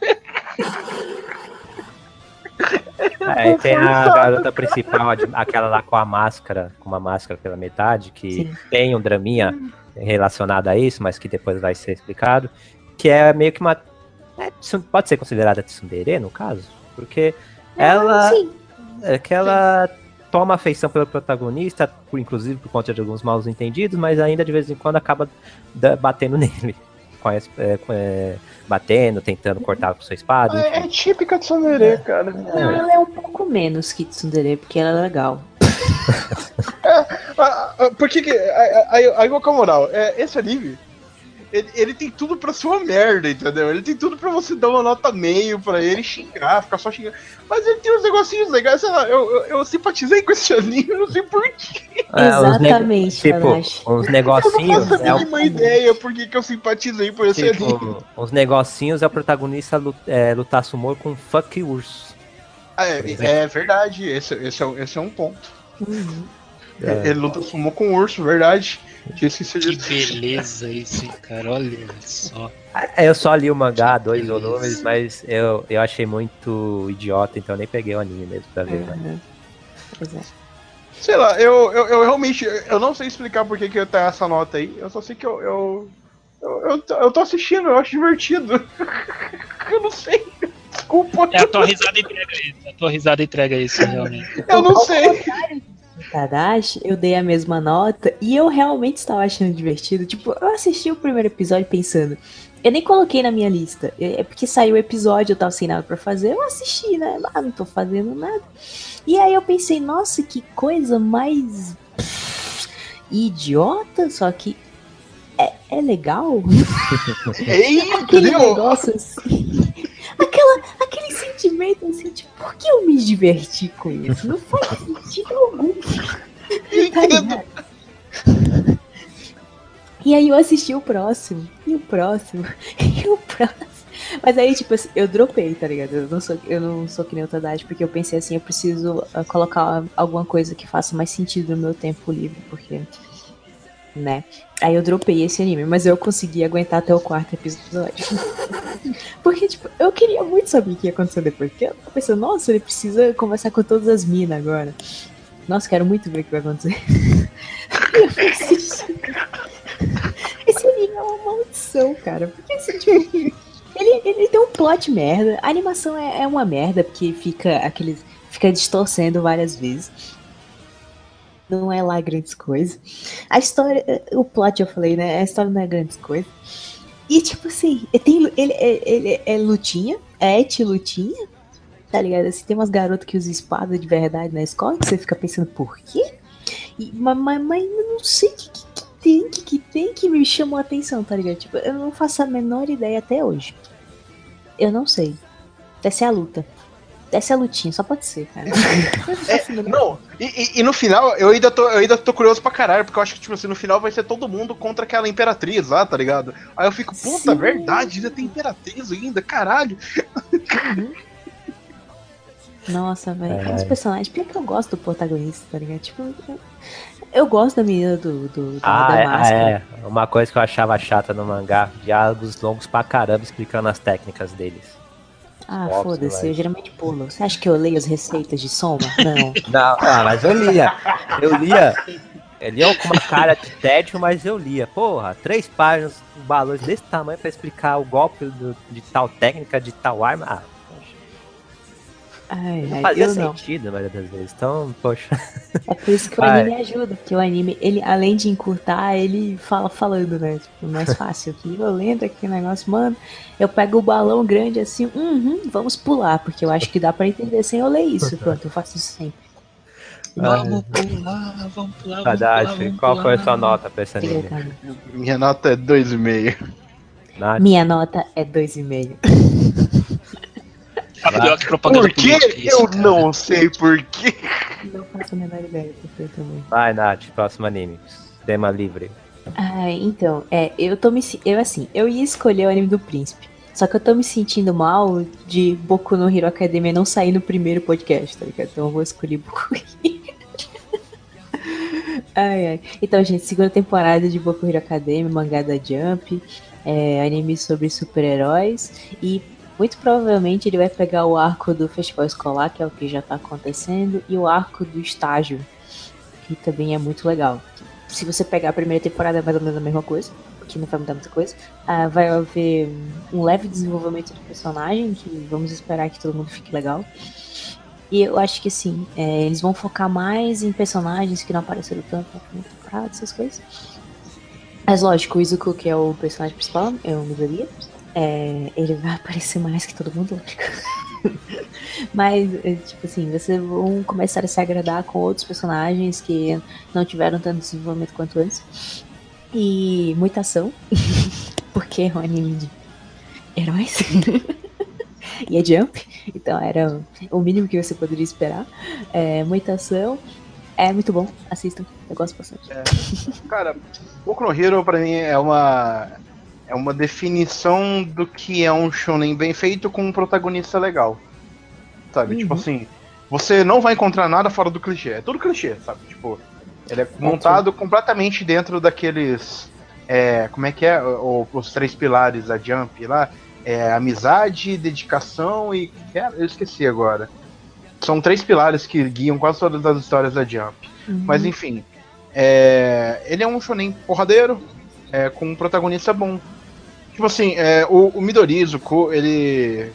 Tem a garota principal, aquela lá com uma máscara pela metade, que tem um draminha relacionado a isso, mas que depois vai ser explicado, que é meio que uma... pode ser considerada tsundere, no caso, porque ela toma afeição pelo protagonista, inclusive por conta de alguns maus entendidos, mas ainda de vez em quando acaba batendo nele. Batendo, tentando cortar com sua espada. É típica de tsundere, cara. Não, ela é um pouco menos que tsundere, porque ela é legal. Por que que... Aí qual que é a moral? Esse anime, ele tem tudo pra ser uma merda, entendeu? Ele tem tudo pra você dar uma nota meio pra ele xingar, ficar só xingando. Mas ele tem uns negocinhos legais, sei lá, eu simpatizei com esse anime, eu não sei porquê. Exatamente, uns negocinhos... Eu não faço a mínima ideia por que eu simpatizei por esse anime. Os negocinhos é o protagonista lutar sumô com fuck urso. É verdade, esse é um ponto. Ele luta sumô com urso, verdade. Que beleza isso, cara, olha só. Eu só li o mangá, 2 volumes, mas eu achei muito idiota, então eu nem peguei o anime mesmo pra ver. Sei lá, eu realmente, eu não sei explicar por que eu tenho essa nota aí, eu só sei que eu tô assistindo, eu acho divertido. Eu não sei, desculpa. A tua risada entrega isso, realmente. Eu não sei. Tadashi, eu dei a mesma nota e eu realmente estava achando divertido. Tipo, eu assisti o primeiro episódio pensando, eu nem coloquei na minha lista, é porque saiu o episódio, eu tava sem nada pra fazer, eu assisti, né? Não tô fazendo nada. E aí eu pensei, nossa, que coisa mais idiota, só que é legal. Aquele negócio assim. Aquele sentimento assim, tipo, por que eu me diverti com isso? Não faz sentido algum. E aí eu assisti o próximo, e o próximo, e o próximo. Mas aí, tipo assim, eu dropei, tá ligado? Eu não sou que nem o Tadashi, porque eu pensei assim, eu preciso colocar alguma coisa que faça mais sentido no meu tempo livre, porque, né? Aí eu dropei esse anime, mas eu consegui aguentar até o 4º episódio. Porque, tipo, eu queria muito saber o que ia acontecer depois, porque eu tava pensando, nossa, ele precisa conversar com todas as minas agora. Nossa, quero muito ver o que vai acontecer. E eu fui assistir. Esse anime é uma maldição, cara. Porque assim, tipo, ele tem um plot merda. A animação é uma merda, porque fica distorcendo várias vezes. Não é lá grandes coisas. A história, o plot eu falei, né? A história não é grandes coisas. E tipo assim, ele é lutinha, é lutinha, tá ligado? Assim, tem umas garotas que usam espada de verdade na escola, que você fica pensando, por quê? Mas eu não sei o que tem que me chamou a atenção, tá ligado? Tipo, eu não faço a menor ideia até hoje. Eu não sei. Deve ser a luta. Deve ser a lutinha, só pode ser, cara. Não, e no final, eu ainda tô curioso pra caralho, porque eu acho que, tipo assim, no final vai ser todo mundo contra aquela imperatriz lá, tá ligado? Aí eu fico, puta, Sim. verdade, ainda tem imperatriz ainda, caralho. Nossa, velho. Os personagens, por que eu gosto do protagonista, tá ligado? Tipo, eu gosto da menina da máscara. É. Uma coisa que eu achava chata no mangá, diálogos longos pra caramba explicando as técnicas deles. Ah, Óbvio, foda-se, mas- eu geralmente pulo. Você acha que eu leio as receitas de soma? Não. Não, mas eu lia. Eu lia com uma cara de tédio, mas eu lia. Porra, 3 páginas, balões desse tamanho pra explicar o golpe de tal técnica, de tal arma. Ah, Ai, não ai, fazia eu não. sentido a maioria das vezes. Então, poxa. É por isso que o Vai. anime ajuda, porque o anime, ele, além de encurtar, ele fala falando, né? Tipo, mais fácil. Que eu lendo aqui o negócio, mano, eu pego o balão grande assim, vamos pular, porque eu acho que dá pra entender sem eu ler isso. Pronto, eu faço isso sempre. Vamos pular, vamos pular, vamos pular, Tadashi, vamos qual foi a pular. sua nota pra esse Obrigada, anime? Carlos. Minha nota é 2,5. Nath? Minha nota é 2,5. A pior que propaganda Por quê? política isso, Eu cara. não sei por quê. Não faço a menor ideia, porque eu também. Vai, Nath, próximo anime. Tema livre. Ah, então, eu ia escolher o anime do príncipe. Só que eu tô me sentindo mal de Boku no Hero Academia não sair no primeiro podcast, tá ligado? Então eu vou escolher Boku Hero. Ai, ai. Então, gente, segunda temporada de Boku Hero Academia, mangá da Jump, anime sobre super-heróis, e muito provavelmente ele vai pegar o arco do festival escolar, que é o que já tá acontecendo, e o arco do estágio, que também é muito legal. Se você pegar a primeira temporada é mais ou menos a mesma coisa, que não vai mudar muita coisa. Vai haver um leve desenvolvimento do personagem, que vamos esperar que todo mundo fique legal. E eu acho que assim, eles vão focar mais em personagens que não apareceram tanto na primeira temporada, essas coisas. Mas lógico, o Izuku, que é o personagem principal, é o Midoriya, ele vai aparecer mais que todo mundo, lógico. Mas, tipo assim, vocês vão começar a se agradar com outros personagens que não tiveram tanto desenvolvimento quanto antes. E muita ação, porque é um anime de heróis. E é Jump, então era o mínimo que você poderia esperar. Muita ação, é muito bom, assistam, eu gosto bastante. Cara, Boku no Hero pra mim é uma definição do que é um shonen bem feito com um protagonista legal. Sabe? Tipo assim, você não vai encontrar nada fora do clichê. É tudo clichê, sabe? Tipo, ele é montado completamente dentro daqueles. Como é que é? Os 3 pilares da Jump lá. Amizade, dedicação e. Eu esqueci agora. São 3 pilares que guiam quase todas as histórias da Jump. Mas enfim. Ele é um shonen porradeiro, com um protagonista bom. Tipo assim, o Midori Izuku, ele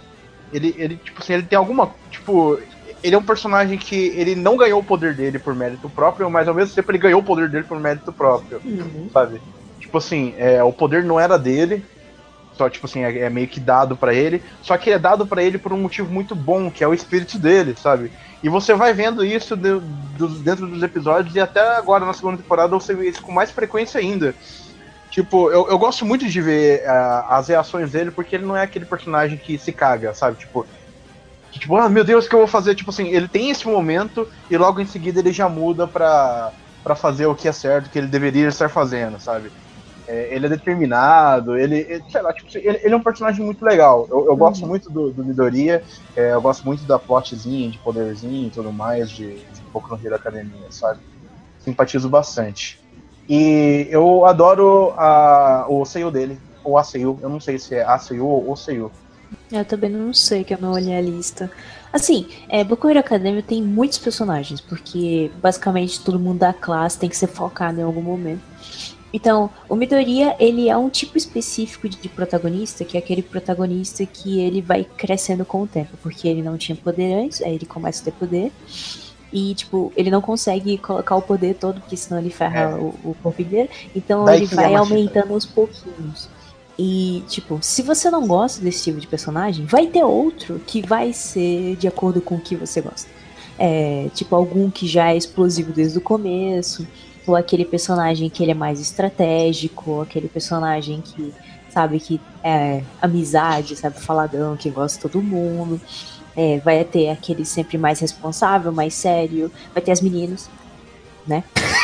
tipo assim, ele tem alguma. Tipo, ele é um personagem que ele não ganhou o poder dele por mérito próprio, mas ao mesmo tempo ele ganhou o poder dele por mérito próprio. Sabe? Tipo assim, o poder não era dele. Só, tipo assim, é meio que dado pra ele. Só que é dado pra ele por um motivo muito bom, que é o espírito dele, sabe? E você vai vendo isso dentro dos episódios, e até agora na segunda temporada você vê isso com mais frequência ainda. Tipo, eu gosto muito de ver as reações dele, porque ele não é aquele personagem que se caga, sabe? Tipo, meu Deus, o que eu vou fazer? Tipo assim, ele tem esse momento e logo em seguida ele já muda pra fazer o que é certo, que ele deveria estar fazendo, sabe? ele é determinado, sei lá, tipo, ele é um personagem muito legal. Eu gosto muito do Midoriya, eu gosto muito da plotzinha, de poderzinho e tudo mais, de Boku no Hero Academia, sabe? Simpatizo bastante. E eu adoro o seiyuu dele, ou a seiyuu, eu não sei se é a seiyuu ou o seiyuu. Eu também não sei, que eu não olhei a lista. Assim, Boku no Hero Academia tem muitos personagens, porque basicamente todo mundo da classe tem que ser focado em algum momento. Então, o Midoriya, ele é um tipo específico de protagonista, que é aquele protagonista que ele vai crescendo com o tempo, porque ele não tinha poder antes, aí ele começa a ter poder, e, tipo, ele não consegue colocar o poder todo, porque senão ele ferra o corpo inteiro, então Daí ele que vai é aumentando aos pouquinhos. E, tipo, se você não gosta desse tipo de personagem, vai ter outro que vai ser de acordo com o que você gosta. Tipo, algum que já é explosivo desde o começo, ou aquele personagem que ele é mais estratégico, ou aquele personagem que, sabe, que é amizade, sabe, faladão, que gosta de todo mundo. Vai ter aquele sempre mais responsável, mais sério. Vai ter as meninas, né?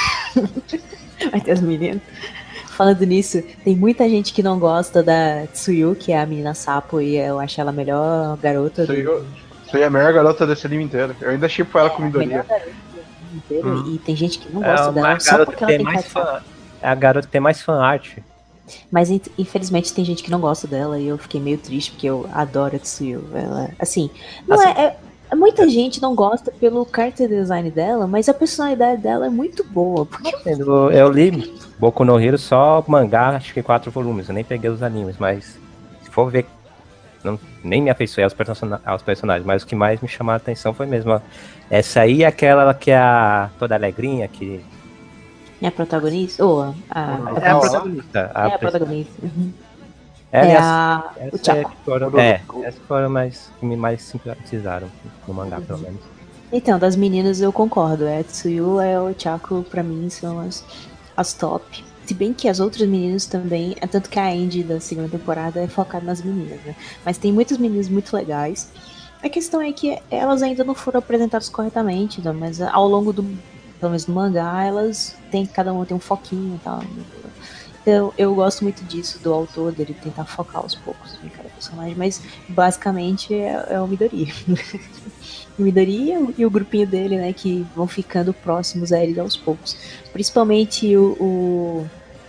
Vai ter as meninas. Falando nisso, tem muita gente que não gosta da Tsuyu, que é a menina sapo, e eu acho ela a melhor garota Tsuyu é a melhor garota desse anime inteiro. Eu ainda shippo ela com Midoriya. E tem gente que não gosta dela só porque ela tem cara de sapo. É a garota que tem mais fan art. Mas infelizmente tem gente que não gosta dela e eu fiquei meio triste porque eu adoro a Tsuyu. Ela, assim, muita gente não gosta pelo character design dela, mas a personalidade dela é muito boa. Porque eu li Boku no Hero só mangá, acho que 4 volumes. Eu nem peguei os animes, mas se for ver, nem me afeiçoei aos personagens, mas o que mais me chamou a atenção foi mesmo essa aí, aquela que é toda alegrinha, que é a protagonista? Ou é a protagonista. É a protagonista. Uhum. O Chaco. Essas foram que me mais simpatizaram no mangá, pelo menos. Então, das meninas eu concordo. A Tsuyu e o Chaco, pra mim, são as top. Se bem que as outras meninas também, tanto que a Andy da segunda temporada é focada nas meninas, né? Mas tem muitas meninas muito legais. A questão é que elas ainda não foram apresentadas corretamente, né? Mas ao longo pelo menos do mangá, cada uma tem um foquinho e tal. Então, eu gosto muito disso, do autor, dele tentar focar aos poucos em cada personagem, mas basicamente é o Midoriya. O Midoriya e o grupinho dele, né, que vão ficando próximos a ele aos poucos. Principalmente o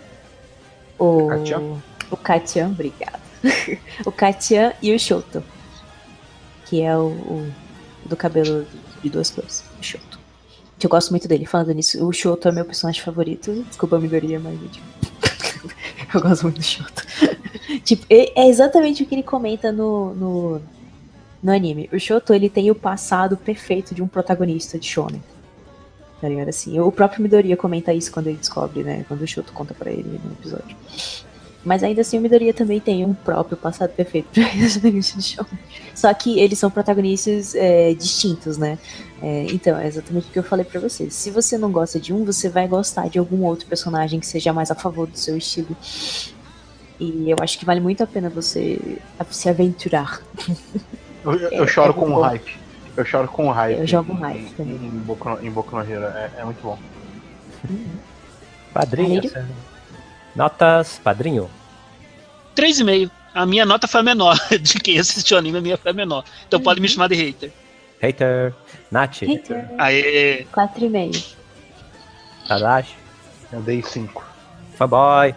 Kachan, obrigado. O Kachan e o Shoto, que é o do cabelo de 2 cores, o Shoto. Que eu gosto muito dele. Falando nisso, o Shoto é meu personagem favorito. Desculpa a Midoriya, mas eu gosto muito do Shoto. Tipo, é exatamente o que ele comenta no anime. O Shoto, ele tem o passado perfeito de um protagonista de shonen. Tá ligado? Assim, o próprio Midoriya comenta isso quando ele descobre, né? Quando o Shoto conta pra ele no episódio. Mas ainda assim, o Midoriya também tem um próprio passado perfeito pra protagonista de shonen. Só que eles são protagonistas distintos, né? Então, é exatamente o que eu falei pra vocês. Se você não gosta de um, você vai gostar de algum outro personagem que seja mais a favor do seu estilo. E eu acho que vale muito a pena você se aventurar. Eu choro com o hype. Eu choro com o hype. Eu jogo hype também. Em Boku no Hero. É muito bom. Padrinho. Notas, padrinho. 3,5. A minha nota foi a menor. De quem assistiu o anime, a minha foi a menor. Então pode me chamar de hater. Hater. Nath. Hater. Aê. 4,5. Tadashi. Eu dei 5. Fanboy.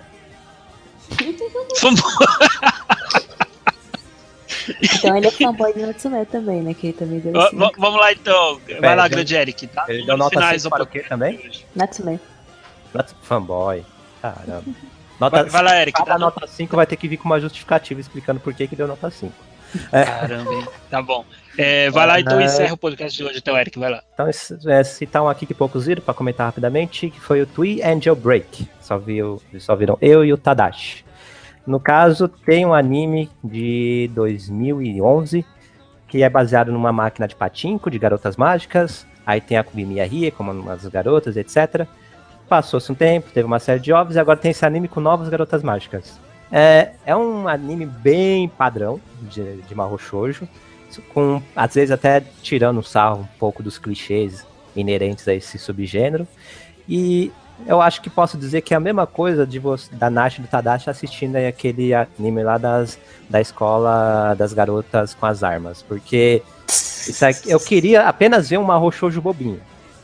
Então ele é fanboy de Natsume também, né? Que ele também deu 5. Vamos lá então. Vai lá, grande Eric. Tá? Ele deu nota 5 para o quê também? Natsume. Fanboy. Caramba. Vai lá, Eric. Cada nota 5 vai ter que vir com uma justificativa explicando por que deu nota 5. Caramba, hein? Tá bom. Vai lá então e encerra o podcast de hoje, então, Eric, vai lá. Então, citar um aqui que poucos viram, para comentar rapidamente, que foi o Twi Angel Break. Só viram eu e o Tadashi. No caso, tem um anime de 2011, que é baseado numa máquina de pachinko, de garotas mágicas. Aí tem a Kubimiya Rie, como umas garotas, etc. Passou-se um tempo, teve uma série de ovos, e agora tem esse anime com novas garotas mágicas. É um anime bem padrão de Mahou Shoujo, com, às vezes até tirando um sarro um pouco dos clichês inerentes a esse subgênero. E eu acho que posso dizer que é a mesma coisa da Nash e do Tadashi assistindo aí aquele anime lá da escola das garotas com as armas. Porque isso aqui, eu queria apenas ver um Mahou Shoujo bobinho.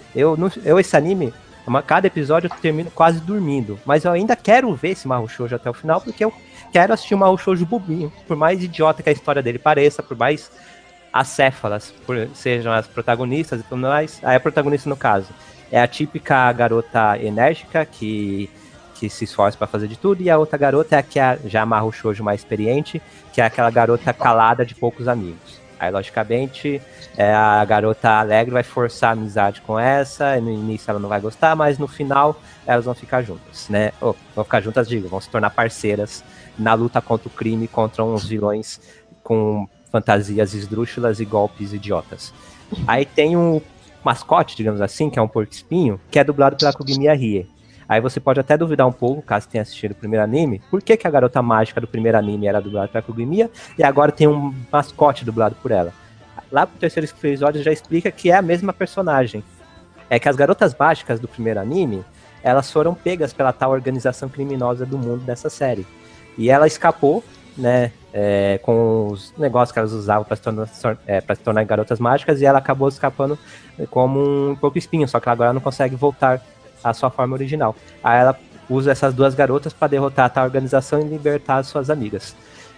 Esse anime, cada episódio eu termino quase dormindo. Mas eu ainda quero ver esse Mahou Shoujo até o final, porque eu quero assistir um Mahou Shoujo bobinho. Por mais idiota que a história dele pareça, por mais acéfalas sejam as protagonistas e tudo mais. Aí a protagonista, no caso, é a típica garota enérgica que se esforça para fazer de tudo, e a outra garota é a que já amarra o shoujo mais experiente, que é aquela garota calada de poucos amigos. Aí, logicamente, a garota alegre vai forçar a amizade com essa, no início ela não vai gostar, mas no final elas vão ficar juntas, né? Vão ficar juntas, vão se tornar parceiras na luta contra o crime, contra uns vilões com fantasias esdrúxulas e golpes idiotas. Aí tem um mascote, digamos assim, que é um porco-espinho, que é dublado pela Kugimiya Rie. Aí você pode até duvidar um pouco, caso tenha assistido o primeiro anime, por que a garota mágica do primeiro anime era dublada pela Kugimiya e agora tem um mascote dublado por ela. Lá pro terceiro episódio já explica que é a mesma personagem. É que as garotas mágicas do primeiro anime, elas foram pegas pela tal organização criminosa do mundo dessa série. E ela escapou, né, com os negócios que elas usavam para se tornar garotas mágicas, e ela acabou escapando como um porco-espinho, só que agora ela não consegue voltar à sua forma original. Aí ela usa essas duas garotas para derrotar a tal organização e libertar as suas amigas.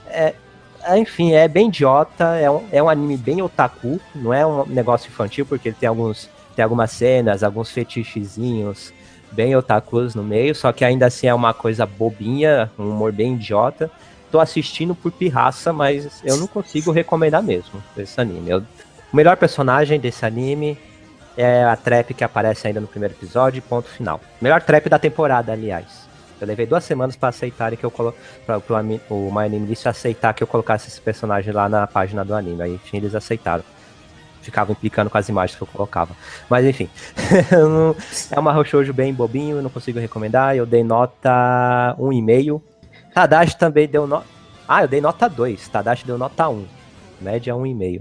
Enfim, é bem idiota, é um anime bem otaku, não é um negócio infantil, porque ele tem algumas cenas, alguns fetichezinhos bem otakus no meio, só que ainda assim é uma coisa bobinha, um humor bem idiota. Tô assistindo por pirraça, mas eu não consigo recomendar mesmo esse anime. O melhor personagem desse anime é a trap que aparece ainda no primeiro episódio, ponto final. Melhor trap da temporada, aliás. Eu levei 2 semanas pra aceitarem que eu o My Anime List aceitar que eu colocasse esse personagem lá na página do anime. Aí, enfim, eles aceitaram. Ficavam implicando com as imagens que eu colocava. Mas, enfim. É uma Mahou Shoujo bem bobinho, eu não consigo recomendar. Eu dei nota 1,5. Tadashi também deu nota... eu dei nota 2. Tadashi deu nota 1. Média 1,5.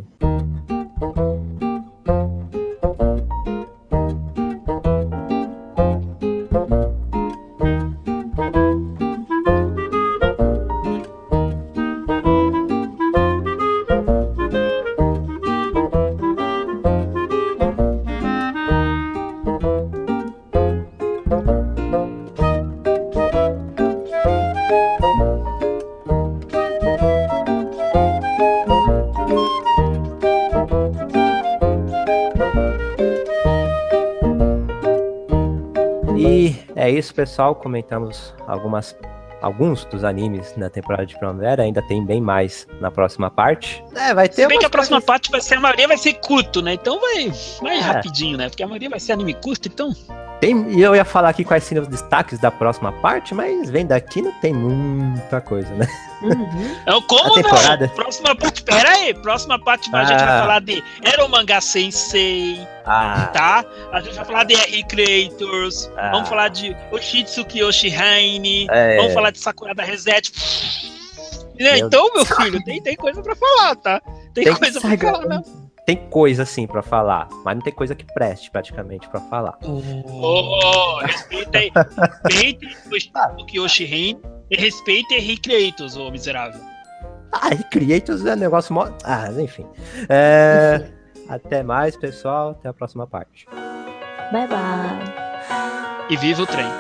É isso, pessoal. Comentamos alguns dos animes na temporada de primavera. Ainda tem bem mais na próxima parte. Vai ter. Se bem que a próxima parte a maioria vai ser curto, né? Então vai rapidinho, né? Porque a maioria vai ser anime curto, então. E eu ia falar aqui quais seriam os destaques da próxima parte, mas vem daqui não tem muita coisa, né? Uhum. Como não? Próxima parte, pera aí. Próxima parte a gente vai falar de Eromanga Sensei, tá? A gente vai falar de R-Creators, vamos falar de Oshitsuki Yoshihane, vamos falar de Sakura da Reset. Então, meu filho, tem coisa pra falar, tá? Tem coisa pra falar, né? Tem coisa assim pra falar, mas não tem coisa que preste praticamente pra falar. Respeita o Oshitsuki Yoshihane e respeita R-Creators, ô miserável. R-Creators é negócio mó... enfim. Até mais, pessoal. Até a próxima parte. Bye, bye. E viva o trem.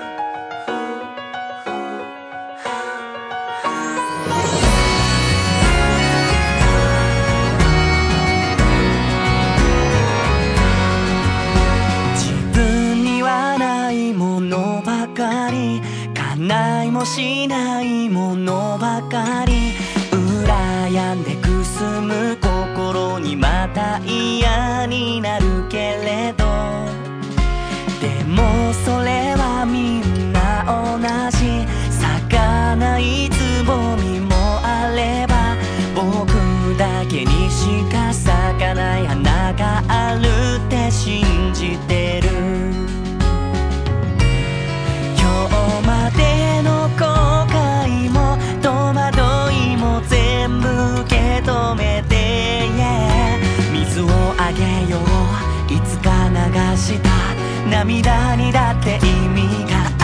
ないもしないものばかり羨んでくすむ心にまた嫌になるけれどでもそれはみんな同じ咲かないつぼみもあれば僕だけにしか咲かない花があるって信じてる今日までの後悔も戸惑いも全部受け止めて、水をあげよういつか流した涙にだって意味が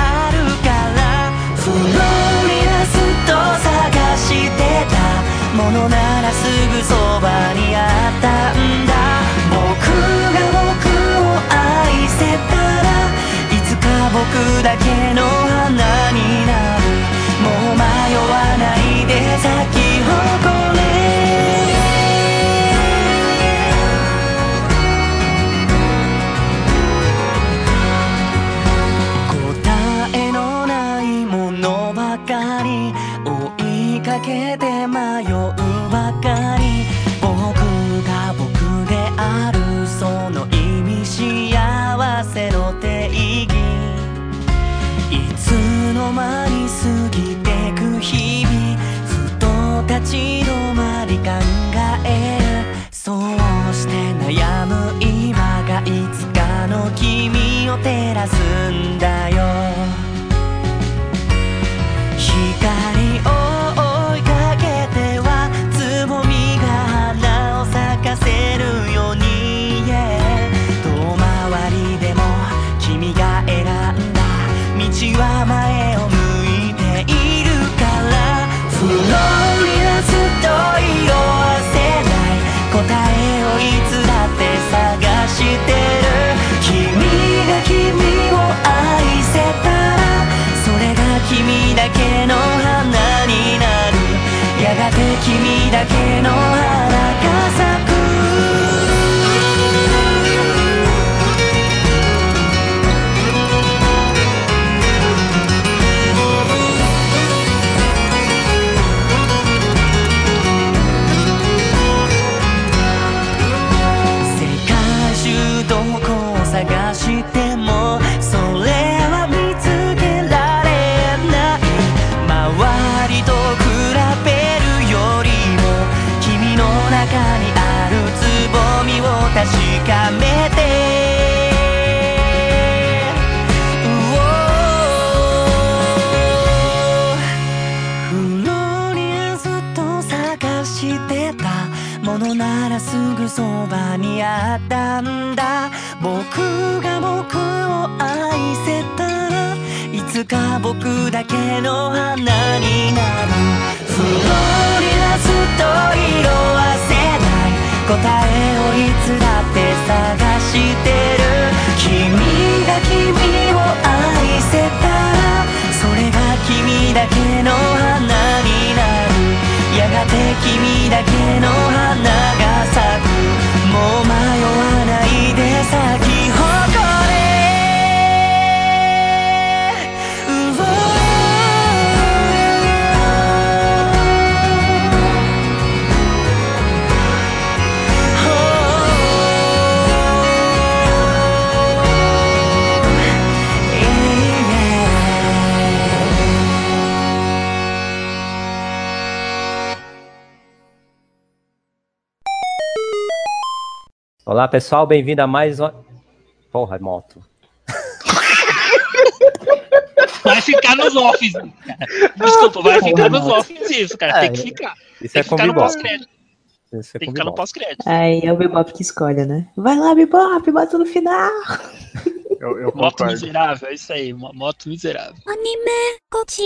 らすぐそばにあったんだ。僕が僕を愛せたらいつか僕だけの花になる。もう迷わないで咲き誇れ。答えのないものばかり追いかけて迷うばかり。僕が僕であるその意味、幸せの定義、いつの間に過ぎてく日々、ふと立ち止まり考える。そうして悩む今がいつかの君を照らすんだよ。光を追いかけてはつぼみが花を咲かせるように、遠回りでも君が選んだ道は前を向いているから。フロリダずっと色あせない答えをいつだって探してる。君が君を愛せたらそれが君だけの花になる。やがて君だけの花が咲く。どこを探してもそれは見つけられない。周りと比べるよりも君の中にあるつぼみを確かめて。フロリアずっと探してたものならすぐそばにあったんだ。僕が僕を愛せたらいつか僕だけの花になる。フロリダずっと色あせない答えをいつだって探してる。君が君を愛せたらそれが君だけの花になる。やがて君だけの花が咲く。もう迷わないで咲き誇れ。 Olá, pessoal, bem-vindo a mais um... Porra, moto. Vai ficar nos offs, cara. Desculpa, vai ficar nos offs isso, cara. Tem que ficar. Isso tem é que com ficar no Bebop. pós-crédito. Isso é Tem que com ficar no Bebop. pós-crédito. Aí é o Bebop que escolhe, né? Vai lá, Bebop, bota no final. Eu Moto concordo. miserável, é isso aí. Moto miserável. アニメゴチ